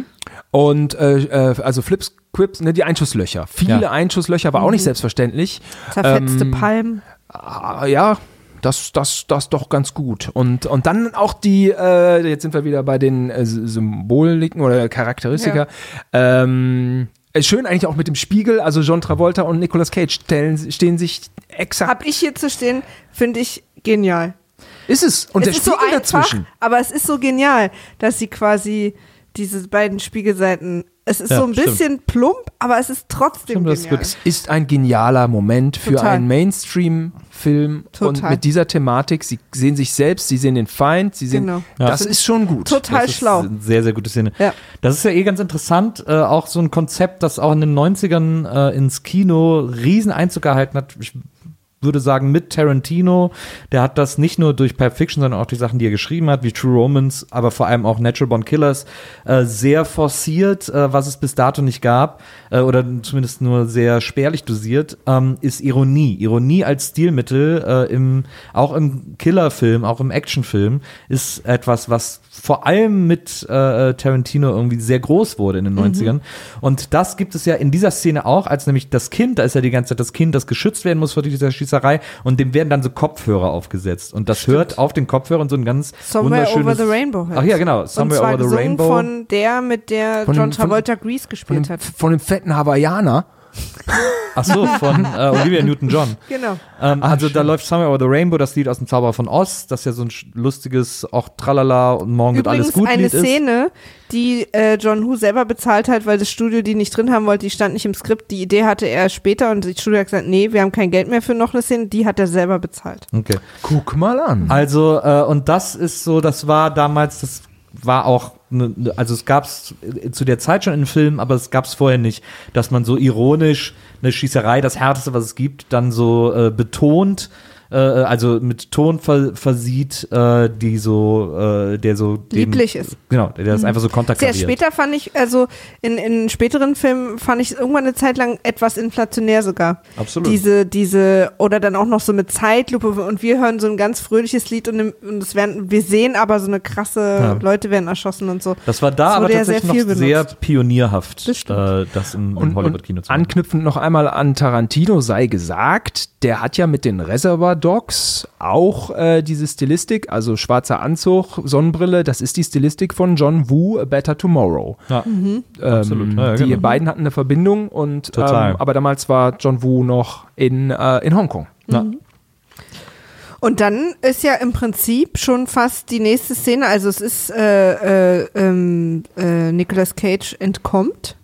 Speaker 3: Und äh, äh, also Flips, Quips, ne, die Einschusslöcher. Viele
Speaker 1: Ja.
Speaker 3: Einschusslöcher, war auch nicht selbstverständlich.
Speaker 2: Zerfetzte
Speaker 3: Ähm,
Speaker 2: Palmen.
Speaker 3: Ah, ja, das, das, das doch ganz gut. Und, und dann auch die, äh, jetzt sind wir wieder bei den äh, Symboliken oder Charakteristika. Ähm, äh, schön eigentlich auch mit dem Spiegel, also John Travolta und Nicolas Cage stellen, stehen sich exakt.
Speaker 2: Hab ich hier zu stehen, finde ich genial.
Speaker 3: Ist es. Und
Speaker 2: es
Speaker 3: der
Speaker 2: ist so
Speaker 3: Spiegel
Speaker 2: einfach,
Speaker 3: dazwischen.
Speaker 2: aber es ist so genial, dass sie quasi diese beiden Spiegelseiten, es ist
Speaker 1: Ja,
Speaker 2: so ein
Speaker 1: stimmt.
Speaker 2: bisschen plump, aber es ist trotzdem
Speaker 1: Stimmt, das
Speaker 2: genial.
Speaker 1: gibt's.
Speaker 3: Ist ein genialer Moment für
Speaker 2: Total.
Speaker 3: einen Mainstream-Film und
Speaker 2: Total.
Speaker 3: mit dieser Thematik. Sie sehen sich selbst, sie sehen den Feind, sie sehen.
Speaker 2: Genau.
Speaker 1: Ja.
Speaker 3: Das ist schon gut.
Speaker 2: Total
Speaker 1: Das ist
Speaker 2: schlau.
Speaker 1: eine sehr, sehr gute Szene.
Speaker 2: Ja.
Speaker 1: Das ist ja eh ganz interessant, äh, auch so ein Konzept, das auch in den neunzigern äh, ins Kino riesen Einzug gehalten hat. Ich würde sagen, mit Tarantino, der hat das nicht nur durch Pulp Fiction, sondern auch die Sachen, die er geschrieben hat, wie True Romance, aber vor allem auch Natural Born Killers, äh, sehr forciert, äh, was es bis dato nicht gab, äh, oder zumindest nur sehr spärlich dosiert, ähm, ist Ironie. Ironie als Stilmittel, äh, im, auch im Killerfilm, auch im Actionfilm, ist etwas, was vor allem mit äh, Tarantino irgendwie sehr groß wurde in den neunzigern. Und das gibt es ja in dieser Szene auch, als nämlich das Kind, da ist ja die ganze Zeit das Kind, das geschützt werden muss vor dieser Schießerei, und dem werden dann so Kopfhörer aufgesetzt. Und das hört auf den Kopfhörern so ein ganz
Speaker 2: Somewhere
Speaker 1: wunderschönes
Speaker 2: Over the Rainbow hört's.
Speaker 1: Ach ja, genau,
Speaker 2: Und
Speaker 1: Somewhere
Speaker 2: zwar
Speaker 1: Over the
Speaker 2: gesungen
Speaker 1: Rainbow.
Speaker 2: von der, mit der
Speaker 3: Von
Speaker 2: John
Speaker 3: dem- von-
Speaker 2: Travolta Grease
Speaker 3: Von
Speaker 2: gespielt
Speaker 3: dem,
Speaker 2: hat.
Speaker 3: von dem fetten Hawaiianer.
Speaker 1: Ach so, von äh, Olivia Newton-John.
Speaker 2: Genau.
Speaker 1: Ähm,
Speaker 3: Ah,
Speaker 1: also da
Speaker 3: schön.
Speaker 1: läuft Somewhere Over the Rainbow, das Lied aus dem Zauberer von Oz, das ja so ein sch- lustiges, auch Tralala und morgen wird alles
Speaker 2: Übrigens
Speaker 1: gut
Speaker 2: eine
Speaker 1: Lied ist.
Speaker 2: Szene, die äh, John Woo selber bezahlt hat, weil das Studio die nicht drin haben wollte, die stand nicht im Skript. Die Idee hatte er später und das Studio hat gesagt, nee, wir haben kein Geld mehr für noch eine Szene, die hat er selber bezahlt.
Speaker 1: Okay.
Speaker 3: Guck mal an.
Speaker 1: Also, äh, und das ist so, das war damals, das war auch, ne, ne, also es gab es zu der Zeit schon in Filmen, aber es gab es vorher nicht, dass man so ironisch eine Schießerei, das Härteste, was es gibt, dann so äh, betont äh, also mit Ton ver versieht, äh, die so, äh, der so dem,
Speaker 2: lieblich ist.
Speaker 1: Genau, der das mhm. einfach so konterkariert.
Speaker 2: Sehr später fand ich, also in, in späteren Filmen fand ich es irgendwann eine Zeit lang etwas inflationär sogar.
Speaker 1: Absolut.
Speaker 2: Diese, diese, oder dann auch noch so mit Zeitlupe und wir hören so ein ganz fröhliches Lied und, und es werden, wir sehen aber so eine krasse, ja. Leute werden erschossen und so.
Speaker 1: Das war da
Speaker 2: das
Speaker 1: aber
Speaker 2: ja
Speaker 1: tatsächlich
Speaker 2: sehr
Speaker 1: noch sehr pionierhaft,
Speaker 2: das,
Speaker 1: äh, das im, im Hollywood-Kino zu machen.
Speaker 3: Anknüpfend noch einmal an Tarantino sei gesagt, der hat ja mit den Reservoir Dogs auch äh, diese Stilistik, also schwarzer Anzug, Sonnenbrille, das ist die Stilistik von John Woo, A Better Tomorrow.
Speaker 1: Ja,
Speaker 3: ähm,
Speaker 1: absolut. Ja,
Speaker 3: die
Speaker 1: genau.
Speaker 3: beiden hatten eine Verbindung und
Speaker 1: Total.
Speaker 3: Ähm, aber damals war John Woo noch in, äh, in Hongkong.
Speaker 1: Ja.
Speaker 2: Mhm. Und dann ist ja im Prinzip schon fast die nächste Szene, also es ist äh, äh, ähm, äh, Nicolas Cage entkommt.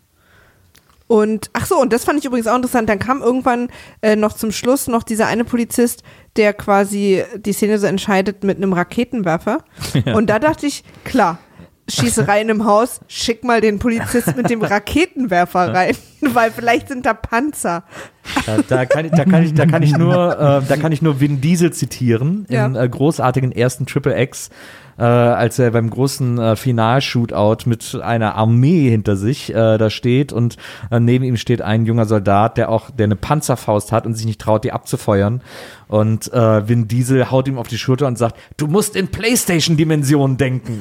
Speaker 2: Und, ach so, und das fand ich übrigens auch interessant, dann kam irgendwann äh, noch zum Schluss noch dieser eine Polizist, der quasi die Szene so entscheidet mit einem Raketenwerfer. Ja. Und da dachte ich, klar, Schießerei in einem Haus, schick mal den Polizist mit dem Raketenwerfer rein, weil vielleicht sind da Panzer.
Speaker 1: Da, da, kann, ich, da, kann, ich, da, kann, ich nur, äh, da kann ich nur Vin Diesel zitieren,
Speaker 2: ja.
Speaker 1: im äh, großartigen ersten Triple X, äh, als er beim großen äh, Final-Shootout mit einer Armee hinter sich äh, da steht und äh, neben ihm steht ein junger Soldat, der auch der eine Panzerfaust hat und sich nicht traut, die abzufeuern. Und äh, Vin Diesel haut ihm auf die Schulter und sagt, du musst in PlayStation-Dimensionen denken.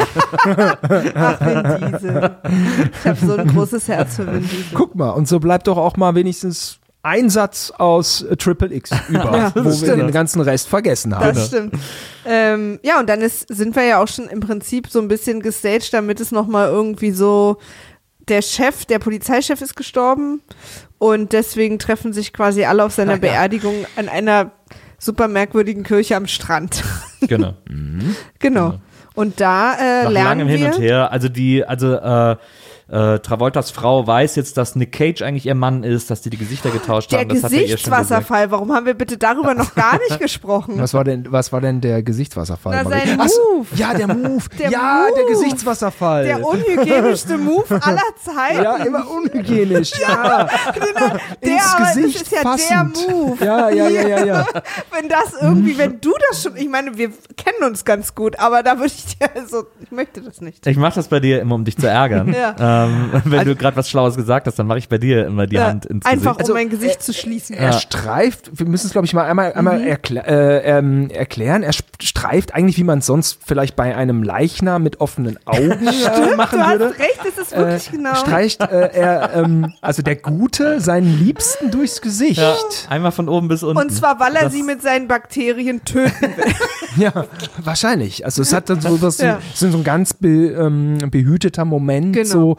Speaker 2: Ach, Vin Diesel. Ich habe so ein großes Herz für Vin Diesel.
Speaker 3: Guck mal, und so bleibt doch auch mal wenigstens ein Satz aus äh, Triple X über,
Speaker 2: ja,
Speaker 3: wo wir
Speaker 2: stimmt.
Speaker 3: den ganzen Rest vergessen haben.
Speaker 2: Das stimmt. Ähm, ja, und dann ist, sind wir ja auch schon im Prinzip so ein bisschen gestaged, damit es nochmal irgendwie so, der Chef, der Polizeichef ist gestorben und deswegen treffen sich quasi alle auf seiner
Speaker 3: ja.
Speaker 2: Beerdigung an einer super merkwürdigen Kirche am Strand.
Speaker 1: Genau.
Speaker 2: Mhm. Genau. Und da äh,
Speaker 1: Nach
Speaker 2: lernen
Speaker 1: langem
Speaker 2: wir,
Speaker 1: Hin und Her, also die, also äh, äh, Travoltas Frau weiß jetzt, dass Nick Cage eigentlich ihr Mann ist, dass die die Gesichter getauscht
Speaker 2: der
Speaker 1: haben. Das hat er ihr schon
Speaker 2: Gesichtswasserfall, warum haben wir bitte darüber noch gar nicht gesprochen?
Speaker 3: Was war denn, was war denn der Gesichtswasserfall?
Speaker 2: Na, sein
Speaker 3: Ach so,
Speaker 2: Move.
Speaker 3: ja, der Move.
Speaker 2: Der
Speaker 3: ja,
Speaker 2: Move.
Speaker 3: der Gesichtswasserfall.
Speaker 2: Der unhygienischste Move aller Zeiten.
Speaker 3: ja, immer unhygienisch. ja.
Speaker 2: Der,
Speaker 3: Ins
Speaker 2: aber
Speaker 3: Gesicht
Speaker 2: das ist ja
Speaker 3: fassend.
Speaker 2: der Move.
Speaker 3: Ja, ja, ja, ja, ja.
Speaker 2: Wenn das irgendwie, wenn du das schon, ich meine, wir kennen uns ganz gut, aber da würde ich dir, also, ich möchte das nicht.
Speaker 1: Ich mache das bei dir immer, um dich zu ärgern.
Speaker 2: Ja.
Speaker 1: ähm, wenn
Speaker 3: Also,
Speaker 1: du gerade was Schlaues gesagt hast, dann mache ich bei dir immer die
Speaker 2: Ja,
Speaker 1: Hand ins
Speaker 2: einfach,
Speaker 1: Gesicht.
Speaker 2: um mein Gesicht zu schließen.
Speaker 3: Er streift, wir müssen es glaube ich mal einmal, einmal
Speaker 2: Mhm.
Speaker 3: erklä äh, ähm, erklären, er streift eigentlich, wie man es sonst vielleicht bei einem Leichnam mit offenen Augen äh, machen
Speaker 2: du
Speaker 3: würde.
Speaker 2: hast recht, es ist wirklich
Speaker 3: äh,
Speaker 2: genau.
Speaker 3: Streicht äh, er, ähm, also der Gute, seinen Liebsten durchs Gesicht.
Speaker 1: Ja, einmal von oben bis unten.
Speaker 2: Und zwar, weil er
Speaker 1: Das-
Speaker 2: sie mit seinen Bakterien töten will.
Speaker 3: Ja, wahrscheinlich. Also es hat dann so, das
Speaker 2: Ja.
Speaker 3: so, so ein ganz be, ähm, behüteter Moment.
Speaker 2: Genau.
Speaker 3: So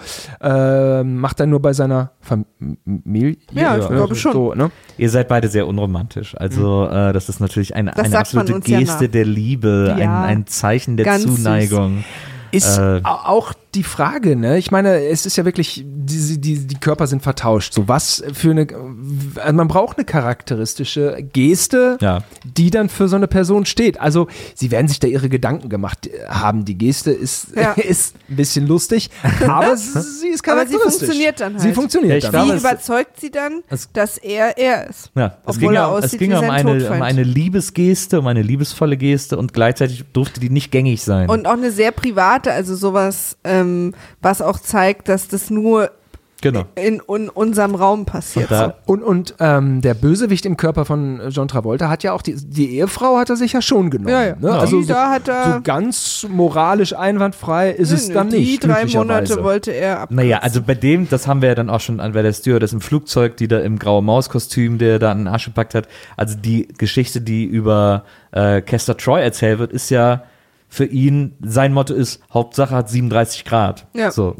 Speaker 3: äh, macht er nur bei seiner Familie.
Speaker 2: Ja, ich glaube schon.
Speaker 3: So, ne?
Speaker 1: Ihr seid beide sehr unromantisch. Also äh, das ist natürlich eine, eine
Speaker 2: sagt man
Speaker 1: absolute
Speaker 2: uns ja
Speaker 1: Geste
Speaker 2: nach.
Speaker 1: der Liebe,
Speaker 2: Ja.
Speaker 1: ein, ein Zeichen der
Speaker 2: Ganz süß.
Speaker 1: Zuneigung.
Speaker 3: Ist
Speaker 1: Äh,
Speaker 3: au- auch die Frage, ne? Ich meine, es ist ja wirklich, die, die, die Körper sind vertauscht. So was für eine, also man braucht eine charakteristische Geste,
Speaker 1: Ja.
Speaker 3: die dann für so eine Person steht. Also sie werden sich da ihre Gedanken gemacht haben. Die Geste ist,
Speaker 2: Ja.
Speaker 3: ist ein bisschen lustig, aber sie ist
Speaker 2: Aber sie
Speaker 3: charakteristisch.
Speaker 2: funktioniert dann halt.
Speaker 3: Sie funktioniert
Speaker 1: Ja, ich
Speaker 3: dann.
Speaker 1: glaube,
Speaker 2: Wie
Speaker 1: es-
Speaker 2: überzeugt sie dann,
Speaker 1: es-
Speaker 2: dass er er ist?
Speaker 1: Ja, es
Speaker 2: Obwohl
Speaker 1: ging,
Speaker 2: er
Speaker 1: ja, es
Speaker 2: aussieht
Speaker 1: ging
Speaker 2: wie
Speaker 1: um,
Speaker 2: sein
Speaker 1: eine, um
Speaker 2: Todfeind.
Speaker 1: eine Liebesgeste, um eine liebevolle Geste und gleichzeitig durfte die nicht gängig sein.
Speaker 2: Und auch eine sehr private, also sowas, ähm, was auch zeigt, dass das nur
Speaker 1: genau.
Speaker 2: in, in unserem Raum passiert.
Speaker 1: Und da-
Speaker 3: Und, und ähm, der Bösewicht im Körper von John Travolta hat ja auch, die, die Ehefrau hat er sich ja schon genommen.
Speaker 2: Ja, ja.
Speaker 3: Ne?
Speaker 2: Ja.
Speaker 3: Also
Speaker 2: Die
Speaker 3: so,
Speaker 2: da hat er-
Speaker 3: so ganz moralisch einwandfrei ist es
Speaker 2: Nö,
Speaker 3: dann
Speaker 2: die
Speaker 3: nicht.
Speaker 2: drei Monate
Speaker 3: glücklicherweise.
Speaker 2: wollte er ab.
Speaker 1: Naja, also bei dem, das haben wir ja dann auch schon an bei der Stewardess im Flugzeug, die da im graue Maus-Kostüm, der da an den Arsch gepackt hat. Also die Geschichte, die über äh, Castor Troy erzählt wird, ist ja für ihn, sein Motto ist, Hauptsache hat siebenunddreißig Grad.
Speaker 2: Ja.
Speaker 1: So.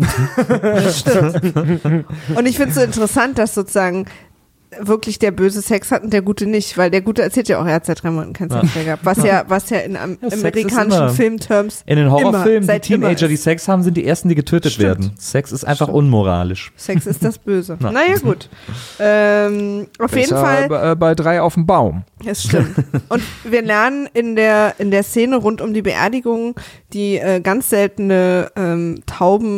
Speaker 2: Das stimmt. Und ich finde es so interessant, dass sozusagen wirklich der Böse Sex hat und der Gute nicht, weil der Gute erzählt ja auch, er hat seit drei Monaten keinen Sex mehr gehabt, was ja, was ja in am,
Speaker 1: Ja, Sex ist
Speaker 2: amerikanischen
Speaker 1: immer-
Speaker 2: Filmterms
Speaker 1: In den Horrorfilmen,
Speaker 2: immer,
Speaker 1: die
Speaker 2: seit immer
Speaker 1: Teenager, die
Speaker 2: ist.
Speaker 1: Sex haben, sind die ersten, die getötet
Speaker 2: Stimmt.
Speaker 1: werden. Sex ist einfach unmoralisch.
Speaker 2: Sex ist das Böse.
Speaker 1: Na.
Speaker 2: Naja, gut. Ähm, auf jeden
Speaker 3: Besser
Speaker 2: Fall,
Speaker 3: Bei, äh, bei drei auf dem Baum.
Speaker 2: es stimmt. Und wir lernen in der, in der Szene rund um die Beerdigung die äh, ganz seltene ähm, Tauben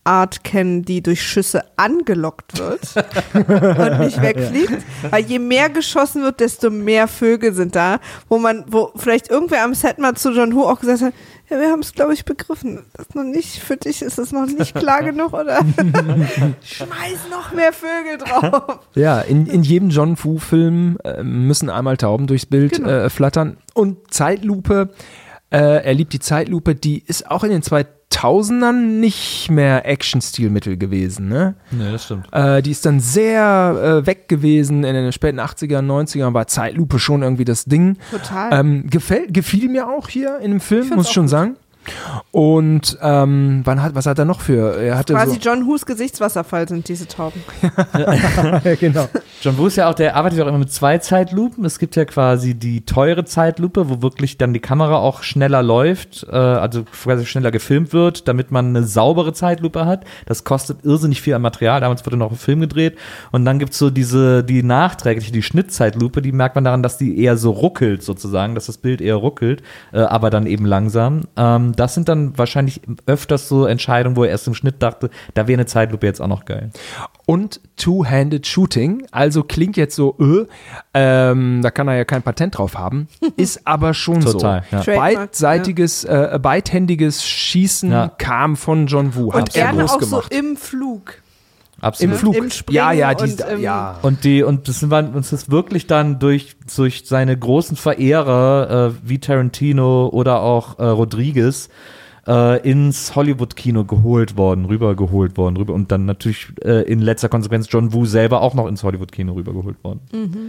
Speaker 2: Art kennen, die durch Schüsse angelockt wird und nicht wegfliegt. Weil je mehr geschossen wird, desto mehr Vögel sind da, wo man, wo vielleicht irgendwer am Set mal zu John Woo auch gesagt hat, ja, wir haben es, glaube ich, begriffen. Das ist noch nicht, für dich ist es noch nicht klar genug, oder? Schmeiß noch mehr Vögel drauf.
Speaker 3: Ja, in, in jedem John Woo-Film äh, müssen einmal Tauben durchs Bild
Speaker 2: Genau.
Speaker 3: äh, flattern. Und Zeitlupe, äh, er liebt die Zeitlupe, die ist auch in den zweitausendern nicht mehr Action-Stilmittel gewesen, ne?
Speaker 1: Nee, das stimmt.
Speaker 3: Äh, die ist dann sehr äh, weg gewesen. In den späten achtzigern, neunzigern war Zeitlupe schon irgendwie das Ding.
Speaker 2: Total.
Speaker 3: Ähm, gefällt, gefiel mir auch hier in dem Film,
Speaker 2: Ich fand's
Speaker 3: muss ich schon
Speaker 2: auch gut.
Speaker 3: sagen. Und ähm, wann hat, was hat er noch für? Er hatte
Speaker 2: Quasi
Speaker 3: so,
Speaker 2: John Woos Gesichtswasserfall sind diese Tauben.
Speaker 3: ja, genau.
Speaker 1: John Woo ist ja auch, der arbeitet ja auch immer mit zwei Zeitlupen. Es gibt ja quasi die teure Zeitlupe, wo wirklich dann die Kamera auch schneller läuft, äh, also quasi schneller gefilmt wird, damit man eine saubere Zeitlupe hat. Das kostet irrsinnig viel an Material. Damals wurde noch ein Film gedreht. Und dann gibt's so diese, die nachträgliche, die Schnittzeitlupe, die merkt man daran, dass die eher so ruckelt sozusagen, dass das Bild eher ruckelt, äh, aber dann eben langsam. Ähm, das sind dann wahrscheinlich öfters so Entscheidungen, wo er erst im Schnitt dachte, da wäre eine Zeitlupe jetzt auch noch geil.
Speaker 3: Und Two-Handed Shooting, also klingt jetzt so, äh, ähm, da kann er ja kein Patent drauf haben, ist aber schon
Speaker 1: Total,
Speaker 3: so.
Speaker 1: ja.
Speaker 2: Trademark,
Speaker 3: Beidseitiges, äh, beidhändiges Schießen
Speaker 1: Ja.
Speaker 3: kam von John Woo, hat
Speaker 2: Und
Speaker 3: er
Speaker 2: gerne
Speaker 3: groß
Speaker 2: auch
Speaker 3: gemacht.
Speaker 2: so im Flug.
Speaker 1: Absolut.
Speaker 3: Im Flug.
Speaker 2: Im Springen
Speaker 3: ja, ja, die,
Speaker 2: und im-
Speaker 3: ja.
Speaker 1: Und die, und das waren uns ist wirklich dann durch, durch seine großen Verehrer, äh, wie Tarantino oder auch äh, Rodriguez, äh, ins Hollywood-Kino geholt worden, rübergeholt worden, rüber und dann natürlich äh, in letzter Konsequenz John Woo selber auch noch ins Hollywood-Kino rübergeholt worden.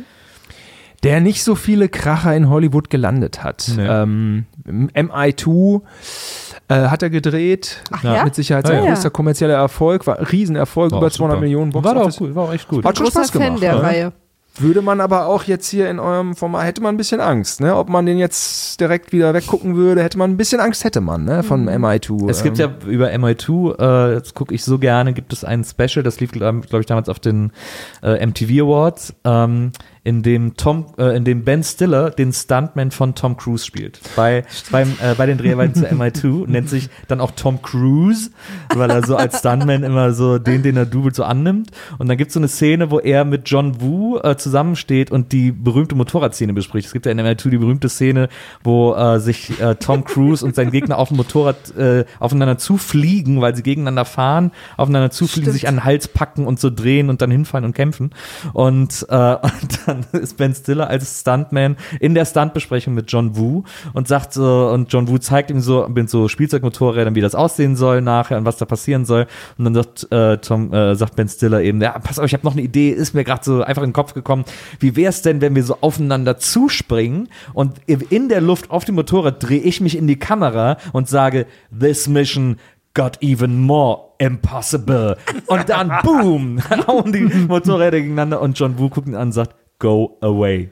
Speaker 3: Der nicht so viele Kracher in Hollywood gelandet hat.
Speaker 1: Nee.
Speaker 3: Ähm, M I zwei äh, hat er gedreht.
Speaker 2: Ach ja?
Speaker 3: Mit Sicherheit
Speaker 1: Ah,
Speaker 3: sein
Speaker 2: ja.
Speaker 3: größter kommerzieller Erfolg. War ein Riesenerfolk,
Speaker 1: War
Speaker 3: über
Speaker 1: auch
Speaker 3: zweihundert
Speaker 1: super.
Speaker 3: Millionen Box
Speaker 1: War doch
Speaker 3: Office.
Speaker 1: auch cool, war auch echt gut.
Speaker 3: Hat schon
Speaker 2: Großer
Speaker 3: Spaß gemacht.
Speaker 2: Fan der
Speaker 3: ja.
Speaker 2: Reihe.
Speaker 3: Würde man aber auch jetzt hier in eurem Format, hätte man ein bisschen Angst, ne? Ob man den jetzt direkt wieder weggucken würde, hätte man ein bisschen Angst, hätte man, ne? Von M I zwei.
Speaker 1: Es gibt ja über M I zwei, äh, das gucke ich so gerne, gibt es ein Special, das lief, glaube ich, damals auf den äh, M T V Awards, ähm, in dem Tom, äh, in dem Ben Stiller den Stuntman von Tom Cruise spielt. Bei, beim, äh, bei den Dreharbeiten zu M I zwei nennt sich dann auch Tom Cruise, weil er so als Stuntman immer so den, den er doubelt, so annimmt. Und dann gibt es so eine Szene, wo er mit John Woo äh, zusammensteht und die berühmte Motorradszene bespricht. Es gibt ja in M I zwei die berühmte Szene, wo äh, sich äh, Tom Cruise und sein Gegner auf dem Motorrad äh, aufeinander zufliegen, weil sie gegeneinander fahren, aufeinander zufliegen,
Speaker 2: Stimmt.
Speaker 1: sich an den Hals packen und so drehen und dann hinfallen und kämpfen. Und, äh, und dann ist Ben Stiller als Stuntman in der Stuntbesprechung mit John Woo und sagt so, und John Woo zeigt ihm so mit so Spielzeugmotorrädern, wie das aussehen soll nachher und was da passieren soll. Und dann sagt äh, Tom, äh, sagt Ben Stiller eben, ja, pass auf, ich habe noch eine Idee, ist mir gerade so einfach in den Kopf gekommen. Wie wär's denn, wenn wir so aufeinander zuspringen und in der Luft auf dem Motorrad drehe ich mich in die Kamera und sage, this mission got even more impossible. Und dann, boom, hauen die Motorräder gegeneinander und John Woo guckt ihn an und sagt, go away.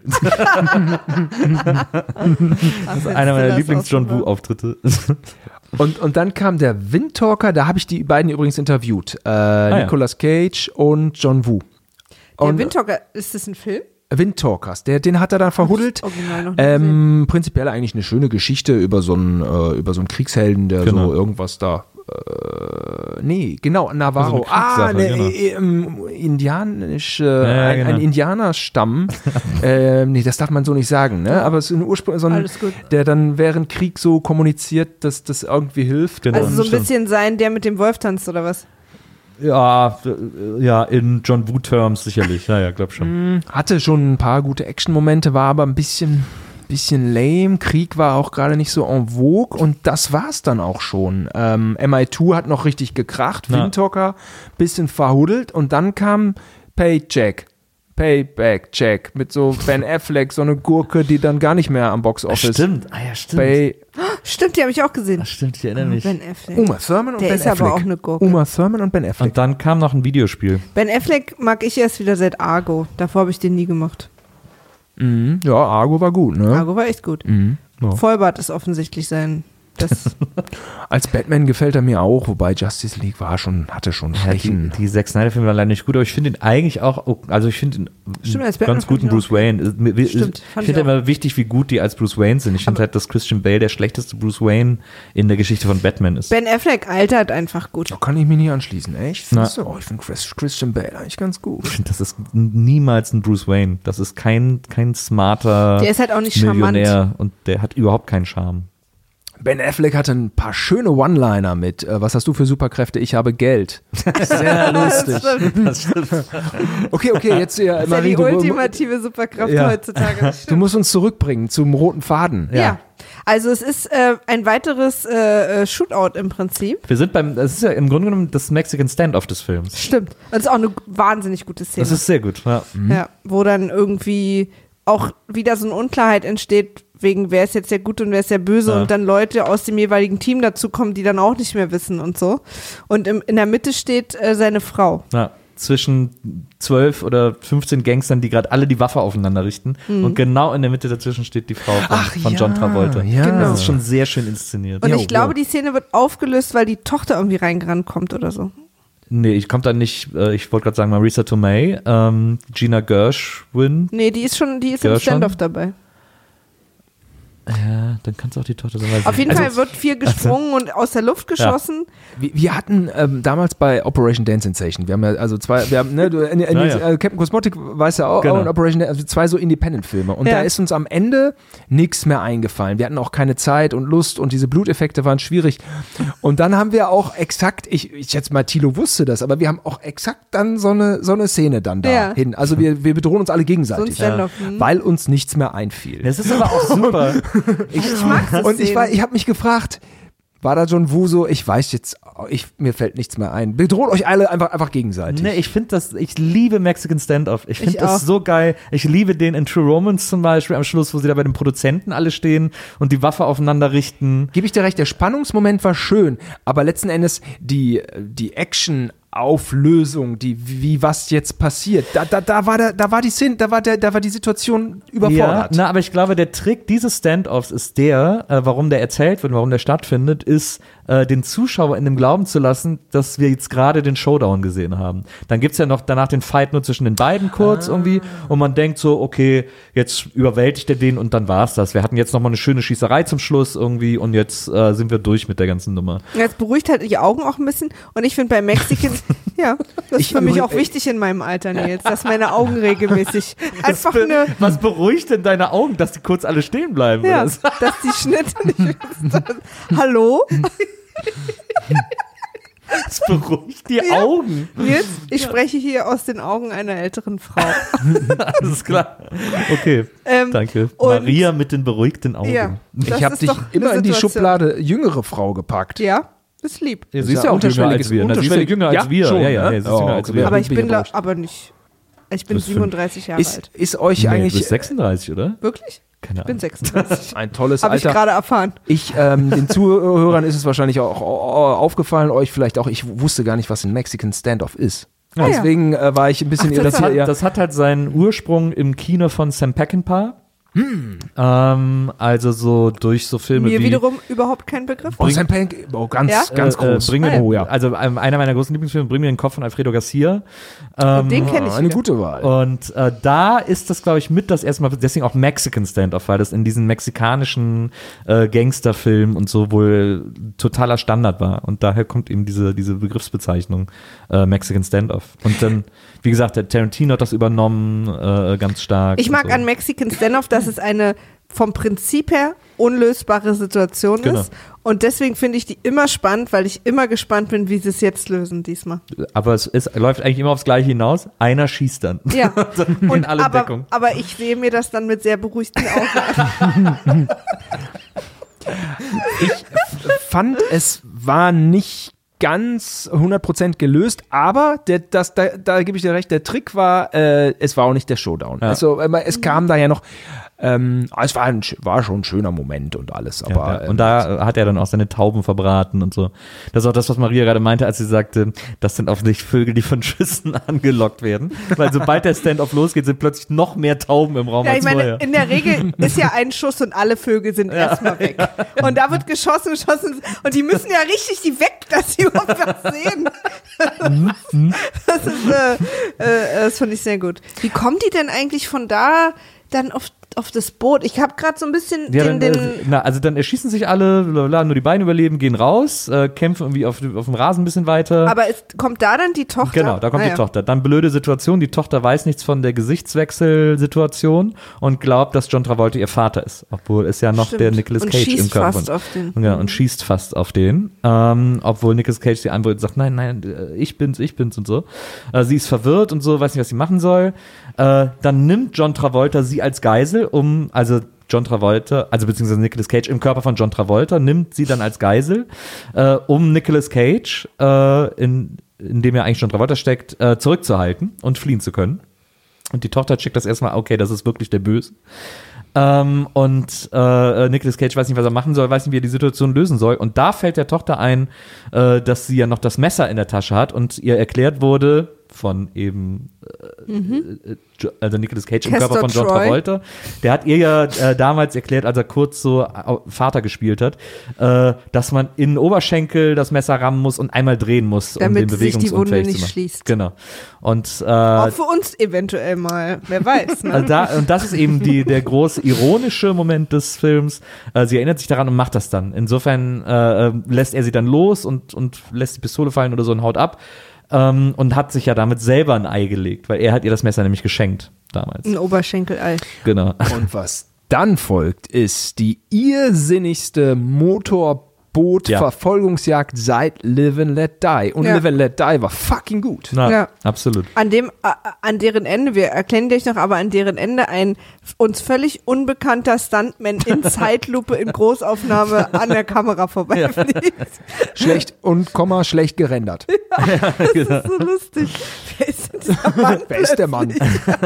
Speaker 1: Das ist einer meiner Lieblings-John Woo-Auftritte.
Speaker 3: Und, und dann kam der Windtalker, da habe ich die beiden übrigens interviewt. Äh,
Speaker 1: ja.
Speaker 3: Nicolas Cage und John Woo.
Speaker 2: Der
Speaker 3: Und
Speaker 2: Windtalker, ist das ein Film?
Speaker 3: Windtalkers, der, den hat er dann verhuddelt.
Speaker 2: Original noch nie gesehen.
Speaker 3: Ähm, prinzipiell eigentlich eine schöne Geschichte über so einen, äh, über so einen Kriegshelden, der
Speaker 1: Genau.
Speaker 3: so irgendwas da. Äh, nee, genau, Navarro.
Speaker 1: Also eine
Speaker 3: ah,
Speaker 1: Kriegssache,
Speaker 3: ne,
Speaker 1: genau.
Speaker 3: äh, ähm, indianisch, äh,
Speaker 1: ja,
Speaker 3: ein,
Speaker 1: genau.
Speaker 3: ein Indianerstamm. ähm, nee, das darf man so nicht sagen, ne? Aber es ist ein Ursprung, so ein,
Speaker 2: Alles gut.
Speaker 3: der dann während Krieg so kommuniziert, dass das irgendwie hilft.
Speaker 1: Genau.
Speaker 2: Also so ein
Speaker 1: stimmt.
Speaker 2: bisschen sein, der mit dem Wolf tanzt oder was?
Speaker 1: Ja, äh, ja, in John Woo-Terms sicherlich. Ja, ja, glaub schon.
Speaker 3: Hatte schon ein paar gute Action-Momente, war aber ein bisschen, bisschen lame. Krieg war auch gerade nicht so en vogue und das war's dann auch schon. Ähm, M I zwei hat noch richtig gekracht,
Speaker 1: Ja.
Speaker 3: Windtalker bisschen verhuddelt und dann kam Paycheck. Payback Check mit so Ben Affleck, so eine Gurke, die dann gar nicht mehr am Box-Office.
Speaker 1: Stimmt, ah ja, stimmt.
Speaker 3: Pay
Speaker 2: Stimmt, die habe ich auch gesehen.
Speaker 1: Ah, stimmt, ich erinnere mich.
Speaker 2: Ben Affleck.
Speaker 3: Uma Thurman und
Speaker 2: Der
Speaker 3: Ben
Speaker 2: ist
Speaker 3: Affleck.
Speaker 2: aber auch eine Gurke.
Speaker 3: Uma Thurman und Ben Affleck.
Speaker 1: Und dann kam noch ein Videospiel.
Speaker 2: Ben Affleck mag ich erst wieder seit Argo. Davor habe ich den nie gemacht.
Speaker 3: Mhm. Ja, Argo war gut, ne?
Speaker 2: Argo war echt gut.
Speaker 3: Mhm.
Speaker 1: Ja.
Speaker 2: Vollbart ist offensichtlich sein Das
Speaker 3: Als Batman gefällt er mir auch, wobei Justice League war schon, hatte schon
Speaker 1: Die,
Speaker 3: Schwächen.
Speaker 1: die Zack Snyder-Filme waren leider nicht gut, aber ich finde ihn eigentlich auch, also ich finde ihn
Speaker 2: Stimmt, als
Speaker 1: einen
Speaker 2: Batman
Speaker 1: ganz
Speaker 2: fand
Speaker 1: guten
Speaker 2: ich
Speaker 1: Bruce
Speaker 2: auch.
Speaker 1: Wayne. Mir- mir-
Speaker 2: Stimmt,
Speaker 1: Ich
Speaker 2: fand
Speaker 1: finde
Speaker 2: ich auch.
Speaker 1: immer wichtig, wie gut die als Bruce Wayne sind. Ich finde halt, dass Christian Bale der schlechteste Bruce Wayne in der Geschichte von Batman ist.
Speaker 2: Ben Affleck altert einfach gut.
Speaker 3: Da kann ich mich nie anschließen, echt?
Speaker 1: Na.
Speaker 3: Findest du? Oh, ich finde Chris, Christian Bale eigentlich ganz gut.
Speaker 1: Ich finde, das ist niemals ein Bruce Wayne. Das ist kein, kein smarter
Speaker 2: Der ist halt auch nicht charmant.
Speaker 1: Millionär und der hat überhaupt keinen Charme.
Speaker 3: Ben Affleck hatte ein paar schöne One-Liner mit äh, was hast du für Superkräfte? Ich habe Geld. Sehr lustig.
Speaker 2: Das stimmt.
Speaker 3: Okay, okay, jetzt äh,
Speaker 2: Das ist ja
Speaker 3: Marie,
Speaker 2: die
Speaker 3: du,
Speaker 2: ultimative Superkraft
Speaker 3: Ja.
Speaker 2: heutzutage. Das
Speaker 3: du
Speaker 2: stimmt.
Speaker 3: musst uns zurückbringen zum roten Faden.
Speaker 2: Ja. Also es ist äh, ein weiteres äh, äh, Shootout im Prinzip.
Speaker 1: Wir sind beim, das ist ja im Grunde genommen das Mexican Standoff des Films.
Speaker 2: Stimmt. Das ist auch eine wahnsinnig gute Szene.
Speaker 1: Das ist sehr gut. Ja.
Speaker 2: Ja, wo dann irgendwie auch wieder so eine Unklarheit entsteht, wegen wer ist jetzt der Gute und wer ist der Böse
Speaker 1: Ja.
Speaker 2: und dann Leute aus dem jeweiligen Team dazukommen, die dann auch nicht mehr wissen und so. Und im, in der Mitte steht äh, seine Frau.
Speaker 1: Ja. Zwischen zwölf oder fünfzehn Gangstern, die gerade alle die Waffe aufeinander richten.
Speaker 2: Mhm.
Speaker 1: Und genau in der Mitte dazwischen steht die Frau von,
Speaker 3: Ach
Speaker 1: von
Speaker 3: ja,
Speaker 1: John Travolta.
Speaker 3: ja.
Speaker 2: Genau.
Speaker 1: Das ist schon sehr schön inszeniert.
Speaker 2: Und
Speaker 3: Ja,
Speaker 2: ich glaube,
Speaker 3: ja.
Speaker 2: die Szene wird aufgelöst, weil die Tochter irgendwie reingerannt kommt oder so.
Speaker 1: Nee, ich komme da nicht, äh, ich wollte gerade sagen, Marisa Tomei, ähm, Gina Gershwin.
Speaker 2: Nee, die ist schon, die ist im
Speaker 1: Ja, schon.
Speaker 2: Standoff dabei.
Speaker 1: Ja, dann kann es auch die Tochter sein. weiß
Speaker 2: Auf
Speaker 1: ich
Speaker 2: jeden
Speaker 1: nicht.
Speaker 2: Fall wird viel gesprungen und aus der Luft geschossen.
Speaker 3: Wir, wir hatten ähm, damals bei Operation Dance Sensation, wir haben ja also zwei, wir haben, ne, du, in, in,
Speaker 1: Ja, ja.
Speaker 3: äh, Captain Cosmotic weiß ja auch,
Speaker 1: Genau.
Speaker 3: auch und Operation Dance, also zwei so Independent-Filme. Und
Speaker 2: Ja.
Speaker 3: da ist uns am Ende nichts mehr eingefallen. Wir hatten auch keine Zeit und Lust und diese Bluteffekte waren schwierig. Und dann haben wir auch exakt, ich, ich schätze mal, Thilo wusste das, aber wir haben auch exakt dann so eine, so eine Szene dann da
Speaker 2: Ja.
Speaker 3: hin. Also wir, wir bedrohen uns alle
Speaker 2: So ein
Speaker 3: gegenseitig,
Speaker 2: Standoff. hm.
Speaker 3: weil uns nichts mehr einfiel.
Speaker 1: Das ist aber auch super.
Speaker 2: Ich mag das
Speaker 3: Und ich,
Speaker 2: Szenen.
Speaker 3: war- ich habe mich gefragt, war da John Woo so, ich weiß jetzt, ich, mir fällt nichts mehr ein. Bedroht euch alle einfach, einfach gegenseitig.
Speaker 1: Nee, ich finde das, ich liebe Mexican Standoff. Ich
Speaker 2: Ich
Speaker 1: finde das
Speaker 2: auch.
Speaker 1: so geil. Ich liebe den in True Romance zum Beispiel am Schluss, wo sie da bei den Produzenten alle stehen und die Waffe aufeinander richten.
Speaker 3: Gebe ich dir recht, der Spannungsmoment war schön, aber letzten Endes die, die Action Auflösung, die wie was jetzt passiert. Da, da, da war der, da war die Szene, da war der, da war die Situation
Speaker 1: Ja,
Speaker 3: überfordert.
Speaker 1: na, aber ich glaube, der Trick dieses Standoffs ist der, äh, warum der erzählt wird, warum der stattfindet, ist, äh, den Zuschauer in dem Glauben zu lassen, dass wir jetzt gerade den Showdown gesehen haben. Dann gibt's ja noch danach den Fight nur zwischen den beiden kurz irgendwie und man denkt so, okay, jetzt überwältigt er den und dann war's das. Wir hatten jetzt noch mal eine schöne Schießerei zum Schluss irgendwie und jetzt äh, sind wir durch mit der ganzen Nummer.
Speaker 2: Jetzt beruhigt halt die Augen auch ein bisschen. Und ich finde bei Mexicans, ja, das ist
Speaker 3: Ich
Speaker 2: für mich
Speaker 3: übrig-
Speaker 2: auch wichtig in meinem Alter, Nils, dass meine Augen regelmäßig einfach
Speaker 1: Be-
Speaker 2: eine,
Speaker 1: Was beruhigt denn deine Augen, dass die kurz alle stehen bleiben?
Speaker 2: ja,
Speaker 1: Oder so?
Speaker 2: dass die Schnitte nicht Hallo?
Speaker 1: Das beruhigt die
Speaker 2: Ja.
Speaker 1: Augen.
Speaker 2: Nils, ich spreche hier aus den Augen einer älteren Frau.
Speaker 1: Alles klar. Okay,
Speaker 2: Ähm,
Speaker 1: danke.
Speaker 2: und-
Speaker 1: Maria mit den beruhigten Augen.
Speaker 2: Ja, das
Speaker 3: ich habe
Speaker 2: ist
Speaker 3: dich
Speaker 2: doch eine
Speaker 3: immer in die
Speaker 2: Situation.
Speaker 3: Schublade jüngere Frau gepackt.
Speaker 2: Ja, ist lieb.
Speaker 1: Ja,
Speaker 3: Das
Speaker 1: sie
Speaker 3: ist
Speaker 1: ist
Speaker 3: ja
Speaker 1: ja auch jünger
Speaker 3: unterschwelliges-
Speaker 1: als wir. Na, sie ist ja
Speaker 3: unterschwellig-
Speaker 1: jünger als
Speaker 3: Ja,
Speaker 1: wir.
Speaker 3: schon,
Speaker 1: ja, ja,
Speaker 3: ne?
Speaker 1: ja, sie ist
Speaker 3: Oh,
Speaker 1: jünger als
Speaker 3: okay.
Speaker 1: wir.
Speaker 2: Aber
Speaker 3: bin
Speaker 2: ich
Speaker 3: ich
Speaker 2: bin, la-
Speaker 3: enttäuscht.
Speaker 2: aber nicht, ich bin
Speaker 1: Das find-
Speaker 2: siebenunddreißig Jahre
Speaker 3: Ist,
Speaker 2: alt.
Speaker 3: ist euch
Speaker 1: Nee, du
Speaker 3: eigentlich
Speaker 1: bist sechsunddreißig, oder?
Speaker 2: Wirklich?
Speaker 1: Keine
Speaker 2: Ich bin
Speaker 1: Ahnung.
Speaker 2: sechsunddreißig.
Speaker 3: ein tolles
Speaker 2: Habe ich
Speaker 3: Alter?
Speaker 2: gerade erfahren.
Speaker 3: Ich, ähm, den Zuhörern ist es wahrscheinlich auch au- aufgefallen, euch vielleicht auch, ich wusste gar nicht, was ein Mexican Standoff ist.
Speaker 2: Ah, ja.
Speaker 3: Deswegen äh, war ich ein bisschen
Speaker 2: Ach, das
Speaker 1: Das
Speaker 3: irritiert.
Speaker 1: hat,
Speaker 3: Ja.
Speaker 1: das hat halt seinen Ursprung im Kino von Sam Peckinpah.
Speaker 3: Hm.
Speaker 1: Ähm, also so durch so Filme
Speaker 2: Mir
Speaker 1: wie
Speaker 2: wiederum überhaupt kein Begriff.
Speaker 3: Oh, Sam Pank, oh, ganz,
Speaker 2: Ja?
Speaker 3: ganz
Speaker 1: äh,
Speaker 3: groß.
Speaker 1: Äh, bring mir,
Speaker 2: Ah, ja.
Speaker 1: oh, ja. Also ähm, einer meiner großen Lieblingsfilme, Bring mir den Kopf von Alfredo Garcia. Ähm,
Speaker 2: Den kenne ich
Speaker 3: eine
Speaker 2: wieder.
Speaker 3: gute Wahl.
Speaker 1: Und äh, da ist das, glaube ich, mit das erste Mal, deswegen auch Mexican Standoff, weil das in diesen mexikanischen äh, Gangsterfilmen und so wohl totaler Standard war. Und daher kommt eben diese, diese Begriffsbezeichnung äh, Mexican Standoff. Und dann, wie gesagt, der Tarantino hat das übernommen, äh, ganz stark.
Speaker 2: Ich mag
Speaker 1: und so.
Speaker 2: an Mexican Standoff, dass es eine vom Prinzip her unlösbare Situation
Speaker 1: Genau.
Speaker 2: ist. Und deswegen finde ich die immer spannend, weil ich immer gespannt bin, wie sie es jetzt lösen diesmal.
Speaker 1: Aber es ist, läuft eigentlich immer aufs Gleiche hinaus. Einer schießt dann.
Speaker 2: Ja.
Speaker 1: dann gehen
Speaker 2: Und,
Speaker 1: alle in
Speaker 2: aber,
Speaker 1: Deckung.
Speaker 2: aber ich sehe mir das dann mit sehr beruhigten Augen an.
Speaker 3: Fand, es war nicht ganz hundert Prozent gelöst, aber der, das, da, da gebe ich dir recht, der Trick war, äh, es war auch nicht der Showdown.
Speaker 1: Ja.
Speaker 3: Also äh, es kam da ja noch, Ähm, es war, ein, war schon ein schöner Moment und alles. Aber,
Speaker 1: ja, ja. Und da hat er dann auch seine Tauben verbraten und so. Das ist auch das, was Maria gerade meinte, als sie sagte, das sind offensichtlich Vögel, die von Schüssen angelockt werden. Weil sobald der Stand-off losgeht, sind plötzlich noch mehr Tauben im Raum
Speaker 2: Ja, ich
Speaker 1: als
Speaker 2: meine,
Speaker 1: vorher.
Speaker 2: in der Regel ist ja ein Schuss und alle Vögel sind ja. erstmal weg. Und da wird geschossen, geschossen und die müssen ja richtig die weg, dass sie überhaupt was sehen. Das ist, äh, äh, das fand ich sehr gut. Wie kommen die denn eigentlich von da dann auf auf das Boot? Ich habe gerade so ein bisschen
Speaker 1: ja,
Speaker 2: den,
Speaker 1: dann,
Speaker 2: den
Speaker 1: äh, na, also dann erschießen sich alle, blablabla, nur die beiden überleben, gehen raus, äh, kämpfen irgendwie auf, auf dem Rasen ein bisschen weiter.
Speaker 2: aber es, kommt da dann die Tochter?
Speaker 1: Genau, da kommt
Speaker 2: ah,
Speaker 1: die
Speaker 2: ja.
Speaker 1: Tochter. Dann blöde Situation, die Tochter weiß nichts von der Gesichtswechselsituation und glaubt, dass John Travolta ihr Vater ist, obwohl es ja noch
Speaker 2: Stimmt.
Speaker 1: der Nicolas
Speaker 2: und
Speaker 1: Cage
Speaker 2: schießt
Speaker 1: im Körper
Speaker 2: fast
Speaker 1: von,
Speaker 2: auf den.
Speaker 1: und, genau, und schießt fast auf den, ähm, obwohl Nicolas Cage sie antwortet und sagt, nein, nein, ich bin's, ich bin's und so. Äh, sie ist verwirrt und so, weiß nicht, was sie machen soll. Äh, dann nimmt John Travolta sie als Geisel, um, also John Travolta, also beziehungsweise Nicolas Cage im Körper von John Travolta, nimmt sie dann als Geisel, äh, um Nicolas Cage, äh, in, in dem ja eigentlich John Travolta steckt, äh, zurückzuhalten und fliehen zu können. Und die Tochter checkt das erstmal, okay, das ist wirklich der Böse. Ähm, und äh, Nicolas Cage weiß nicht, was er machen soll, weiß nicht, wie er die Situation lösen soll. Und da fällt der Tochter ein, äh, dass sie ja noch das Messer in der Tasche hat und ihr erklärt wurde von eben äh, mhm. äh, also Nicolas Cage im
Speaker 2: Castor
Speaker 1: Körper von John
Speaker 2: Troy.
Speaker 1: Travolta. Der hat ihr ja äh, damals erklärt, als er kurz so Vater gespielt hat, äh, dass man in den Oberschenkel das Messer rammen muss und einmal drehen muss,
Speaker 2: damit
Speaker 1: um den
Speaker 2: sich die Wunde
Speaker 1: bewegungsunfähig
Speaker 2: nicht
Speaker 1: zu machen.
Speaker 2: schließt.
Speaker 1: Genau. Und äh,
Speaker 2: Auch für uns eventuell mal, wer weiß. Ne?
Speaker 1: also da, und das ist eben die, der große ironische Moment des Films. Äh, sie erinnert sich daran und macht das dann. Insofern äh, lässt er sie dann los und, und lässt die Pistole fallen oder so und haut ab. Ähm, und hat sich ja damit selber ein Ei gelegt, weil er hat ihr das Messer nämlich geschenkt damals.
Speaker 2: Ein Oberschenkelei.
Speaker 1: Genau.
Speaker 3: Und was dann folgt, ist die irrsinnigste Motorboot-Verfolgungsjagd seit Live and Let Die. Und
Speaker 2: Ja.
Speaker 3: Live and Let Die war fucking gut.
Speaker 1: Na,
Speaker 2: Ja.
Speaker 1: absolut.
Speaker 2: An dem, äh, an deren Ende, wir erklären gleich noch, aber an deren Ende ein uns völlig unbekannter Stuntman in Zeitlupe in Großaufnahme an der Kamera vorbeifliegt.
Speaker 3: Schlecht und Komma schlecht gerendert.
Speaker 2: Das ist so lustig. Wer ist denn dieser Mann?
Speaker 3: Wer ist der Mann?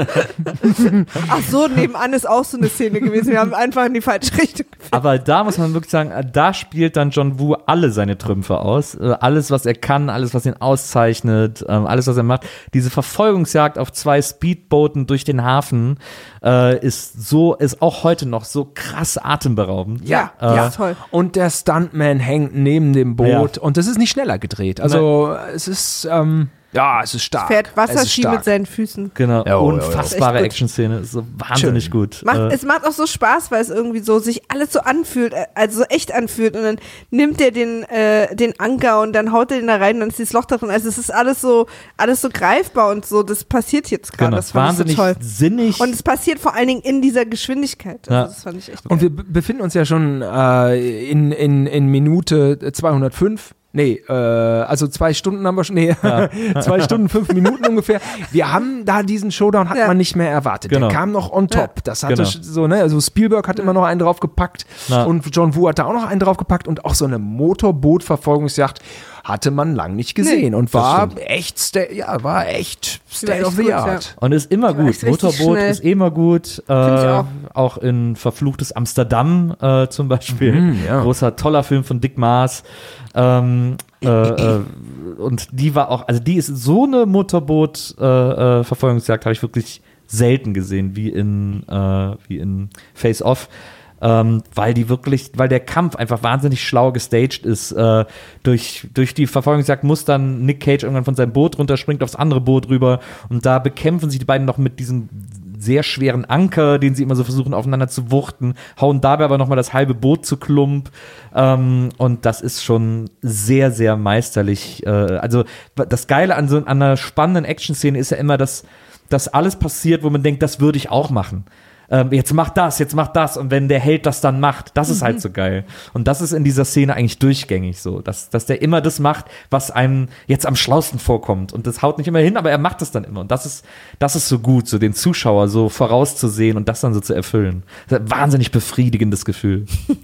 Speaker 2: Ach so, nebenan ist auch so eine Szene gewesen. Wir haben einfach in die falsche Richtung geführt.
Speaker 1: Aber da muss man wirklich sagen, da spielt dann John Woo alle seine Trümpfe aus. Äh, Alles, was er kann, alles, was ihn auszeichnet, ähm, alles, was er macht. Diese Verfolgungsjagd auf zwei Speedbooten durch den Hafen äh, ist so, ist auch heute noch so krass atemberaubend.
Speaker 2: Ja,
Speaker 1: Äh,
Speaker 2: ja, toll.
Speaker 3: Und der Stuntman hängt neben dem Boot
Speaker 1: Ja.
Speaker 3: und das ist nicht schneller gedreht. Also es ist, ähm, ja, es ist stark.
Speaker 2: Fährt
Speaker 3: Es ist
Speaker 2: Wasserski
Speaker 3: stark.
Speaker 2: mit seinen Füßen.
Speaker 1: Genau,
Speaker 3: Ja, oh, ja, ja.
Speaker 1: unfassbare
Speaker 2: Echt gut.
Speaker 1: Action-Szene, ist so wahnsinnig
Speaker 3: Schön.
Speaker 1: gut.
Speaker 2: Macht,
Speaker 1: Äh,
Speaker 2: es macht auch so Spaß, weil es irgendwie so sich alles so anfühlt, äh, also so echt anfühlt und dann nimmt er den, äh, den Anker und dann haut er den da rein und dann ist dieses Loch da drin. Also es ist alles so, alles so greifbar und so, das passiert jetzt gerade.
Speaker 1: genau,
Speaker 2: Das fand
Speaker 1: wahnsinnig
Speaker 2: ich so toll.
Speaker 1: sinnig.
Speaker 2: Und es passiert vor allen Dingen in dieser Geschwindigkeit. Also
Speaker 1: Ja.
Speaker 2: das fand ich echt
Speaker 3: Und
Speaker 2: geil.
Speaker 3: wir b- befinden uns ja schon äh, in, in, in Minute zweihundertfünf. Nee, äh, also zwei Stunden haben wir schon, nee, zwei Stunden, fünf Minuten ungefähr. Wir haben da diesen Showdown, hat
Speaker 2: Ja.
Speaker 3: man nicht mehr erwartet.
Speaker 1: Genau.
Speaker 3: Der kam noch on top.
Speaker 2: Ja.
Speaker 3: Das hatte
Speaker 1: Genau.
Speaker 3: sch- so, ne, also Spielberg hat immer noch einen draufgepackt
Speaker 1: Na.
Speaker 3: und John Woo hat da auch noch einen draufgepackt und auch so eine Motorboot-Verfolgungsjagd hatte man lang nicht gesehen und war echt, sta- ja, war echt State
Speaker 2: echt
Speaker 3: of the
Speaker 2: gut,
Speaker 3: Art.
Speaker 1: Und ist immer
Speaker 2: Die war
Speaker 1: gut.
Speaker 2: echt richtig
Speaker 1: Motorboot
Speaker 2: schnell.
Speaker 1: ist immer gut. Äh,
Speaker 2: ich
Speaker 1: auch. auch in Verfluchtes Amsterdam äh, zum Beispiel.
Speaker 3: Mhm, ja.
Speaker 1: Großer, toller Film von Dick Maas. Ähm, äh, äh, und die war auch, also die ist so eine Motorboot-Verfolgungsjagd, äh, Verfolgungsjagd habe ich wirklich selten gesehen, wie in, äh, wie in Face Off. Ähm, weil die wirklich, weil der Kampf einfach wahnsinnig schlau gestaged ist. Äh, durch, durch die Verfolgungsjagd muss dann Nick Cage irgendwann von seinem Boot runter, springt aufs andere Boot rüber und da bekämpfen sich die beiden noch mit diesem sehr schweren Anker, den sie immer so versuchen aufeinander zu wuchten, hauen dabei aber nochmal das halbe Boot zu Klump. Ähm, und das ist schon sehr, sehr meisterlich. Äh, also das Geile an so an einer spannenden Action-Szene ist ja immer, dass, dass alles passiert, wo man denkt, das würde ich auch machen. Ähm, jetzt mach das, jetzt mach das und wenn der Held das dann macht, das ist halt so geil. Und das ist in dieser Szene eigentlich durchgängig so, dass, dass der immer das macht, was einem jetzt am schlausten vorkommt und das haut nicht immer hin, aber er macht es dann immer und das ist, das ist so gut, so den Zuschauer so vorauszusehen und das dann so zu erfüllen. Das ist ein wahnsinnig befriedigendes Gefühl.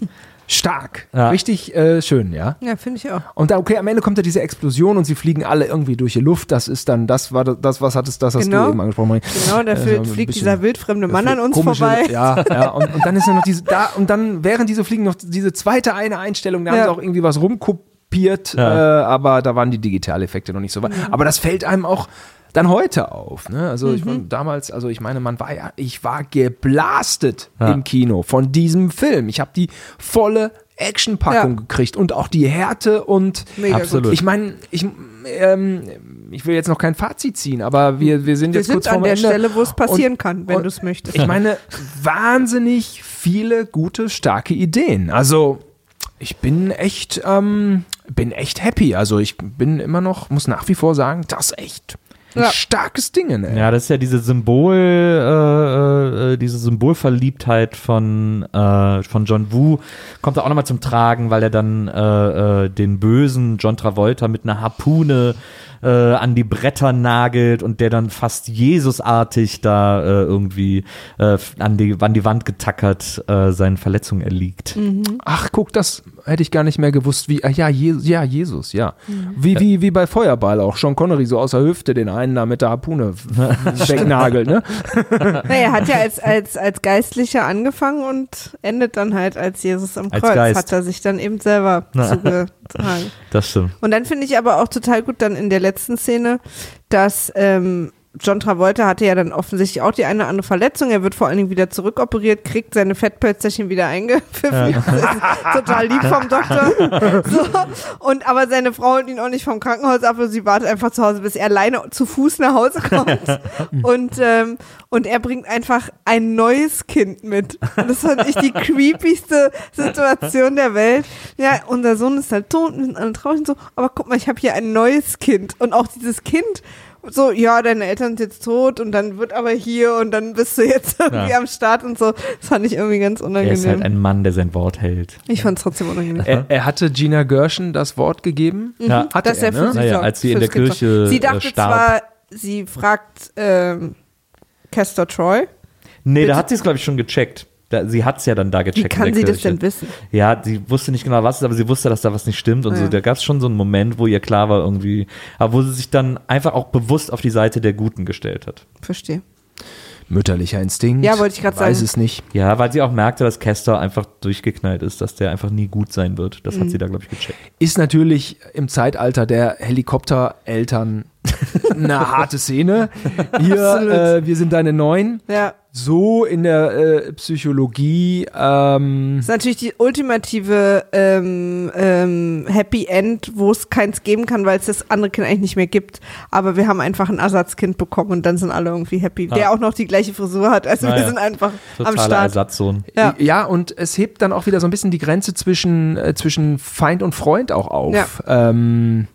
Speaker 3: stark.
Speaker 1: Ja.
Speaker 3: Richtig äh, schön, ja.
Speaker 2: Ja, finde ich auch.
Speaker 3: Und dann, okay, am Ende kommt ja diese Explosion und sie fliegen alle irgendwie durch die Luft. Das ist dann, das war das, was hattest, das hast
Speaker 2: Genau.
Speaker 3: du eben angesprochen. Marie.
Speaker 2: Genau, da
Speaker 3: Äh,
Speaker 2: fliegt,
Speaker 3: ein
Speaker 2: fliegt
Speaker 3: bisschen-
Speaker 2: dieser wildfremde Mann an uns
Speaker 3: Komische-
Speaker 2: vorbei.
Speaker 3: Ja, ja. Und, und dann ist ja noch diese, da, und dann, während diese fliegen, noch diese zweite eine Einstellung, da
Speaker 2: Ja.
Speaker 3: haben sie auch irgendwie was rumkopiert,
Speaker 1: Ja.
Speaker 3: äh, aber da waren die Digitaleffekte noch nicht so weit. Aber das fällt einem auch dann heute auf. Ne? Also ich mein, damals, also ich meine, man war ja, ich war geblastet
Speaker 1: Ja.
Speaker 3: im Kino von diesem Film. Ich habe die volle Actionpackung
Speaker 2: Ja.
Speaker 3: gekriegt und auch die Härte und
Speaker 2: Mega
Speaker 1: Absolut.
Speaker 2: gut.
Speaker 3: ich meine, ich, ähm, ich will jetzt noch kein Fazit ziehen, aber wir, wir sind
Speaker 2: Wir
Speaker 3: jetzt kurz
Speaker 2: sind an
Speaker 3: vorm
Speaker 2: der
Speaker 3: Ende.
Speaker 2: Stelle, wo es passieren
Speaker 3: Und-
Speaker 2: kann, wenn
Speaker 3: und
Speaker 2: du es möchtest.
Speaker 3: Ich meine, wahnsinnig viele gute, starke Ideen. Also ich bin echt, ähm, bin echt happy. Also ich bin immer noch, muss nach wie vor sagen, das ist echt ein
Speaker 2: Ja.
Speaker 3: starkes Ding. Ey.
Speaker 1: Ja, das ist ja diese Symbol, äh, äh, diese Symbolverliebtheit von, äh, von John Woo, kommt da auch nochmal zum Tragen, weil er dann äh, äh, den bösen John Travolta mit einer Harpune äh, an die Bretter nagelt und der dann fast Jesusartig da äh, irgendwie äh, an, die, an die Wand getackert äh, seinen Verletzungen erliegt.
Speaker 3: Ach, guck, das hätte ich gar nicht mehr gewusst. Wie, ah, ja, Je ja, Jesus, ja. Wie, wie, wie bei Feuerball auch. Sean Connery so aus der Hüfte den einen da mit der Harpune wegnagelt, ne?
Speaker 2: Naja, er hat ja als, als, als Geistlicher angefangen und endet dann halt als Jesus am
Speaker 1: Als
Speaker 2: Kreuz.
Speaker 1: Geist.
Speaker 2: Hat er sich dann eben selber zugetragen.
Speaker 1: Das stimmt.
Speaker 2: Und dann finde ich aber auch total gut dann in der letzten Szene, dass ähm, John Travolta hatte ja dann offensichtlich auch die eine oder andere Verletzung. Er wird vor allen Dingen wieder zurückoperiert, kriegt seine Fettpölzerchen wieder eingepfiffen.
Speaker 1: Ja.
Speaker 2: Das ist total lieb vom Doktor. So. Und aber seine Frau holt ihn auch nicht vom Krankenhaus ab und sie wartet einfach zu Hause, bis er alleine zu Fuß nach Hause kommt. Und, ähm, und er bringt einfach ein neues Kind mit. Und das fand ich die creepigste Situation der Welt. Ja, unser Sohn ist halt tot, wir sind alle traurig und so, aber guck mal, ich habe hier ein neues Kind. Und auch dieses Kind, so, ja, deine Eltern sind jetzt tot und dann wird aber hier und dann bist du jetzt irgendwie
Speaker 1: Ja.
Speaker 2: am Start und so. Das fand ich irgendwie ganz
Speaker 1: Er
Speaker 2: unangenehm.
Speaker 1: ist halt ein Mann, der sein Wort hält.
Speaker 2: ich fand es trotzdem unangenehm.
Speaker 3: Er, er hatte Gina Gershon das Wort gegeben.
Speaker 1: Ja.
Speaker 3: Hatte
Speaker 2: Dass
Speaker 3: er,
Speaker 2: er für
Speaker 3: ne?
Speaker 2: sie
Speaker 1: Naja,
Speaker 2: sorgt,
Speaker 1: als sie in
Speaker 2: fürs
Speaker 1: der
Speaker 2: Kind
Speaker 1: Kirche,
Speaker 2: sorgt. Sie
Speaker 1: äh,
Speaker 2: dachte
Speaker 1: starb.
Speaker 2: zwar, sie fragt ähm, Castor Troy.
Speaker 1: Nee,
Speaker 2: Bitte?
Speaker 1: da hat sie es, glaube ich, schon gecheckt. Da, sie hat es ja dann da gecheckt.
Speaker 2: Wie
Speaker 1: in
Speaker 2: kann
Speaker 1: der
Speaker 2: sie das
Speaker 1: Kirche.
Speaker 2: denn wissen?
Speaker 1: Ja, sie wusste nicht genau was, aber sie wusste, dass da was nicht stimmt und
Speaker 2: Ah,
Speaker 1: so.
Speaker 2: ja.
Speaker 1: Da gab es schon so einen Moment, wo ihr klar war irgendwie, aber wo sie sich dann einfach auch bewusst auf die Seite der Guten gestellt hat.
Speaker 2: Verstehe.
Speaker 3: Mütterlicher Instinkt.
Speaker 2: Ja, wollte ich gerade
Speaker 3: Weiß
Speaker 2: sagen.
Speaker 3: es nicht.
Speaker 1: Ja, weil sie auch merkte, dass Castor einfach durchgeknallt ist, dass der einfach nie gut sein wird. Das
Speaker 2: Mhm.
Speaker 1: hat sie da, glaube ich, gecheckt.
Speaker 3: Ist natürlich im Zeitalter der Helikoptereltern eine harte Szene. Hier,
Speaker 2: Absolut.
Speaker 3: äh, wir sind deine Neun.
Speaker 2: Ja.
Speaker 3: So in der äh, Psychologie. Ähm,
Speaker 2: Das ist natürlich die ultimative ähm, ähm, Happy End, wo es keins geben kann, weil es das andere Kind eigentlich nicht mehr gibt. Aber wir haben einfach ein Ersatzkind bekommen und dann sind alle irgendwie happy.
Speaker 1: Ja.
Speaker 2: Der auch noch die gleiche Frisur hat. Also
Speaker 1: Na
Speaker 2: wir
Speaker 1: ja.
Speaker 2: sind einfach am
Speaker 1: Totaler
Speaker 2: Start.
Speaker 1: Ersatzsohn.
Speaker 2: Ja.
Speaker 3: ja, und es hebt dann auch wieder so ein bisschen die Grenze zwischen, äh, zwischen Feind und Freund auch auf. Ähm,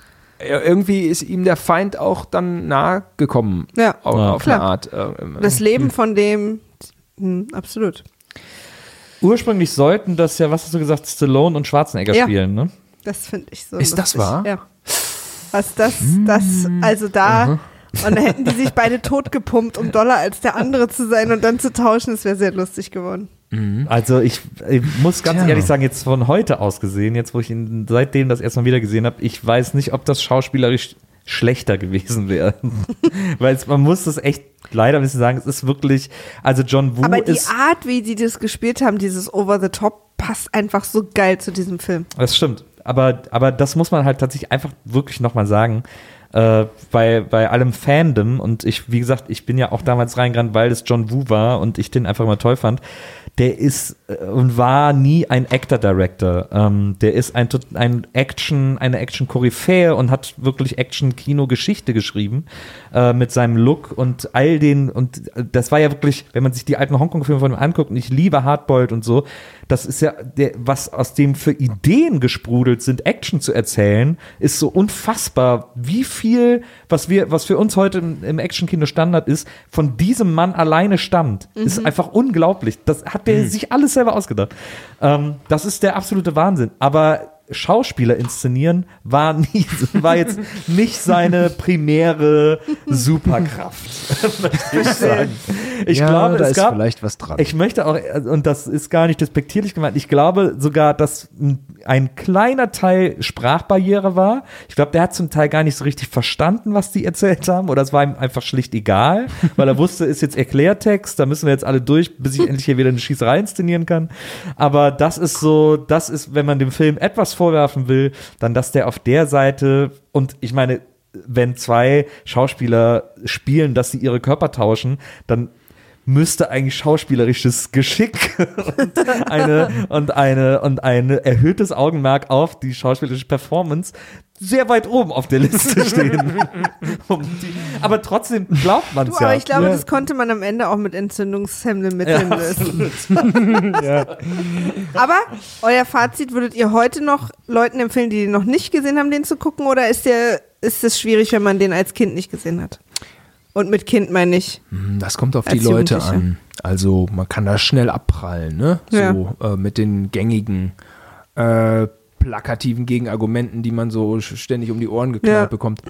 Speaker 3: ja, irgendwie ist ihm der Feind auch dann nahe gekommen.
Speaker 2: Ja,
Speaker 3: Auf,
Speaker 1: Ja.
Speaker 3: auf
Speaker 2: Klar.
Speaker 3: eine Art. Äh,
Speaker 2: das Leben von dem, hm, absolut.
Speaker 1: Ursprünglich sollten das ja, was hast du gesagt, Stallone und Schwarzenegger
Speaker 2: Ja.
Speaker 1: spielen, ne?
Speaker 2: Das finde ich so
Speaker 3: Ist das
Speaker 2: lustig.
Speaker 3: wahr?
Speaker 2: Ja. Was das, das, also da, und da hätten die sich beide totgepumpt, um doller als der andere zu sein und dann zu tauschen, das wäre sehr lustig geworden.
Speaker 1: Also ich, ich muss ganz
Speaker 3: Tja.
Speaker 1: ehrlich sagen, jetzt von heute aus gesehen, jetzt wo ich ihn seitdem das erstmal wieder gesehen habe, ich weiß nicht, ob das schauspielerisch schlechter gewesen wäre. Weil es, man muss das echt leider ein bisschen sagen, es ist wirklich, also John Woo
Speaker 2: Aber die
Speaker 1: ist,
Speaker 2: Art, wie die das gespielt haben, dieses Over the Top, passt einfach so geil zu diesem Film.
Speaker 1: das stimmt, aber, aber das muss man halt tatsächlich einfach wirklich nochmal sagen, äh, bei, bei allem Fandom und ich, wie gesagt, ich bin ja auch damals reingerannt, weil es John Woo war und ich den einfach immer toll fand. Der ist äh, und war nie ein Actor-Director. Ähm, der ist ein, tot- ein Action, eine Action-Koryphäe und hat wirklich Action-Kino-Geschichte geschrieben äh, mit seinem Look und all den, und das war ja wirklich, wenn man sich die alten Hongkong-Filme von ihm anguckt, und ich liebe Hardboiled und so, das ist ja, der, was aus dem für Ideen gesprudelt sind, Action zu erzählen, ist so unfassbar, wie viel, was wir, was für uns heute im, im Action-Kino Standard ist, von diesem Mann alleine stammt. Ist einfach unglaublich. Das hat der sich alles selber ausgedacht. Ähm, das ist der absolute Wahnsinn. Aber Schauspieler inszenieren war nie, war jetzt nicht seine primäre Superkraft. möchte ich sagen. Ich
Speaker 3: ja,
Speaker 1: glaube,
Speaker 3: da
Speaker 1: es
Speaker 3: ist
Speaker 1: gab,
Speaker 3: vielleicht was dran.
Speaker 1: ich möchte auch, und das ist gar nicht despektierlich gemeint, ich glaube sogar, dass ein kleiner Teil Sprachbarriere war. Ich glaube, der hat zum Teil gar nicht so richtig verstanden, was die erzählt haben, oder es war ihm einfach schlicht egal, weil er wusste, ist jetzt Erklärtext, da müssen wir jetzt alle durch, bis ich endlich hier wieder eine Schießerei inszenieren kann. Aber das ist so, das ist, wenn man dem Film etwas vorwerfen will, dann, dass der auf der Seite, und ich meine, wenn zwei Schauspieler spielen, dass sie ihre Körper tauschen, dann müsste eigentlich schauspielerisches Geschick und eine und eine und ein erhöhtes Augenmerk auf die schauspielerische Performance sehr weit oben auf der Liste stehen. um die, aber trotzdem glaubt man es ja.
Speaker 2: Aber ich glaube,
Speaker 1: ja.
Speaker 2: das konnte man am Ende auch mit entzündungshemmenden Mitteln
Speaker 1: Ja,
Speaker 2: lösen.
Speaker 1: ja.
Speaker 2: Aber euer Fazit, würdet ihr heute noch Leuten empfehlen, die den noch nicht gesehen haben, den zu gucken, oder ist der ist es schwierig, wenn man den als Kind nicht gesehen hat? Und mit Kind meine ich.
Speaker 3: Das kommt auf die
Speaker 2: als
Speaker 3: Leute
Speaker 2: Jugendlicher.
Speaker 3: an. Also man kann da schnell abprallen, ne?
Speaker 2: Ja.
Speaker 3: So äh, mit den gängigen äh, plakativen Gegenargumenten, die man so ständig um die Ohren geknallt
Speaker 2: Ja.
Speaker 3: bekommt.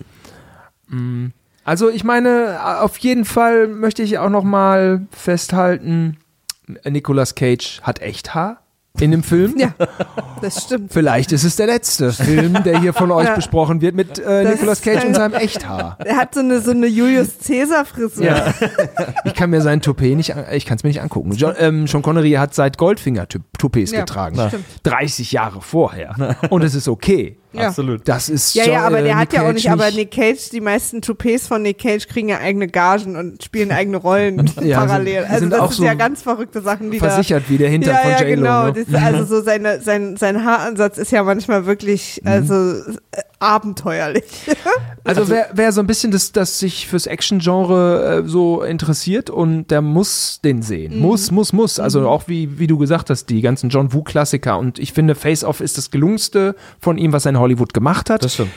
Speaker 3: Mm. Also ich meine, auf jeden Fall möchte ich auch noch mal festhalten, Nicolas Cage hat echt Haar in dem Film.
Speaker 2: Ja, das stimmt.
Speaker 3: Vielleicht ist es der letzte Film, der hier von euch
Speaker 2: Ja.
Speaker 3: besprochen wird, mit äh,
Speaker 2: Das
Speaker 3: Nicolas
Speaker 2: ist
Speaker 3: Cage
Speaker 2: ein-
Speaker 3: und seinem Echthaar.
Speaker 2: Er hat so eine, so eine Julius Caesar-Frisur.
Speaker 3: Ja. Ich kann mir sein Toupet nicht, an- ich kann es mir nicht angucken. John, ähm, Sean Connery hat seit Goldfinger-Toupets
Speaker 2: Ja,
Speaker 3: getragen.
Speaker 2: stimmt.
Speaker 3: dreißig Jahre vorher. Und es ist okay.
Speaker 2: Ja.
Speaker 1: Absolut.
Speaker 3: Das ist
Speaker 2: Ja,
Speaker 3: John,
Speaker 2: ja, aber
Speaker 3: äh,
Speaker 2: der
Speaker 3: Nick
Speaker 2: hat ja auch
Speaker 3: Cage
Speaker 2: nicht, aber Nick Cage, die meisten Toupets von Nick Cage kriegen ja eigene Gagen und spielen eigene Rollen
Speaker 3: Ja,
Speaker 2: parallel.
Speaker 3: sind-
Speaker 2: Also
Speaker 3: sind
Speaker 2: das
Speaker 3: auch
Speaker 2: ist
Speaker 3: so
Speaker 2: ja ganz verrückte Sachen, die
Speaker 3: versichert wie der
Speaker 2: da...
Speaker 3: Hintern
Speaker 2: Ja,
Speaker 3: von
Speaker 2: ja,
Speaker 3: J-Lo.
Speaker 2: genau.
Speaker 3: Ne?
Speaker 2: Das ist also so seine, sein, sein Haaransatz ist ja manchmal wirklich also äh, abenteuerlich.
Speaker 3: Also wer, wer so ein bisschen das, das sich fürs Action-Genre äh, so interessiert und der muss den sehen.
Speaker 2: Mhm.
Speaker 3: Muss, muss, muss. Also auch wie, wie du gesagt hast, die ganzen John Woo-Klassiker. Und ich finde, Face Off ist das gelungenste von ihm, was er in Hollywood gemacht hat.
Speaker 1: Das stimmt.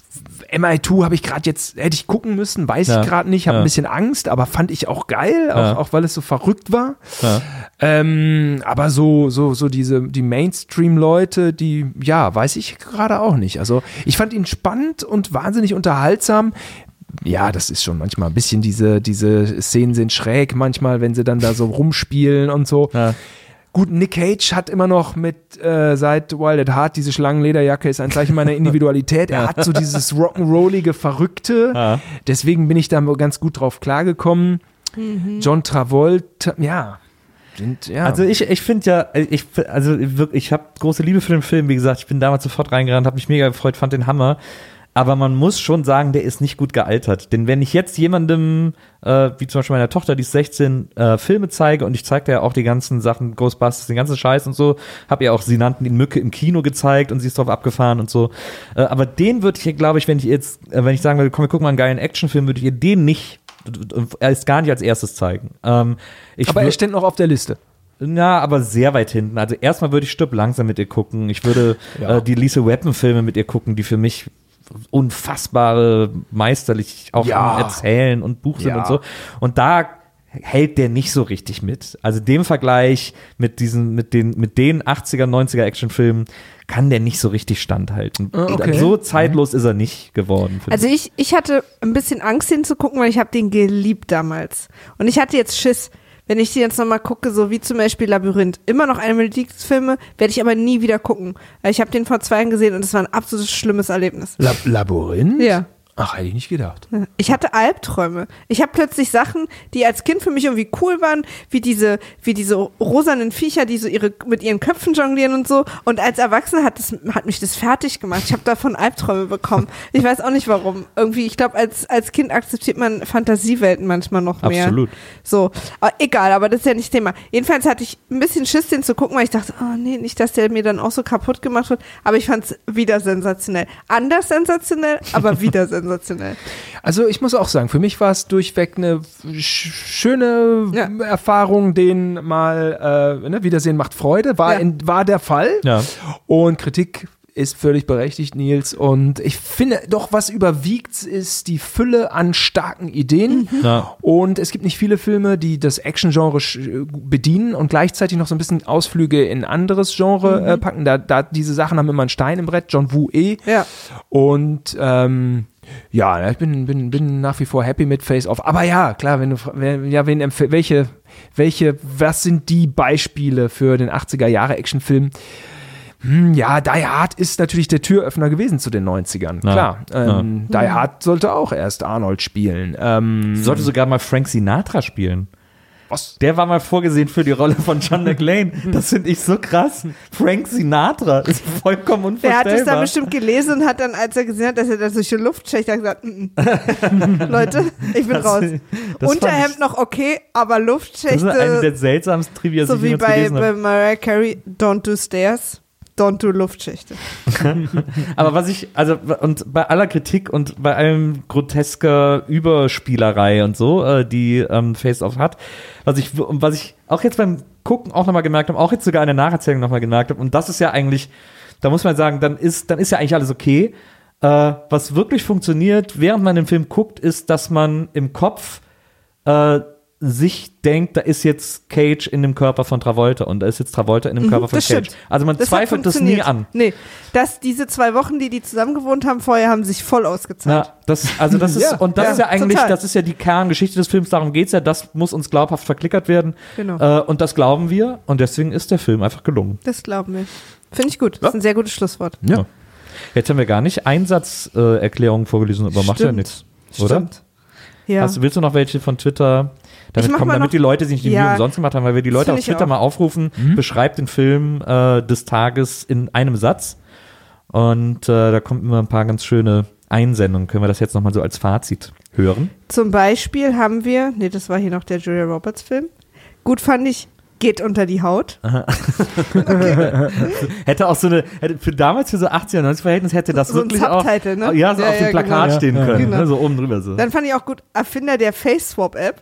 Speaker 3: M I zwei habe ich gerade jetzt, hätte ich gucken müssen, weiß
Speaker 1: Ja.
Speaker 3: ich gerade nicht, habe
Speaker 1: Ja.
Speaker 3: ein bisschen Angst, aber fand ich auch geil,
Speaker 1: Ja.
Speaker 3: auch, auch weil es so verrückt war.
Speaker 1: Ja.
Speaker 3: Ähm, aber so, so, so diese, die Mainstream-Leute, die, ja, weiß ich gerade auch nicht. Also ich fand ihn spannend und wahnsinnig unterhaltsam. Ja, das ist schon manchmal ein bisschen diese, diese Szenen sind schräg manchmal, wenn sie dann da so rumspielen und so.
Speaker 1: Ja.
Speaker 3: Gut, Nick Cage hat immer noch mit, äh, seit Wild at Heart, diese Schlangenlederjacke ist ein Zeichen meiner Individualität. Er hat so dieses rock'n'rollige Verrückte.
Speaker 1: Ja.
Speaker 3: Deswegen bin ich da ganz gut drauf klargekommen.
Speaker 2: Mhm.
Speaker 3: John Travolta, ja. Sind, ja.
Speaker 1: Also ich, ich finde ja, ich, also wirklich, ich habe große Liebe für den Film, wie gesagt, ich bin damals sofort reingerannt, habe mich mega gefreut, fand den Hammer. Aber man muss schon sagen, der ist nicht gut gealtert. Denn wenn ich jetzt jemandem, äh, wie zum Beispiel meiner Tochter, die ist sechzehn, äh, Filme zeige und ich zeige ja auch die ganzen Sachen, Ghostbusters, den ganzen Scheiß und so, habe ihr auch, sie nannten ihn Mücke im Kino gezeigt und sie ist drauf abgefahren und so. Äh, aber den würde ich, glaube ich, wenn ich jetzt, äh, wenn ich sagen würde, komm, wir gucken mal einen geilen Actionfilm, würde ich ihr den nicht, er ist gar nicht als erstes zeigen. Ähm, ich
Speaker 3: aber er
Speaker 1: wür-
Speaker 3: steht noch auf der Liste.
Speaker 1: Ja, aber sehr weit hinten. Also erstmal würde ich Stirb langsam mit ihr gucken. Ich würde
Speaker 3: Ja.
Speaker 1: äh, die Lethal Weapon Filme mit ihr gucken, die für mich unfassbare, meisterlich auch
Speaker 3: Ja.
Speaker 1: im Erzählen und Buch sind
Speaker 3: Ja.
Speaker 1: und so. Und da hält der nicht so richtig mit. Also dem Vergleich mit diesen, mit den, mit den achtziger, neunziger Actionfilmen kann der nicht so richtig standhalten.
Speaker 3: Ah, okay.
Speaker 1: So zeitlos ist er nicht geworden. finde
Speaker 2: Also ich, ich hatte ein bisschen Angst hinzugucken, weil ich habe den geliebt damals. Und ich hatte jetzt Schiss, wenn ich die jetzt nochmal gucke, so wie zum Beispiel Labyrinth, immer noch eine meiner Lieblingsfilme, werde ich aber nie wieder gucken. Weil ich habe den vor zwei Jahren gesehen und es war ein absolut schlimmes Erlebnis.
Speaker 3: Lab- Labyrinth?
Speaker 2: Ja.
Speaker 3: Ach, hätte ich nicht gedacht.
Speaker 2: Ich hatte Albträume. Ich habe plötzlich Sachen, die als Kind für mich irgendwie cool waren, wie diese, wie diese rosanen Viecher, die so ihre, mit ihren Köpfen jonglieren und so. Und als Erwachsene hat, das, hat mich das fertig gemacht. Ich habe davon Albträume bekommen. Ich weiß auch nicht warum. Irgendwie, ich glaube, als, als Kind akzeptiert man Fantasiewelten manchmal noch mehr.
Speaker 1: Absolut.
Speaker 2: So, aber egal, aber das ist ja nicht Thema. Jedenfalls hatte ich ein bisschen Schiss, den zu gucken, weil ich dachte, oh nee, nicht, dass der mir dann auch so kaputt gemacht wird. Aber ich fand es wieder sensationell. Anders sensationell, aber wieder sensationell.
Speaker 3: Also ich muss auch sagen, für mich war es durchweg eine sch schöne
Speaker 2: Ja.
Speaker 3: Erfahrung, den mal, äh, ne, Wiedersehen macht Freude, war,
Speaker 2: Ja.
Speaker 3: in, war der Fall.
Speaker 1: Ja.
Speaker 3: Und Kritik ist völlig berechtigt, Nils. Und ich finde doch, was überwiegt, ist die Fülle an starken Ideen.
Speaker 1: Mhm. Ja.
Speaker 3: Und es gibt nicht viele Filme, die das Action-Genre bedienen und gleichzeitig noch so ein bisschen Ausflüge in anderes Genre mhm. äh, packen. Da, da diese Sachen haben immer einen Stein im Brett. John Woo eh.
Speaker 2: Ja.
Speaker 3: Und ähm, ja, ich bin, bin, bin nach wie vor happy mit Face Off. Aber ja, klar, wenn du wer, ja, wen empf- welche, welche, was sind die Beispiele für den achtziger-Jahre-Actionfilm? Hm, ja, Die Hard ist natürlich der Türöffner gewesen zu den neunzigern.
Speaker 1: Ja.
Speaker 3: Klar, ähm,
Speaker 2: ja.
Speaker 3: Die Hard sollte auch erst Arnold spielen. Ähm,
Speaker 1: Sollte sogar mal Frank Sinatra spielen.
Speaker 3: Was?
Speaker 1: Der war mal vorgesehen für die Rolle von John McClane. Das finde ich so krass. Frank Sinatra ist vollkommen unvorstellbar.
Speaker 2: Der hat es dann bestimmt gelesen und hat dann, als er gesehen hat, dass er da solche Luftschächte hat, gesagt, mm, mm. Leute, ich bin
Speaker 1: Das-
Speaker 2: raus.
Speaker 1: das
Speaker 2: Unterhemd
Speaker 1: fand ich-
Speaker 2: noch okay, aber
Speaker 1: Das ist eine der
Speaker 2: Luftschächte,
Speaker 1: seltsamsten Trivias, die
Speaker 2: so
Speaker 1: ich
Speaker 2: wie
Speaker 1: jemals
Speaker 2: bei,
Speaker 1: gelesen
Speaker 2: bei
Speaker 1: habe.
Speaker 2: Mariah Carey, don't do stairs, don't do Luftschächte.
Speaker 1: Aber was ich, also, und bei aller Kritik und bei allem grotesker Überspielerei und so, äh, die ähm, Face-Off hat, was ich, was ich auch jetzt beim Gucken auch nochmal gemerkt habe, auch jetzt sogar in der Nacherzählung nochmal gemerkt habe, und das ist ja eigentlich, da muss man sagen, dann ist, dann ist ja eigentlich alles okay. Äh, was wirklich funktioniert, während man den Film guckt, ist, dass man im Kopf äh, sich denkt, da ist jetzt Cage in dem Körper von Travolta und da ist jetzt Travolta in dem
Speaker 2: Mhm,
Speaker 1: Körper von
Speaker 2: das
Speaker 1: Cage.
Speaker 2: stimmt.
Speaker 1: Also man
Speaker 2: Das hat
Speaker 1: zweifelt das nie
Speaker 2: funktioniert.
Speaker 1: an.
Speaker 2: Nee, das, diese zwei Wochen, die die zusammen gewohnt haben vorher, haben sich voll ausgezahlt.
Speaker 1: Ja, das, also das ist,
Speaker 3: Ja,
Speaker 1: und das
Speaker 2: ja,
Speaker 1: ist ja eigentlich,
Speaker 2: total.
Speaker 1: das ist ja die Kerngeschichte des Films, darum geht's ja, das muss uns glaubhaft verklickert werden.
Speaker 2: Genau.
Speaker 1: Äh, und das glauben wir und deswegen ist der Film einfach gelungen.
Speaker 2: Das glauben wir. Finde ich gut. Das ist ein sehr gutes Schlusswort.
Speaker 1: Ja. Jetzt haben wir gar nicht Einsatzerklärungen äh, Erklärungen vorgelesen, aber macht ja
Speaker 2: Stimmt.
Speaker 1: nichts, oder?
Speaker 2: Stimmt. Ja.
Speaker 1: Hast, willst du noch welche von Twitter? Damit,
Speaker 2: Ich mach
Speaker 1: kommen,
Speaker 2: mal
Speaker 1: damit
Speaker 2: noch-
Speaker 1: die Leute sich nicht die
Speaker 2: Ja.
Speaker 1: Mühe umsonst gemacht haben, weil wir die Leute
Speaker 2: Find
Speaker 1: auf
Speaker 2: ich
Speaker 1: Twitter
Speaker 2: auch.
Speaker 1: mal aufrufen, beschreibt den Film äh, des Tages in einem Satz. Und äh, da kommen immer ein paar ganz schöne Einsendungen. Können wir das jetzt nochmal so als Fazit hören?
Speaker 2: Zum Beispiel haben wir, nee, das war hier noch der Julia Roberts Film. Gut fand ich, geht unter die Haut.
Speaker 1: Hätte auch so eine, hätte für damals für so achtziger, neunziger Verhältnis hätte das
Speaker 2: So ein
Speaker 1: wirklich auch,
Speaker 2: Subtitle, ne?
Speaker 1: ja, so
Speaker 2: Ja,
Speaker 1: auf dem
Speaker 2: ja,
Speaker 1: Plakat
Speaker 2: genau.
Speaker 1: stehen
Speaker 3: Ja,
Speaker 1: können,
Speaker 2: genau.
Speaker 1: ne, so oben drüber so.
Speaker 2: Dann fand ich auch gut, Erfinder der Face-Swap-App.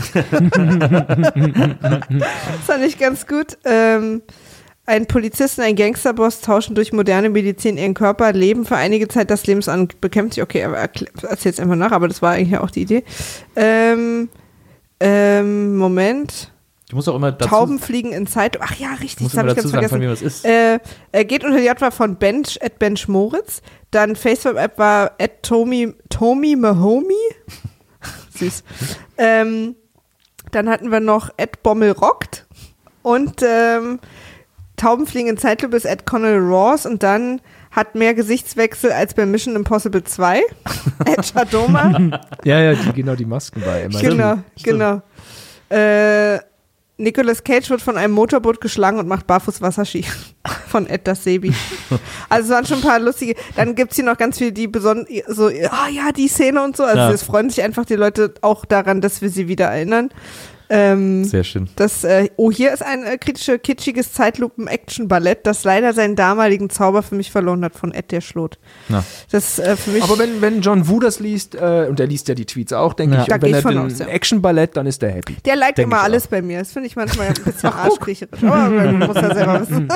Speaker 2: Das fand ich ganz gut. Ähm, ein Polizist und ein Gangsterboss tauschen durch moderne Medizin ihren Körper, leben für einige Zeit das Lebensan, bekämpft sich, okay, aber erklä- erzähl's einfach nach, aber das war eigentlich auch die Idee. Ähm, ähm, Moment.
Speaker 1: Ich muss auch immer dazu,
Speaker 2: Tauben fliegen in Zeit. Ach ja,
Speaker 1: ich
Speaker 2: richtig,
Speaker 1: muss
Speaker 2: das habe
Speaker 1: immer
Speaker 2: ich
Speaker 1: dazu
Speaker 2: ganz
Speaker 1: sagen, von
Speaker 2: vergessen.
Speaker 1: wem das ist.
Speaker 2: Äh, er geht unter die Haut war von Bench at Bench Moritz. Dann Facebook-App war at Tommy, Tommy Mahomey. Süß. ähm, dann hatten wir noch at Bommel rockt. Und ähm, Tauben fliegen in Zeitlupe ist at Connell Ross. Und dann hat mehr Gesichtswechsel als bei Mission Impossible zwei. at Chadoma.
Speaker 3: Ja, ja, die, genau, die Masken bei M I T.
Speaker 2: Genau,
Speaker 1: stimmt.
Speaker 2: genau. Äh, Nicolas Cage wird von einem Motorboot geschlagen und macht barfuß Wasserski. Von Ed das Sebi. Also es waren schon ein paar lustige. Dann gibt es hier noch ganz viele, die besonders so, ah ja, die Szene und so. Also
Speaker 1: Ja.
Speaker 2: es freuen sich einfach die Leute auch daran, dass wir sie wieder erinnern. Ähm,
Speaker 1: Sehr schön.
Speaker 2: das, äh, oh, hier ist ein äh, kritische, kitschiges Zeitlupen-Action-Ballett, das leider seinen damaligen Zauber für mich verloren hat, von Ed der Schlot.
Speaker 1: Ja.
Speaker 2: Das äh, für mich.
Speaker 3: Aber wenn, wenn John Woo das liest, äh, und er liest ja die Tweets auch, denke
Speaker 1: Ja.
Speaker 3: ich,
Speaker 2: Da
Speaker 3: und
Speaker 2: geh
Speaker 3: wenn
Speaker 2: ich
Speaker 3: er
Speaker 2: von
Speaker 3: den
Speaker 2: aus, ja.
Speaker 3: Action-Ballett, dann ist er happy.
Speaker 2: der liked
Speaker 1: Denk
Speaker 2: immer
Speaker 1: ich
Speaker 2: alles bei mir. Das finde ich manchmal ein bisschen arschkriecherisch. Aber man muss ja selber wissen.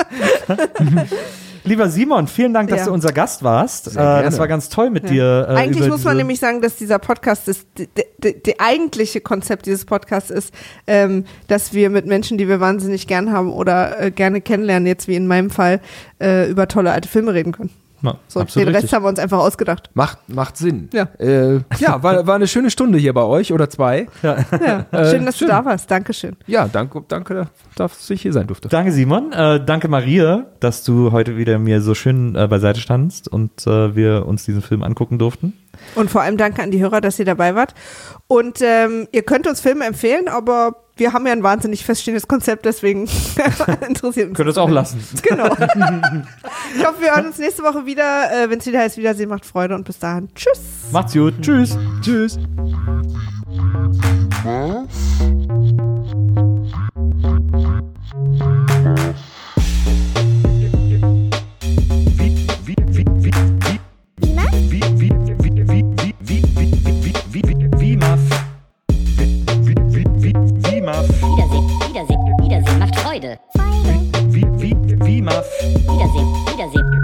Speaker 1: Lieber Simon, vielen Dank, dass
Speaker 2: Ja.
Speaker 1: du unser Gast warst. Äh,
Speaker 3: Sehr gerne.
Speaker 1: das war ganz toll mit
Speaker 2: Ja.
Speaker 1: dir. Äh,
Speaker 2: Eigentlich
Speaker 1: über
Speaker 2: muss man
Speaker 1: diese-
Speaker 2: nämlich sagen, dass dieser Podcast, das, d- d- d- eigentliche Konzept dieses Podcasts ist, ähm, dass wir mit Menschen, die wir wahnsinnig gern haben oder äh, gerne kennenlernen, jetzt wie in meinem Fall, äh, über tolle alte Filme reden können.
Speaker 1: Ja,
Speaker 2: So,
Speaker 1: absolut
Speaker 2: den Rest
Speaker 1: richtig.
Speaker 2: haben wir uns einfach ausgedacht.
Speaker 3: Macht, macht Sinn.
Speaker 2: Ja.
Speaker 3: Äh, ja, war, war eine schöne Stunde hier bei euch oder zwei.
Speaker 2: Ja,
Speaker 3: Äh,
Speaker 2: schön, dass
Speaker 3: schön.
Speaker 2: du da warst. Dankeschön.
Speaker 3: Ja, danke, danke, dass ich hier sein durfte.
Speaker 1: Danke, Simon. Äh, danke, Maria, dass du heute wieder mir so schön äh, beiseite standst und äh, wir uns diesen Film angucken durften.
Speaker 2: Und vor allem danke an die Hörer, dass ihr dabei wart. Und ähm, ihr könnt uns Filme empfehlen, aber wir haben ja ein wahnsinnig feststehendes Konzept, deswegen interessiert uns.
Speaker 1: Könnt ihr es auch lassen.
Speaker 2: Genau. Ich hoffe, wir hören uns nächste Woche wieder. Äh, Wenn es wieder heißt, Wiedersehen macht Freude und bis dahin. Tschüss.
Speaker 1: Macht's gut. Tschüss.
Speaker 3: Tschüss.
Speaker 4: Wiedersehen, Wiedersehen, Wiedersehen macht Freude.
Speaker 5: Wie, wie, wie, wie, Muff.
Speaker 4: Wiedersehen, Wiedersehen.